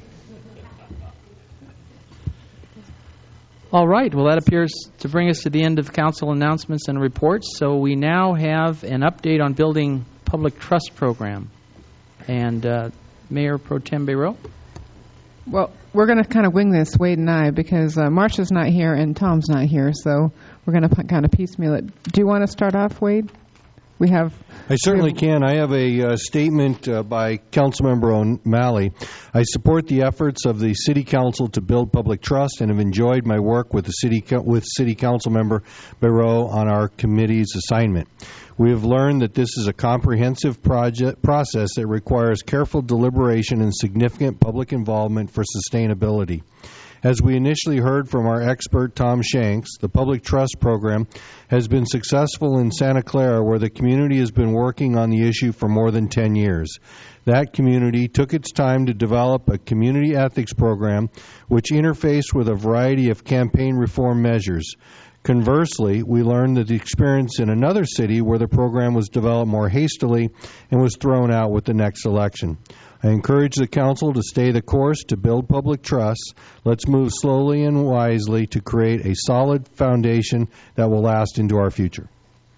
All right. Well, that appears to bring us to the end of council announcements and reports. So we now have an update on building public trust program. And Mayor Pro Tem Bayreau? Well, we're going to kind of wing this, Wade and I, because Marcia's not here and Tom's not here. So we're going to kind of piecemeal it. Do you want to start off, Wade? I certainly can. I have a statement by Councilmember O'Malley. I support the efforts of the City Council to build public trust and have enjoyed my work with City Council Member Bayreau on our committee's assignment. We have learned that this is a comprehensive process that requires careful deliberation and significant public involvement for sustainability. As we initially heard from our expert, Tom Shanks, the Public Trust Program has been successful in Santa Clara, where the community has been working on the issue for more than 10 years. That community took its time to develop a community ethics program which interfaced with a variety of campaign reform measures. Conversely, we learned that the experience in another city where the program was developed more hastily and was thrown out with the next election. I encourage the Council to stay the course to build public trust. Let's move slowly and wisely to create a solid foundation that will last into our future.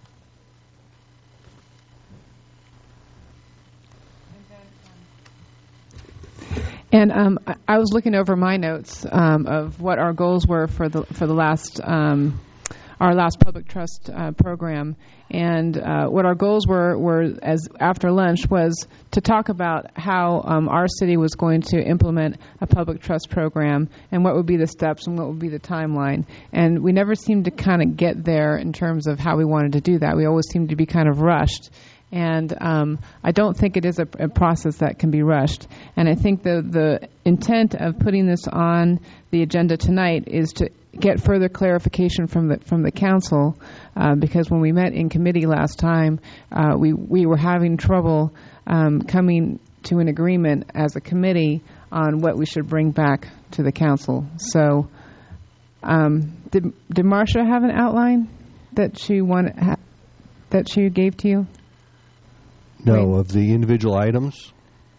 And I was looking over my notes of what our goals were for the last our last public trust program, and what our goals were as after lunch was to talk about how our city was going to implement a public trust program and what would be the steps and what would be the timeline. And we never seemed to kind of get there in terms of how we wanted to do that. We always seemed to be kind of rushed. And I don't think it is a process that can be rushed. And I think the intent of putting this on the agenda tonight is to get further clarification from the council, because when we met in committee last time, we were having trouble coming to an agreement as a committee on what we should bring back to the council. So, did Marcia have an outline that she gave to you? No, of the individual items?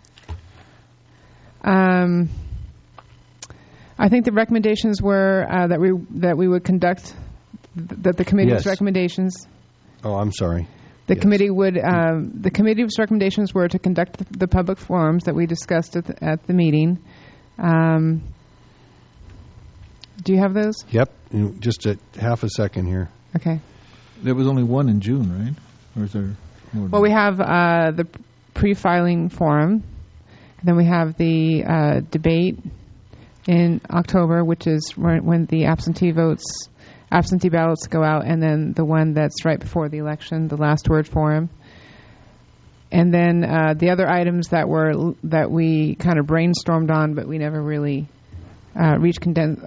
I think the recommendations were that we would conduct the committee's recommendations. Oh, I'm sorry. The committee's recommendations were to conduct the public forums that we discussed at the meeting. Do you have those? Yep. Just half a second here. Okay. There was only one in June, right? Or is there more? Well, we have the pre-filing forum, and then we have the debate in October, which is when the absentee ballots go out, and then the one that's right before the election, the last word forum. And then the other items that we kind of brainstormed on, but we never really reached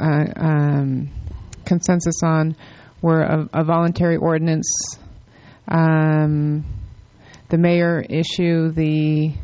consensus on, were a voluntary ordinance, the mayor issue, the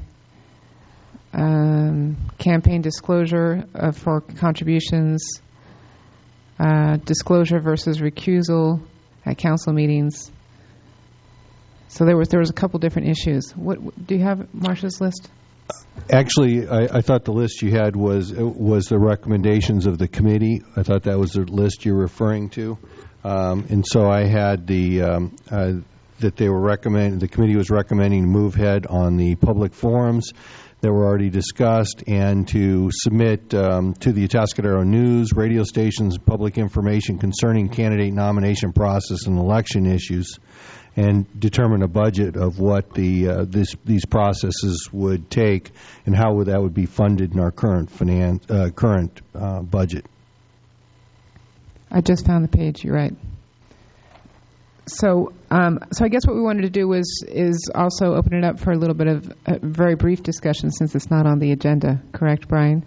campaign disclosure for contributions, disclosure versus recusal at council meetings. So there was a couple different issues. What do you have, Marcia's list? Actually, I thought the list you had was the recommendations of the committee. I thought that was the list you're referring to, and so I had that they were recommending. The committee was recommending to move ahead on the public forums that were already discussed, and to submit to the Atascadero News, radio stations, public information concerning candidate nomination process and election issues, and determine a budget of what these processes would take and how that would be funded in our current budget. I just found the page. You're right. So I guess what we wanted to do is also open it up for a little bit of a very brief discussion, since it's not on the agenda. Correct, Brian?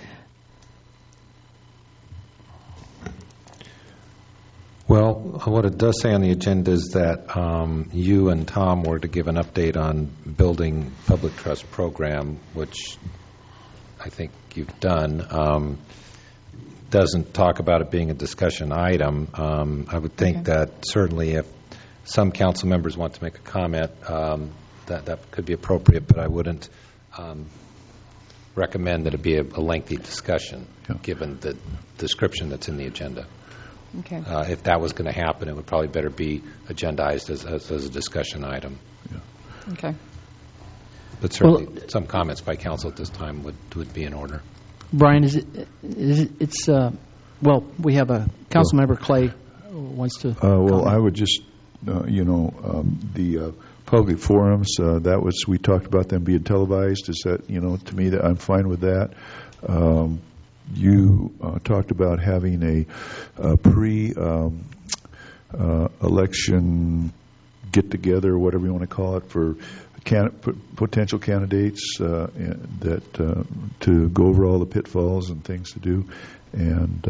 Well, what it does say on the agenda is that you and Tom were to give an update on building public trust program, which I think you've done. Doesn't talk about it being a discussion item. I would think that certainly if some council members want to make a comment, that could be appropriate, but I wouldn't recommend that it be a lengthy discussion, given the description that's in the agenda. Okay. If that was going to happen, it would probably better be agendized as a discussion item. Yeah. Okay. But certainly some comments by council at this time would be in order. Brian, we have a council member, Clay, wants to comment. I would just, the public forums, we talked about them being televised. Is that, to me, that I'm fine with that. You talked about having a pre-election get-together, whatever you want to call it, for potential candidates that to go over all the pitfalls and things to do, and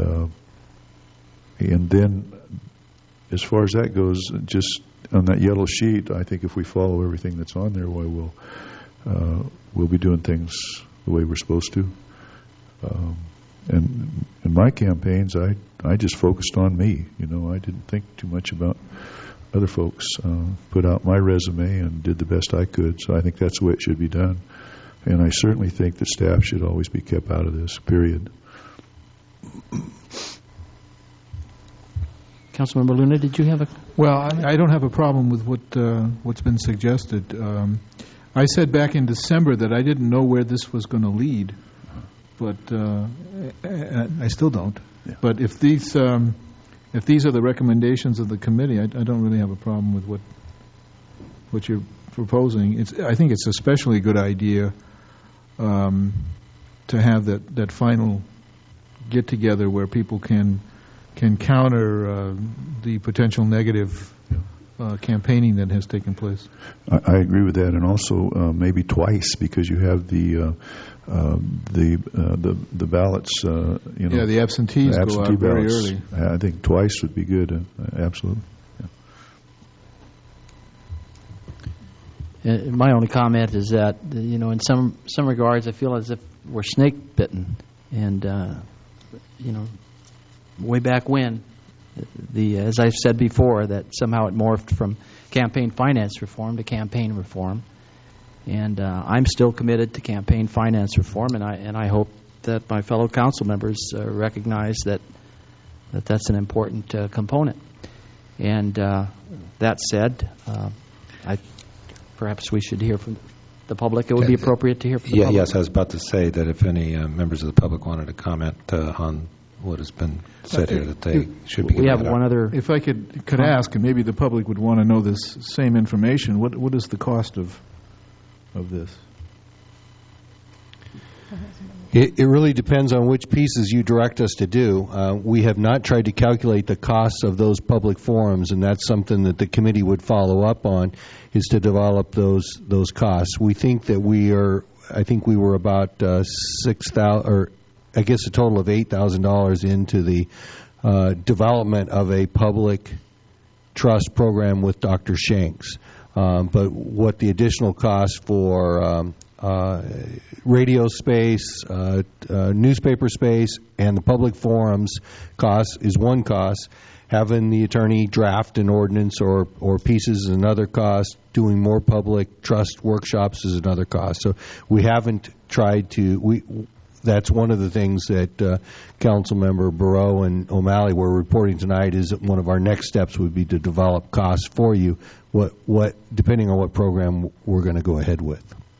then as far as that goes, just on that yellow sheet, I think if we follow everything that's on there, we'll be doing things the way we're supposed to. And in my campaigns, I just focused on me. I didn't think too much about other folks. Put out my resume and did the best I could. So I think that's the way it should be done. And I certainly think that staff should always be kept out of this, period. Councilmember Luna, did you have a... Well, I don't have a problem with what's been suggested. I said back in December that I didn't know where this was going to lead, but I still don't. Yeah. But if these are the recommendations of the committee, I don't really have a problem with what you're proposing. I think it's especially a good idea to have that final get together where people can counter the potential negative campaigning that has taken place. I agree with that, and also maybe twice, because you have the ballots. The absentees go out very early. I think twice would be good. Absolutely. Yeah. My only comment is that in some regards, I feel as if we're snake bitten, and way back when, as I've said before, that somehow it morphed from campaign finance reform to campaign reform. And I'm still committed to campaign finance reform, and I hope that my fellow council members recognize that that's an important component. And that said, perhaps we should hear from the public. It would be appropriate to hear from the public. Yes, I was about to say that if any members of the public wanted to comment on what has been said here, that they should be. We have one other. If I could ask, and maybe the public would want to know this same information, what is the cost of this? It really depends on which pieces you direct us to do. We have not tried to calculate the costs of those public forums, and that's something that the committee would follow up on, is to develop those costs. We think that I think we were about $6,000, or I guess a total of $8,000 into the development of a public trust program with Dr. Shanks. But what the additional cost for radio space, newspaper space, and the public forums cost is one cost. Having the attorney draft an ordinance or pieces is another cost. Doing more public trust workshops is another cost. So we haven't tried to. That's one of the things that Council Member Barreau and O'Malley were reporting tonight. Is that one of our next steps would be to develop costs for you. What depending on what program we're going to go ahead with.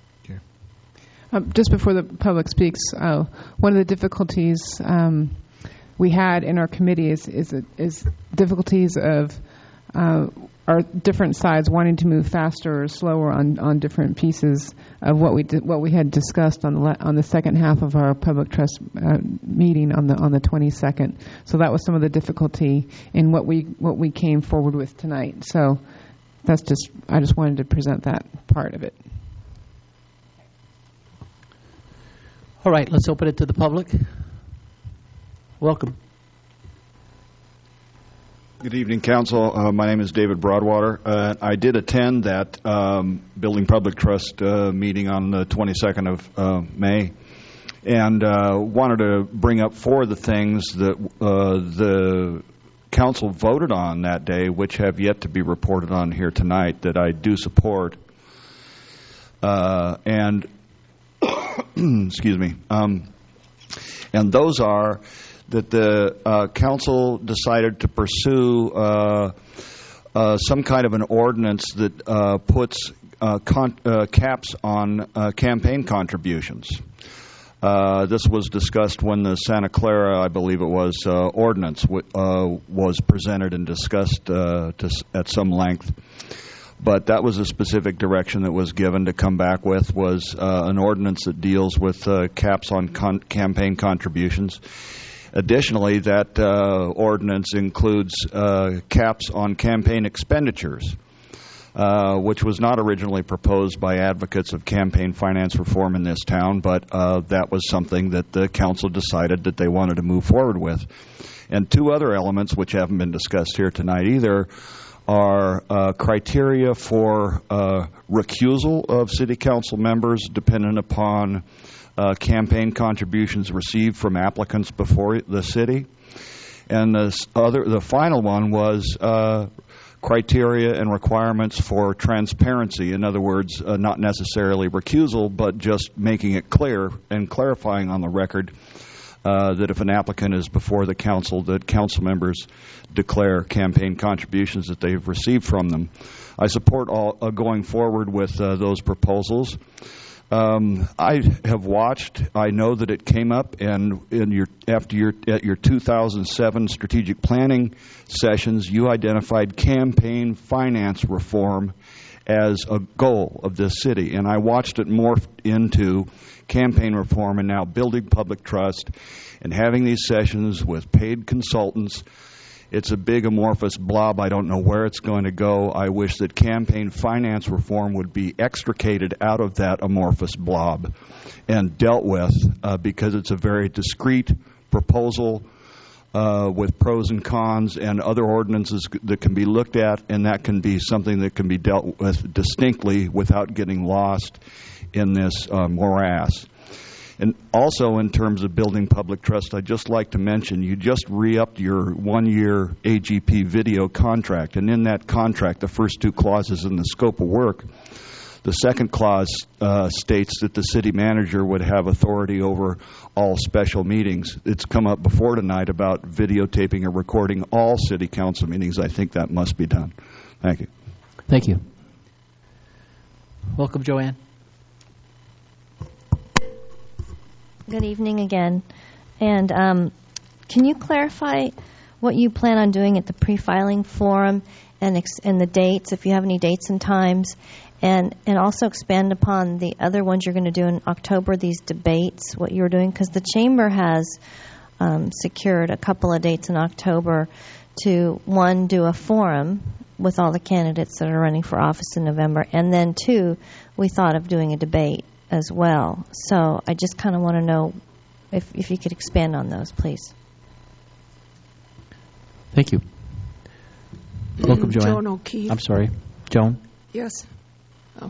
Just before the public speaks, one of the difficulties we had in our committee is difficulties of our different sides wanting to move faster or slower on different pieces of what we had discussed on the second half of our public trust meeting on the 22nd. So that was some of the difficulty in what we came forward with tonight. So I just wanted to present that part of it. All right, let's open it to the public. Welcome. Good evening, Council. My name is David Broadwater. I did attend that Building Public Trust meeting on the 22nd of May, and wanted to bring up four of the things that the Council voted on that day, which have yet to be reported on here tonight, that I do support. And excuse me. And those are that the Council decided to pursue some kind of an ordinance that puts caps on campaign contributions. This was discussed when the Santa Clara, I believe it was, ordinance was presented and discussed at some length. But that was a specific direction that was given to come back with, was an ordinance that deals with caps on campaign contributions. Additionally, that ordinance includes caps on campaign expenditures, which was not originally proposed by advocates of campaign finance reform in this town, but that was something that the Council decided that they wanted to move forward with. And two other elements, which haven't been discussed here tonight either, are criteria for recusal of City Council members dependent upon campaign contributions received from applicants before the city. And the final one was criteria and requirements for transparency. In other words, not necessarily recusal, but just making it clear and clarifying on the record that if an applicant is before the council, that council members declare campaign contributions that they've received from them. I support going forward with those proposals. I have watched. I know that it came up, and at your 2007 strategic planning sessions, you identified campaign finance reform as a goal of this city, and I watched it morph into campaign reform and now building public trust and having these sessions with paid consultants. It's a big amorphous blob. I don't know where it's going to go. I wish that campaign finance reform would be extricated out of that amorphous blob and dealt with because it's a very discrete proposal with pros and cons and other ordinances that can be looked at, and that can be something that can be dealt with distinctly without getting lost in this morass. And also in terms of building public trust, I'd just like to mention you just re-upped your one-year AGP video contract. And in that contract, the first two clauses in the scope of work, the second clause states that the city manager would have authority over all special meetings. It's come up before tonight about videotaping or recording all city council meetings. I think that must be done. Thank you. Thank you. Welcome, Joanne. Good evening again. And Can you clarify what you plan on doing at the pre-filing forum and the dates, if you have any dates and times, and also expand upon the other ones you're going to do in October, these debates, what you're doing? Because the Chamber has secured a couple of dates in October to, one, do a forum with all the candidates that are running for office in November, and then, two, we thought of doing a debate as well. So I just kind of want to know if you could expand on those, please. Thank you. Welcome, Joanne. Joan O'Keefe. I'm sorry. Joan? Yes. Oh.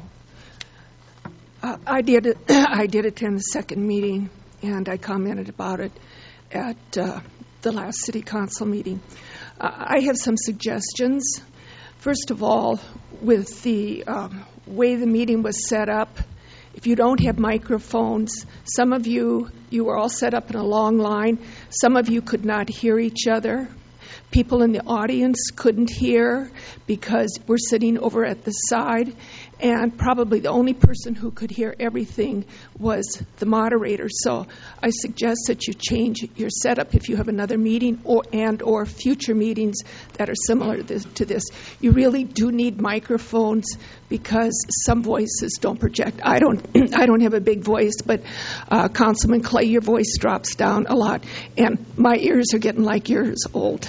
I did attend the second meeting, and I commented about it at the last City Council meeting. I have some suggestions. First of all, with the way the meeting was set up, if you don't have microphones, some of you were all set up in a long line. Some of you could not hear each other. People in the audience couldn't hear because we're sitting over at the side, and probably the only person who could hear everything was the moderator. So I suggest that you change your setup if you have another meeting or future meetings that are similar to this. You really do need microphones because some voices don't project. I don't have a big voice, but Councilman Clay, your voice drops down a lot, and my ears are getting like yours old.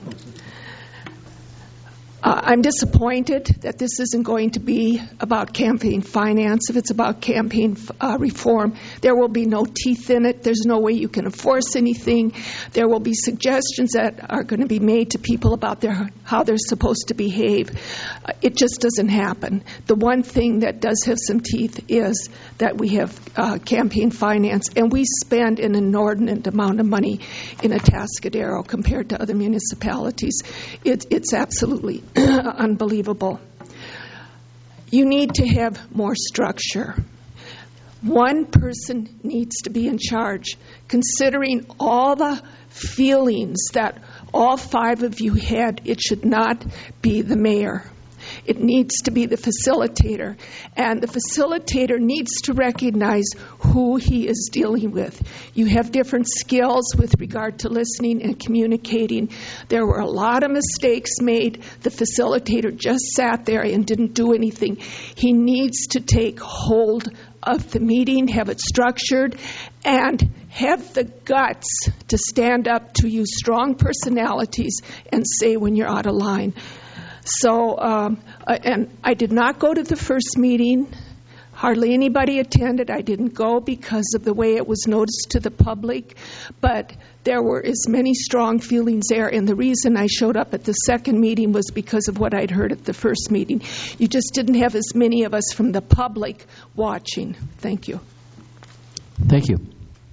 I'm disappointed that this isn't going to be about campaign finance. If it's about campaign reform, there will be no teeth in it. There's no way you can enforce anything. There will be suggestions that are going to be made to people about how they're supposed to behave. It just doesn't happen. The one thing that does have some teeth is that we have campaign finance, and we spend an inordinate amount of money in Atascadero compared to other municipalities. It's absolutely unbelievable. You need to have more structure. One person needs to be in charge. Considering all the feelings that all five of you had, it should not be the mayor. It needs to be the facilitator. And the facilitator needs to recognize who he is dealing with. You have different skills with regard to listening and communicating. There were a lot of mistakes made. The facilitator just sat there and didn't do anything. He needs to take hold of the meeting, have it structured, and have the guts to stand up to you strong personalities and say when you're out of line. So, and I did not go to the first meeting. Hardly anybody attended. I didn't go because of the way it was noticed to the public. But there were as many strong feelings there. And the reason I showed up at the second meeting was because of what I'd heard at the first meeting. You just didn't have as many of us from the public watching. Thank you. Thank you.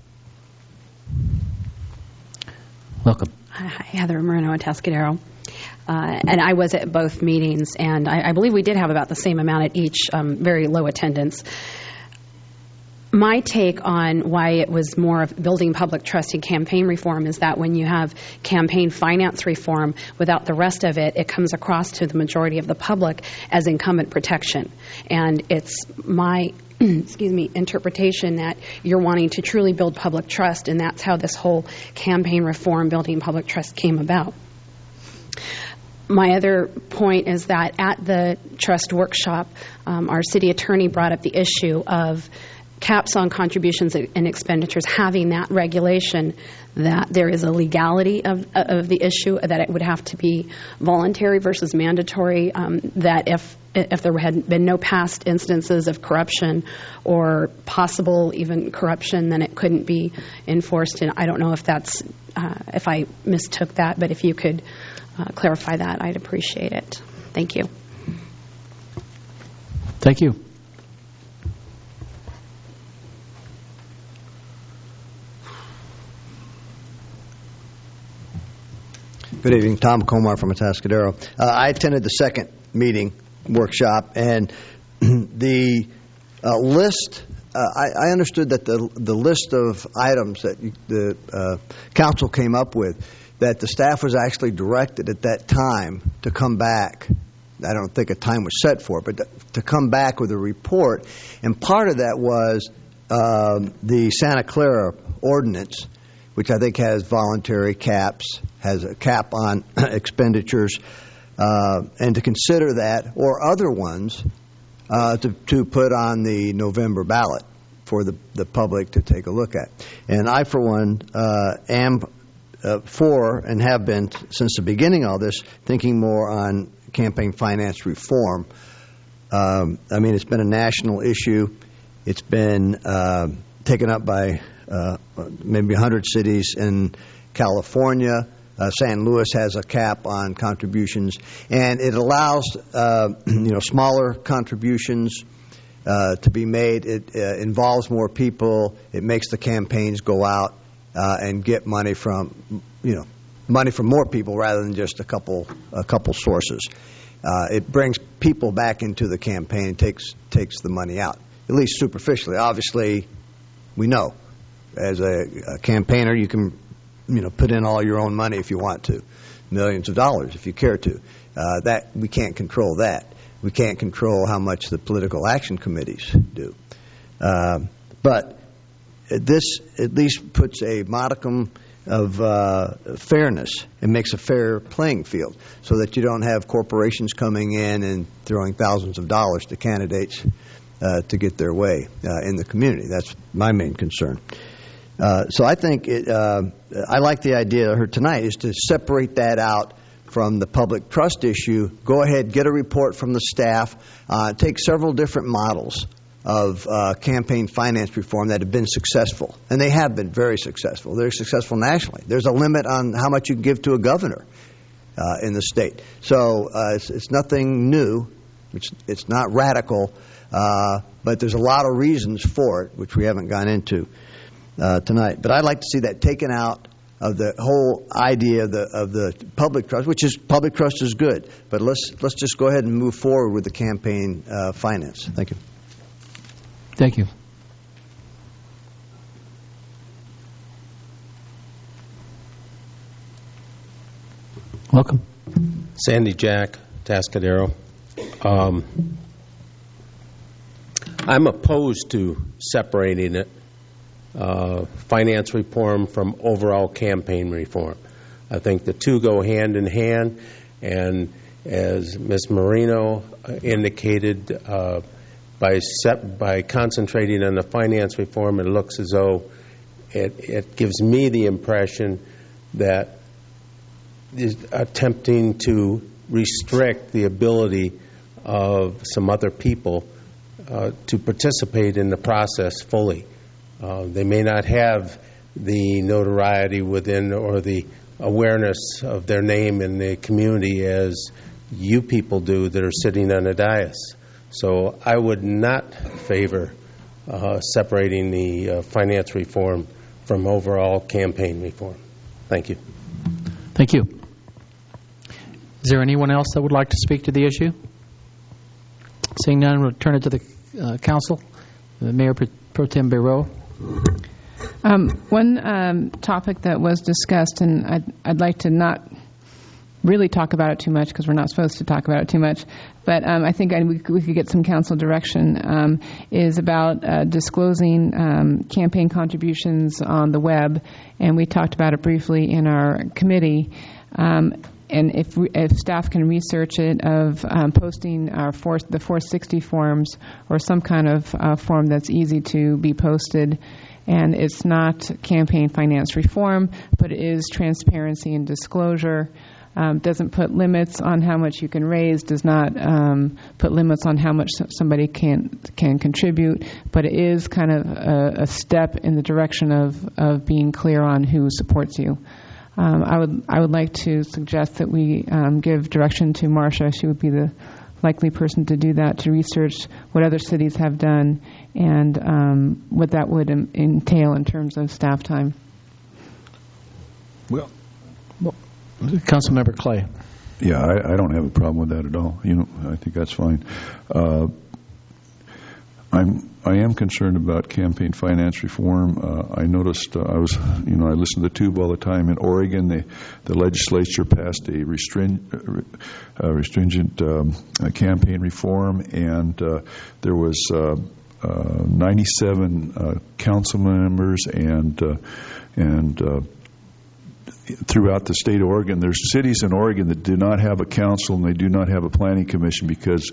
Welcome. Hi, Heather Moreno, Atascadero. And I was at both meetings, and I believe we did have about the same amount at each, very low attendance. My take on why it was more of building public trust in campaign reform is that when you have campaign finance reform, without the rest of it, it comes across to the majority of the public as incumbent protection. And it's my interpretation that you're wanting to truly build public trust, and that's how this whole campaign reform, building public trust, came about. My other point is that at the trust workshop, our city attorney brought up the issue of caps on contributions and expenditures, having that regulation that there is a legality of the issue, that it would have to be voluntary versus mandatory, that if there had been no past instances of corruption or possible even corruption, then it couldn't be enforced. And I don't know if that's, if I mistook that, but if you could clarify that, I'd appreciate it. Thank you. Thank you. Good evening. Tom Comar from Atascadero. I attended the second meeting workshop, and the list, I understood that the list of items that the council came up with, that the staff was actually directed at that time to come back. I don't think a time was set for it, but to come back with a report. And part of that was the Santa Clara ordinance which I think has voluntary caps, has a cap on expenditures, and to consider that or other ones to put on the November ballot for the public to take a look at. And I, for one, am for and have been since the beginning of all this thinking more on campaign finance reform. I mean, it's been a national issue. It's been taken up by maybe 100 cities in California. St. Louis has a cap on contributions, and it allows smaller contributions to be made. It involves more people. It makes the campaigns go out and get money from more people rather than just a couple sources. It brings people back into the campaign and takes the money out, at least superficially. Obviously, we know as a campaigner you can put in all your own money if you want to, millions of dollars if you care to. That we can't control that. We can't control how much the political action committees do. But this at least puts a modicum of fairness and makes a fair playing field so that you don't have corporations coming in and throwing thousands of dollars to candidates to get their way in the community. That's my main concern. So I think I like the idea I heard tonight is to separate that out from the public trust issue. Go ahead, get a report from the staff, take several different models of campaign finance reform that have been successful. And they have been very successful. They're successful nationally. There's a limit on how much you can give to a governor in the state. So it's nothing new. It's not radical. But there's a lot of reasons for it, which we haven't gone into tonight. But I'd like to see that taken out of the whole idea of the public trust, which is public trust is good. But let's just go ahead and move forward with the campaign finance. Thank you. Thank you. Welcome. Sandy Jack, Tascadero. I'm opposed to separating it, finance reform from overall campaign reform. I think the two go hand in hand, and as Ms. Marino indicated, by concentrating on the finance reform, it looks as though it gives me the impression that is attempting to restrict the ability of some other people to participate in the process fully. They may not have the notoriety within or the awareness of their name in the community as you people do that are sitting on a dais. So I would not favor separating the finance reform from overall campaign reform. Thank you. Thank you. Is there anyone else that would like to speak to the issue? Seeing none, we'll turn it to the council. Mayor Pro Tem Barreau. One topic that was discussed, and I'd like to not really talk about it too much because we're not supposed to talk about it too much, but I think we could get some council direction, is about disclosing campaign contributions on the web, and we talked about it briefly in our committee. And if staff can research it, of posting the 460 forms or some kind of form that's easy to be posted. And it's not campaign finance reform, but it is transparency and disclosure. Doesn't put limits on how much you can raise, does not put limits on how much somebody can contribute, but it is kind of a step in the direction of being clear on who supports you. I would like to suggest that we give direction to Marcia. She would be the likely person to do that, to research what other cities have done and what that would entail in terms of staff time. Well, Councilmember Clay. Yeah, I don't have a problem with that at all. I think that's fine. I am concerned about campaign finance reform. I noticed I listen to the tube all the time. In Oregon, the legislature passed a restringent campaign reform, and there was 97 council members and throughout the state of Oregon. There's cities in Oregon that do not have a council and they do not have a planning commission because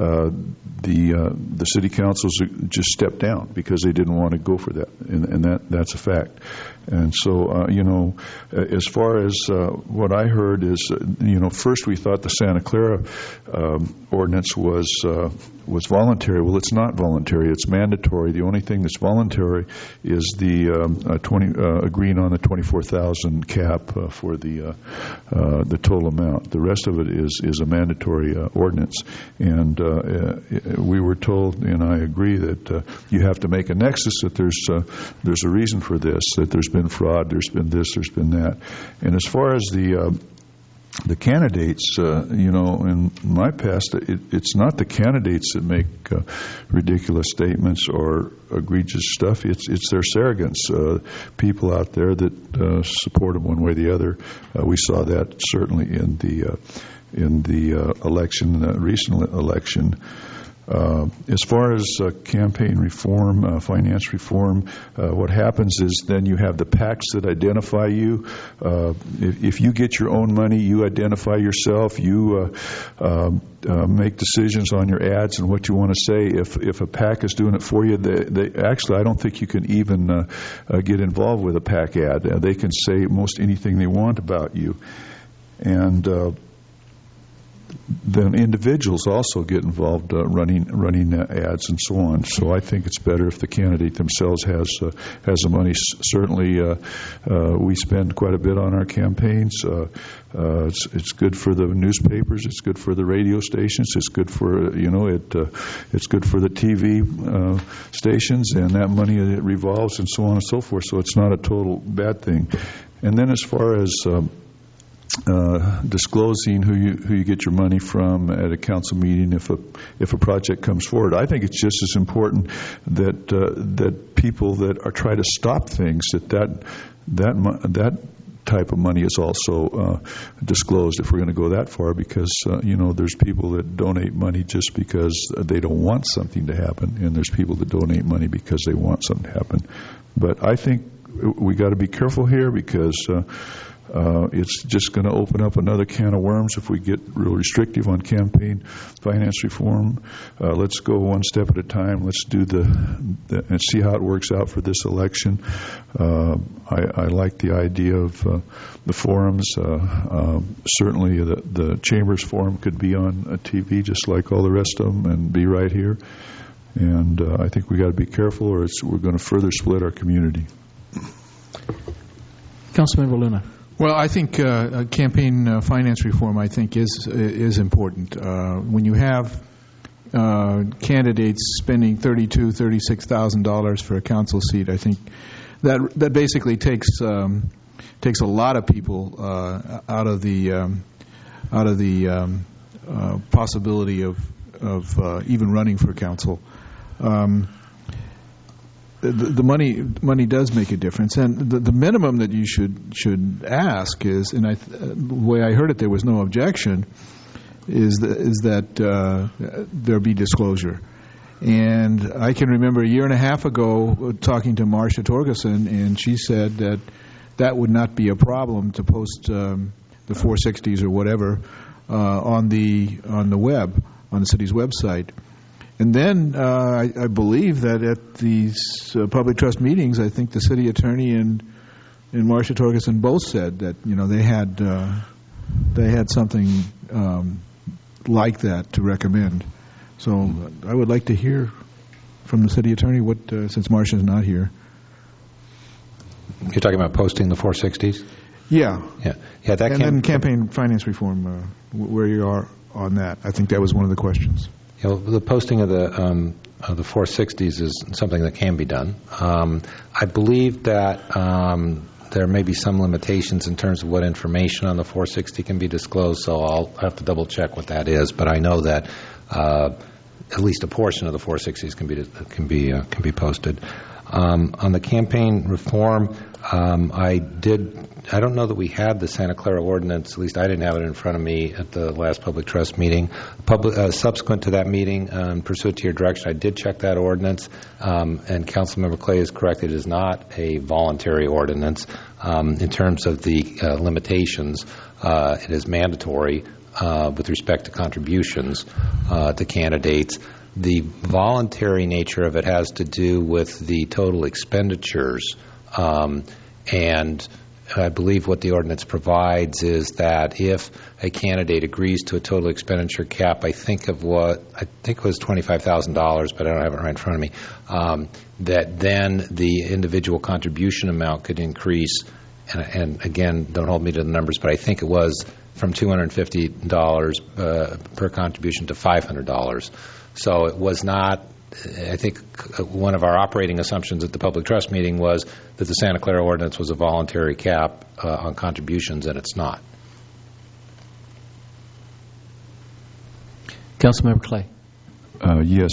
the city councils just stepped down because they didn't want to go for that, and that's a fact. And so, as far as what I heard is, first we thought the Santa Clara ordinance was voluntary. Well, it's not voluntary; it's mandatory. The only thing that's voluntary is the agreeing on the 24,000 cap for the total amount. The rest of it is a mandatory ordinance, and we were told, and I agree, that you have to make a nexus that there's a reason for this, that there's been fraud, there's been this, there's been that. And as far as the candidates, in my past, it's not the candidates that make ridiculous statements or egregious stuff. It's their surrogates, people out there that support them one way or the other. We saw that certainly in the election, recent election. As far as campaign reform, finance reform, what happens is then you have the PACs that identify you. If you get your own money, you identify yourself. You make decisions on your ads and what you want to say. If a PAC is doing it for you, they actually, I don't think you can even get involved with a PAC ad. They can say most anything they want about you. And then individuals also get involved running ads and so on. So I think it's better if the candidate themselves has the money. Certainly, we spend quite a bit on our campaigns. It's good for the newspapers. It's good for the radio stations. It's good for it's good for the TV stations, and that money it revolves and so on and so forth. So it's not a total bad thing. And then as far as disclosing who you get your money from at a council meeting if a project comes forward, I think it's just as important that people that are trying to stop things that type of money is also disclosed if we're going to go that far, because there's people that donate money just because they don't want something to happen, and there's people that donate money because they want something to happen. But I think we got to be careful here, because it's just going to open up another can of worms if we get real restrictive on campaign finance reform. Let's go one step at a time. Let's do and see how it works out for this election. I like the idea of the forums. Certainly the Chambers Forum could be on TV just like all the rest of them and be right here. And I think we got to be careful, or we're going to further split our community. Councilmember Luna. Well, I think campaign finance reform, I think, is important. When you have candidates spending $36,000 for a council seat, I think that basically takes a lot of people out of the possibility of even running for council. The money does make a difference, and the minimum that you should ask is, and the way I heard it, there was no objection, is that there be disclosure. And I can remember a year and a half ago talking to Marcia Torgerson, and she said that would not be a problem to post the 460s or whatever on the web, on the city's website. And then I believe that at these public trust meetings, I think the city attorney and Marcia Torgerson both said that they had something like that to recommend. So I would like to hear from the city attorney since Marcia's not here. You're talking about posting the 460s? Yeah. And then campaign finance reform, where you are on that. I think that was one of the questions. The posting of the 460s is something that can be done. I believe that there may be some limitations in terms of what information on the 460 can be disclosed, so I'll have to double check what that is. But I know that at least a portion of the 460s can be posted. On the campaign reform, I don't know that we had the Santa Clara ordinance. At least I didn't have it in front of me at the last public trust meeting. Subsequent to that meeting, pursuant to your direction, I did check that ordinance, and Councilmember Clay is correct. It is not a voluntary ordinance. In terms of the limitations, it is mandatory with respect to contributions to candidates. The voluntary nature of it has to do with the total expenditures, and I believe what the ordinance provides is that if a candidate agrees to a total expenditure cap, I think it was $25,000, but I don't have it right in front of me, that then the individual contribution amount could increase, and again, don't hold me to the numbers, but I think it was from $250 per contribution to $500. So it was not, I think one of our operating assumptions at the public trust meeting was that the Santa Clara ordinance was a voluntary cap on contributions, and it's not. Councilmember Clay. Yes.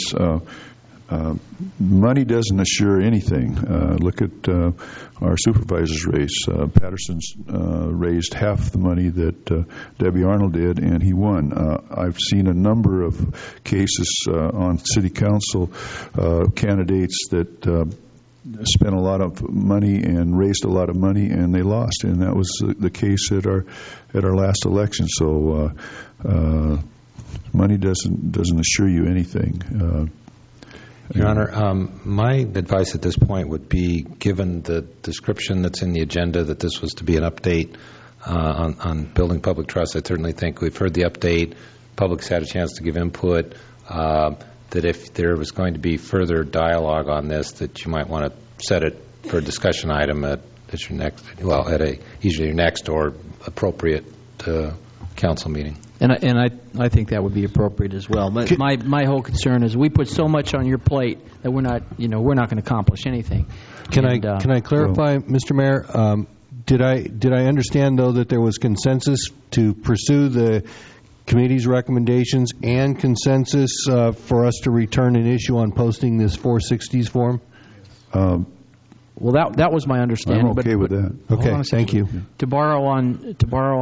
Money doesn't assure anything. Look at our supervisor's race. Patterson's raised half the money that Debbie Arnold did, and he won. I've seen a number of cases on city council candidates that spent a lot of money and raised a lot of money, and they lost. And that was the case at our last election. So money doesn't assure you anything. Your Honor, my advice at this point would be, given the description that's in the agenda that this was to be an update on building public trust, I certainly think we've heard the update, public's had a chance to give input, that if there was going to be further dialogue on this, that you might want to set it for a discussion item at your next, either your next or appropriate council meeting. And I think that would be appropriate as well. But my whole concern is we put so much on your plate that we're not going to accomplish anything. Can I clarify, Mr. Mayor? Did I understand though that there was consensus to pursue the committee's recommendations and consensus for us to return an issue on posting this 460s form? Well, that was my understanding. I'm okay with that. Okay, thank you. To borrow on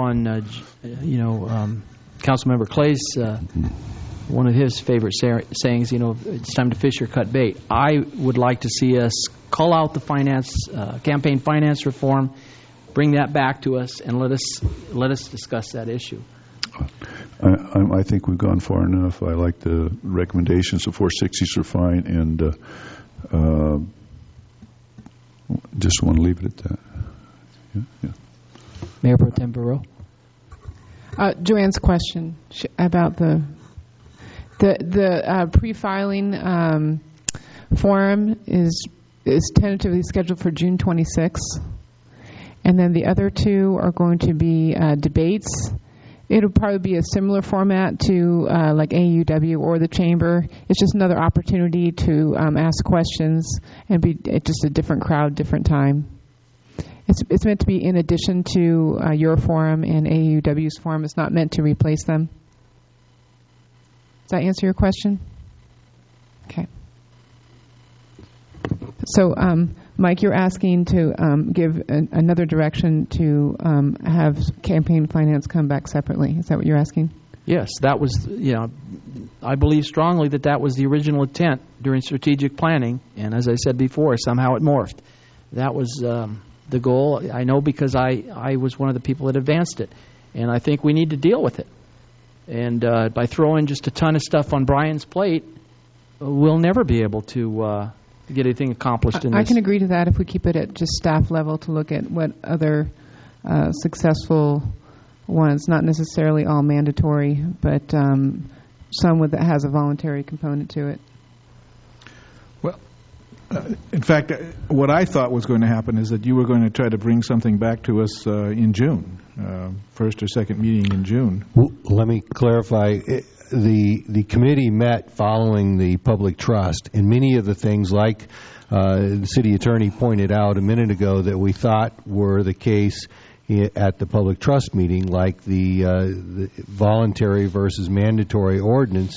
Councilmember Clay's one of his favorite sayings, it's time to fish or cut bait. I would like to see us call out the campaign finance reform, bring that back to us, and let us discuss that issue. I think we've gone far enough. I like the recommendations. The 460s are fine, and just want to leave it at that. Yeah. Mayor Pro Tem Barreau. Joanne's question about the pre-filing forum is tentatively scheduled for June 26th, and then the other two are going to be debates. It'll probably be a similar format to like AUW or the Chamber. It's just another opportunity to ask questions and be just a different crowd, different time. It's meant to be in addition to your forum and AUW's forum. It's not meant to replace them. Does that answer your question? Okay. So, Mike, you're asking to give another direction to have campaign finance come back separately. Is that what you're asking? Yes, that was, I believe strongly that was the original intent during strategic planning. And as I said before, somehow it morphed. That was the goal. I know because I was one of the people that advanced it. And I think we need to deal with it. And by throwing just a ton of stuff on Brian's plate, we'll never be able to get anything accomplished in this. I can agree to that if we keep it at just staff level to look at what other successful ones, not necessarily all mandatory, but some that has a voluntary component to it. Well, in fact, what I thought was going to happen is that you were going to try to bring something back to us in June, first or second meeting in June. Well, let me clarify. The committee met following the public trust, and many of the things, like the city attorney pointed out a minute ago, that we thought were the case at the public trust meeting, like the voluntary versus mandatory ordinance,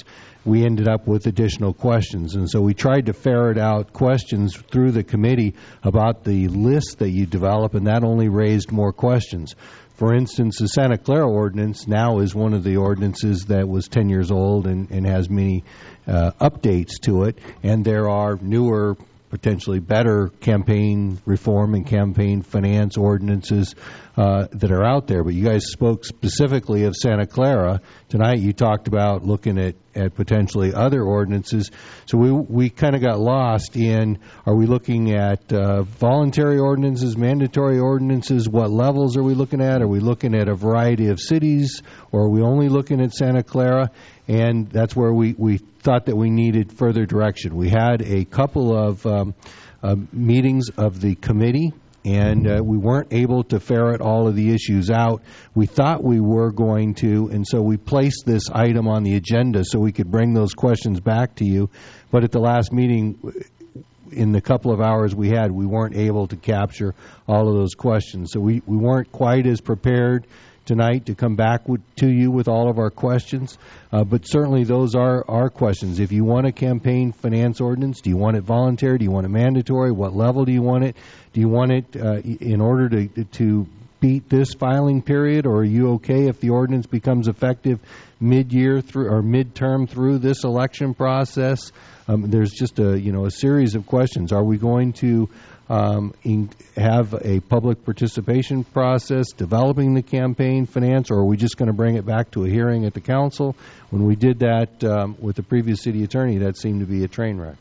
we ended up with additional questions. And so we tried to ferret out questions through the committee about the list that you develop, and that only raised more questions. For instance, the Santa Clara ordinance now is one of the ordinances that was 10 years old and has many updates to it, and there are newer, potentially better campaign reform and campaign finance ordinances that are out there. But you guys spoke specifically of Santa Clara. Tonight you talked about looking at potentially other ordinances. So we kind of got lost in, are we looking at voluntary ordinances, mandatory ordinances? What levels are we looking at? Are we looking at a variety of cities, or are we only looking at Santa Clara? And that's where we thought that we needed further direction. We had a couple of meetings of the committee, and we weren't able to ferret all of the issues out. We thought we were going to, and so we placed this item on the agenda so we could bring those questions back to you. But at the last meeting, in the couple of hours we had, we weren't able to capture all of those questions. So we weren't quite as prepared tonight to come back to you with all of our questions. But certainly those are our questions. If you want a campaign finance ordinance, do you want it voluntary? Do you want it mandatory? What level do you want it? Do you want it in order to beat this filing period, or are you okay if the ordinance becomes effective mid-year through or midterm through this election process? There's just a series of questions. Are we going to have a public participation process developing the campaign finance, or are we just going to bring it back to a hearing at the council? When we did that with the previous city attorney, that seemed to be a train wreck.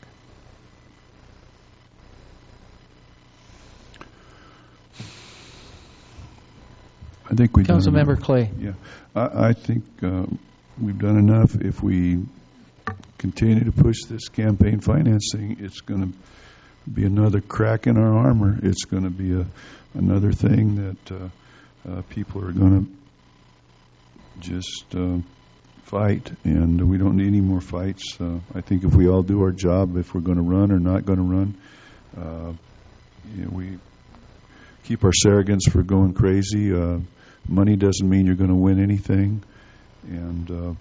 I think we've done Councilmember enough. Clay. Yeah, I think we've done enough. If we continue to push this campaign financing, it's going to be another crack in our armor. It's going to be another thing that people are going to just fight, and we don't need any more fights. I think if we all do our job, if we're going to run or not going to run, we keep our surrogates from going crazy. Money doesn't mean you're going to win anything, and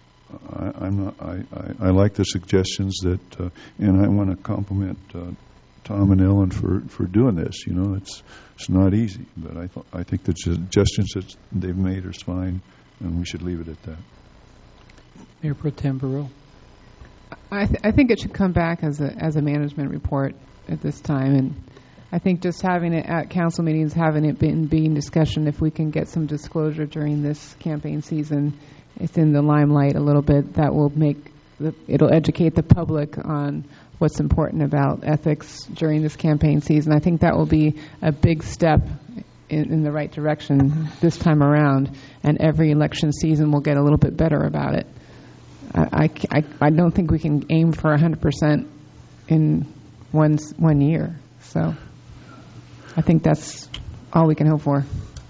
I like the suggestions that, and I want to compliment Tom and Ellen for doing this. It's not easy, but I think the suggestions that they've made are fine, and we should leave it at that. Mayor Pro Tem Barreau. I think it should come back as a management report at this time, and I think just having it at council meetings, having it being discussion, if we can get some disclosure during this campaign season, it's in the limelight a little bit. That will it'll educate the public on what's important about ethics during this campaign season. I think that will be a big step in the right direction this time around, and every election season will get a little bit better about it. I don't think we can aim for 100% in one year. So I think that's all we can hope for.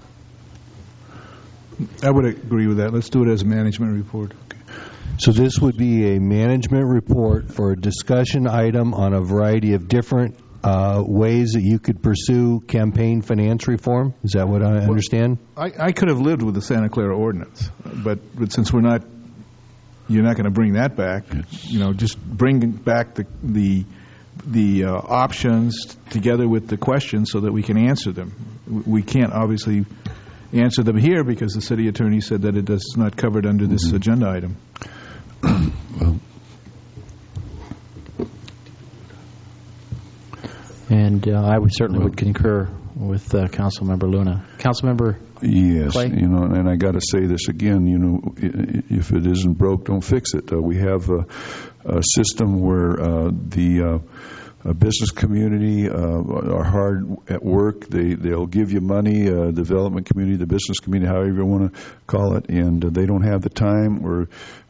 I would agree with that. Let's do it as a management report. So this would be a management report for a discussion item on a variety of different ways that you could pursue campaign finance reform. Is that what I understand? I could have lived with the Santa Clara ordinance, but since you're not going to bring that back, just bring back the options together with the questions so that we can answer them. We can't obviously answer them here because the city attorney said that it is not covered under this agenda item. And I would concur with Councilmember Luna. Councilmember Yes, Clay? And I got to say this again, if it isn't broke, don't fix it. We have a system where the business community are hard at work. They'll give you money, development community, the business community, however you want to call it, and they don't have the time or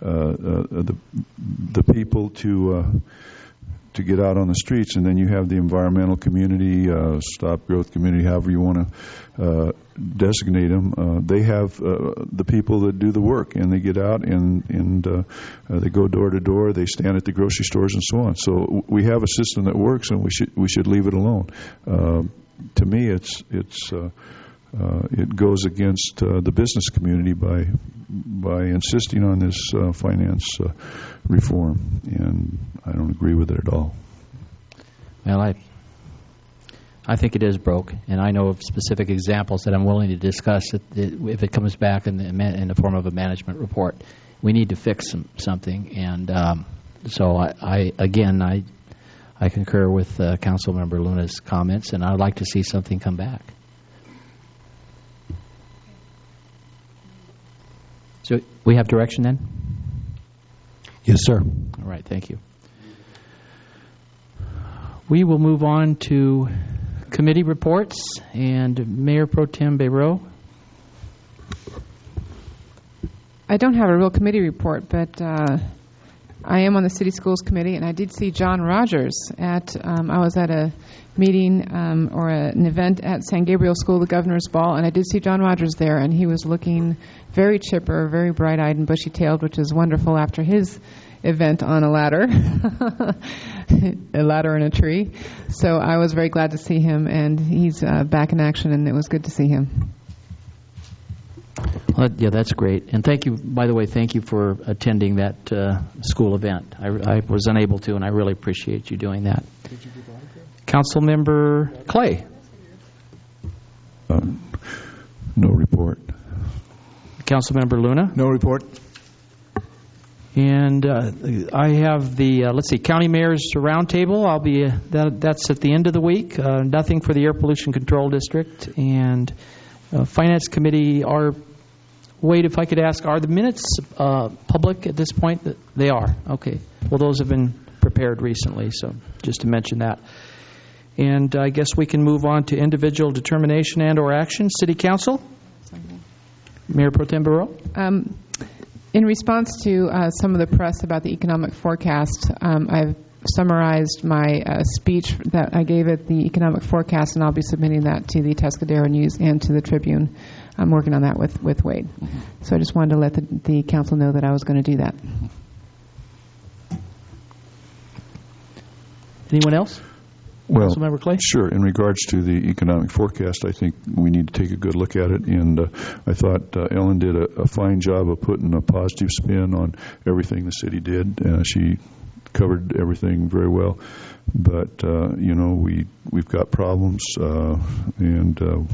the people to get out on the streets. And then you have the environmental community, stop growth community, however you want to designate them. They have the people that do the work, and they get out and they go door to door. They stand at the grocery stores and so on. So we have a system that works, and we should leave it alone. To me, it's it goes against the business community by insisting on this finance reform, and I don't agree with it at all. Well, I think it is broke, and I know of specific examples that I'm willing to discuss if it comes back in the form of a management report. We need to fix something, and so I concur with Councilmember Luna's comments, and I'd like to see something come back. So we have direction then? Yes, sir. All right, thank you. We will move on to committee reports, and Mayor Pro Tem Bayreau. I don't have a real committee report, but I am on the City Schools Committee, and I did see John Rogers at, I was at a meeting or an event at San Gabriel School, the Governor's Ball, and I did see John Rogers there, and he was looking very chipper, very bright-eyed and bushy-tailed, which is wonderful after his event on a ladder, a ladder in a tree. So I was very glad to see him, and he's back in action, and it was good to see him. Well, yeah, that's great. And thank you, by the way, thank you for attending that school event. I was unable to, and I really appreciate you doing that. Councilmember Clay. No report. Councilmember Luna. No report. And I have the, let's see, County Mayor's Roundtable. I'll be, that's at the end of the week. Nothing for the Air Pollution Control District. And Finance Committee are, wait, if I could ask, are the minutes public at this point? They are. Okay. Well, those have been prepared recently, so just to mention that. And I guess we can move on to individual determination and or action. City Council. Mayor Pro Tem Bayreau. In response to some of the press about the economic forecast, I've summarized my speech that I gave at the economic forecast, and I'll be submitting that to the Atascadero News and to the Tribune. I'm working on that with Wade. Mm-hmm. So I just wanted to let the council know that I was going to do that. Anyone else? Well, Councilmember Clay? Sure. In regards to the economic forecast, I think we need to take a good look at it. And I thought Ellen did a fine job of putting a positive spin on everything the city did. She covered everything very well. But, we've got problems. And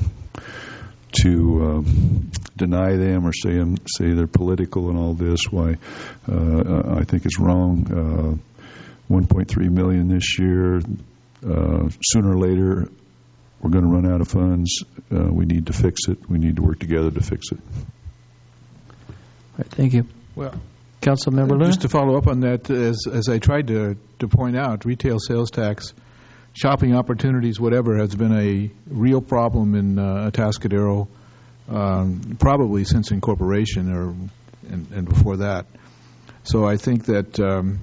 to deny them or say they're political and all this, why I think is wrong. 1.3 million this year. Sooner or later, we're going to run out of funds. We need to fix it. We need to work together to fix it. All right, thank you. Well, Councilmember Luna? Just to follow up on that, as I tried to point out, retail sales tax, shopping opportunities, whatever, has been a real problem in Atascadero, probably since incorporation and before that. So I think that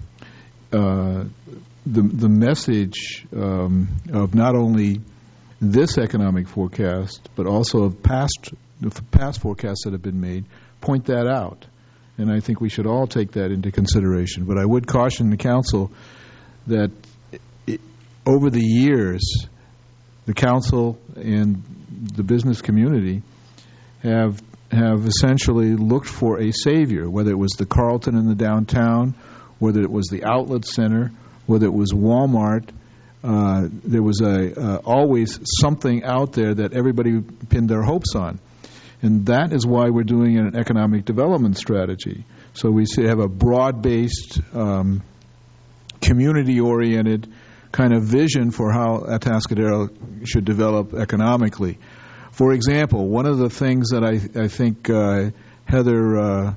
the message of not only this economic forecast, but also of the past forecasts that have been made, point that out. And I think we should all take that into consideration. But I would caution the council that over the years, the council and the business community have essentially looked for a savior, whether it was the Carlton in the downtown, whether it was the outlet center, whether it was Walmart. There was always something out there that everybody pinned their hopes on. And that is why we're doing an economic development strategy. So we have a broad-based, community-oriented kind of vision for how Atascadero should develop economically. For example, one of the things that I think Heather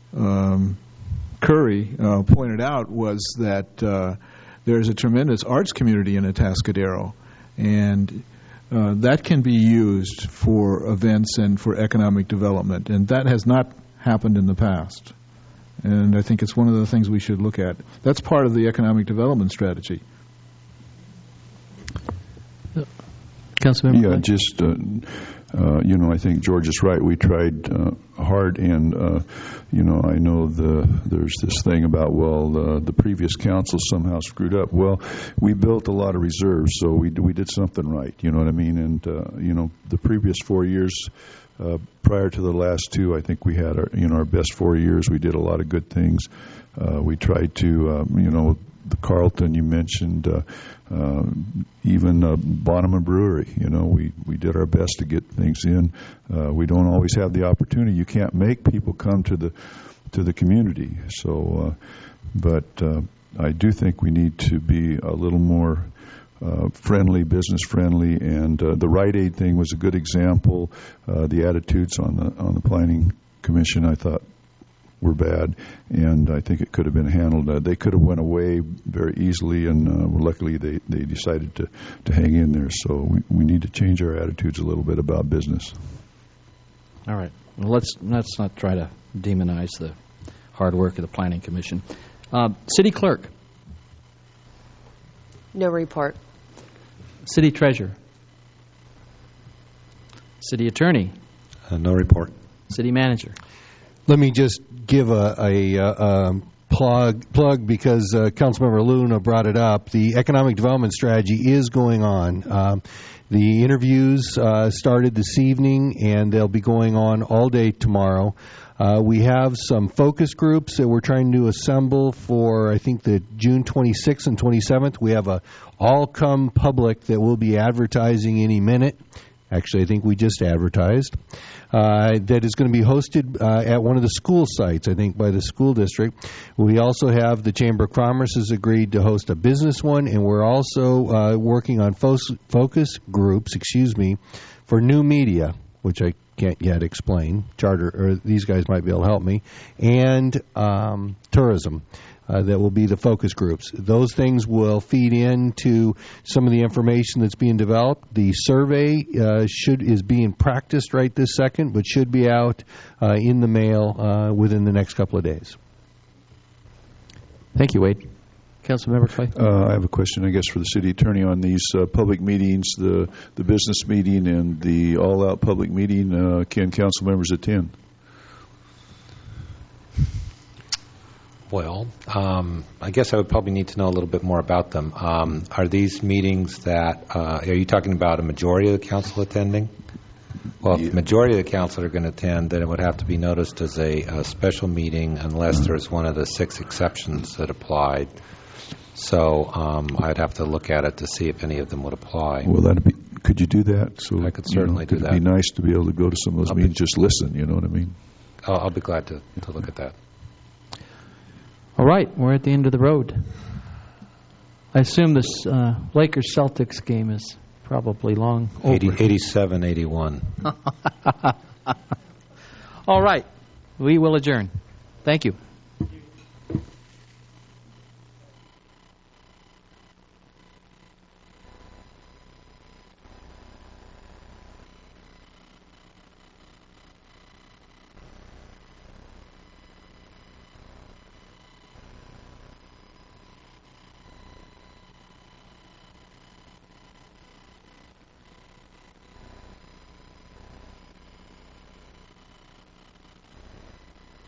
Curry pointed out was that there's a tremendous arts community in Atascadero, and that can be used for events and for economic development, and that has not happened in the past. And I think it's one of the things we should look at. That's part of the economic development strategy. Councilmember? Yeah, just I think George is right. We tried hard, and I know there's this thing about the previous council somehow screwed up. Well, we built a lot of reserves, so we did something right. You know what I mean? And the previous 4 years. Prior to the last two, I think we had our best 4 years. We did a lot of good things. We tried to, the Carlton you mentioned, even Bonneman Brewery. We did our best to get things in. We don't always have the opportunity. You can't make people come to the community. So, but I do think we need to be a little more friendly, business friendly, and the Rite Aid thing was a good example. The attitudes on the Planning Commission, I thought, were bad, and I think it could have been handled. They could have went away very easily, and luckily they decided to hang in there. So we need to change our attitudes a little bit about business. All right. Well, let's not try to demonize the hard work of the Planning Commission. City Clerk. No report. City Treasurer. City Attorney. No report. City Manager. Let me just give a plug because Councilmember Luna brought it up. The economic development strategy is going on. The interviews started this evening, and they'll be going on all day tomorrow. We have some focus groups that we're trying to assemble for, I think, the June 26th and 27th. We have a all-come public that will be advertising any minute. Actually, I think we just advertised. That is going to be hosted at one of the school sites, I think, by the school district. We also have the Chamber of Commerce has agreed to host a business one, and we're also working on focus groups, for new media, which I can't yet explain. Charter, or these guys might be able to help me, and tourism. That will be the focus groups. Those things will feed into some of the information that's being developed. The survey is being practiced right this second, but should be out in the mail within the next couple of days. Thank you, Wade. Councilmember Clay. I have a question, I guess, for the city attorney on these public meetings, the business meeting and the all-out public meeting. Can council members attend? Well, I guess I would probably need to know a little bit more about them. Are these meetings that, are you talking about a majority of the council attending? Well, if the majority of the council are going to attend, then it would have to be noticed as a special meeting unless there's one of the 6 exceptions that applied. So I'd have to look at it to see if any of them would apply. Well, could you do that? So I could certainly do that. It'd be nice to be able to go to some of those meetings, just listen, you know what I mean? I'll be glad to look at that. All right, we're at the end of the road. I assume this Lakers-Celtics game is probably long over. 87-81. All right, we will adjourn. Thank you.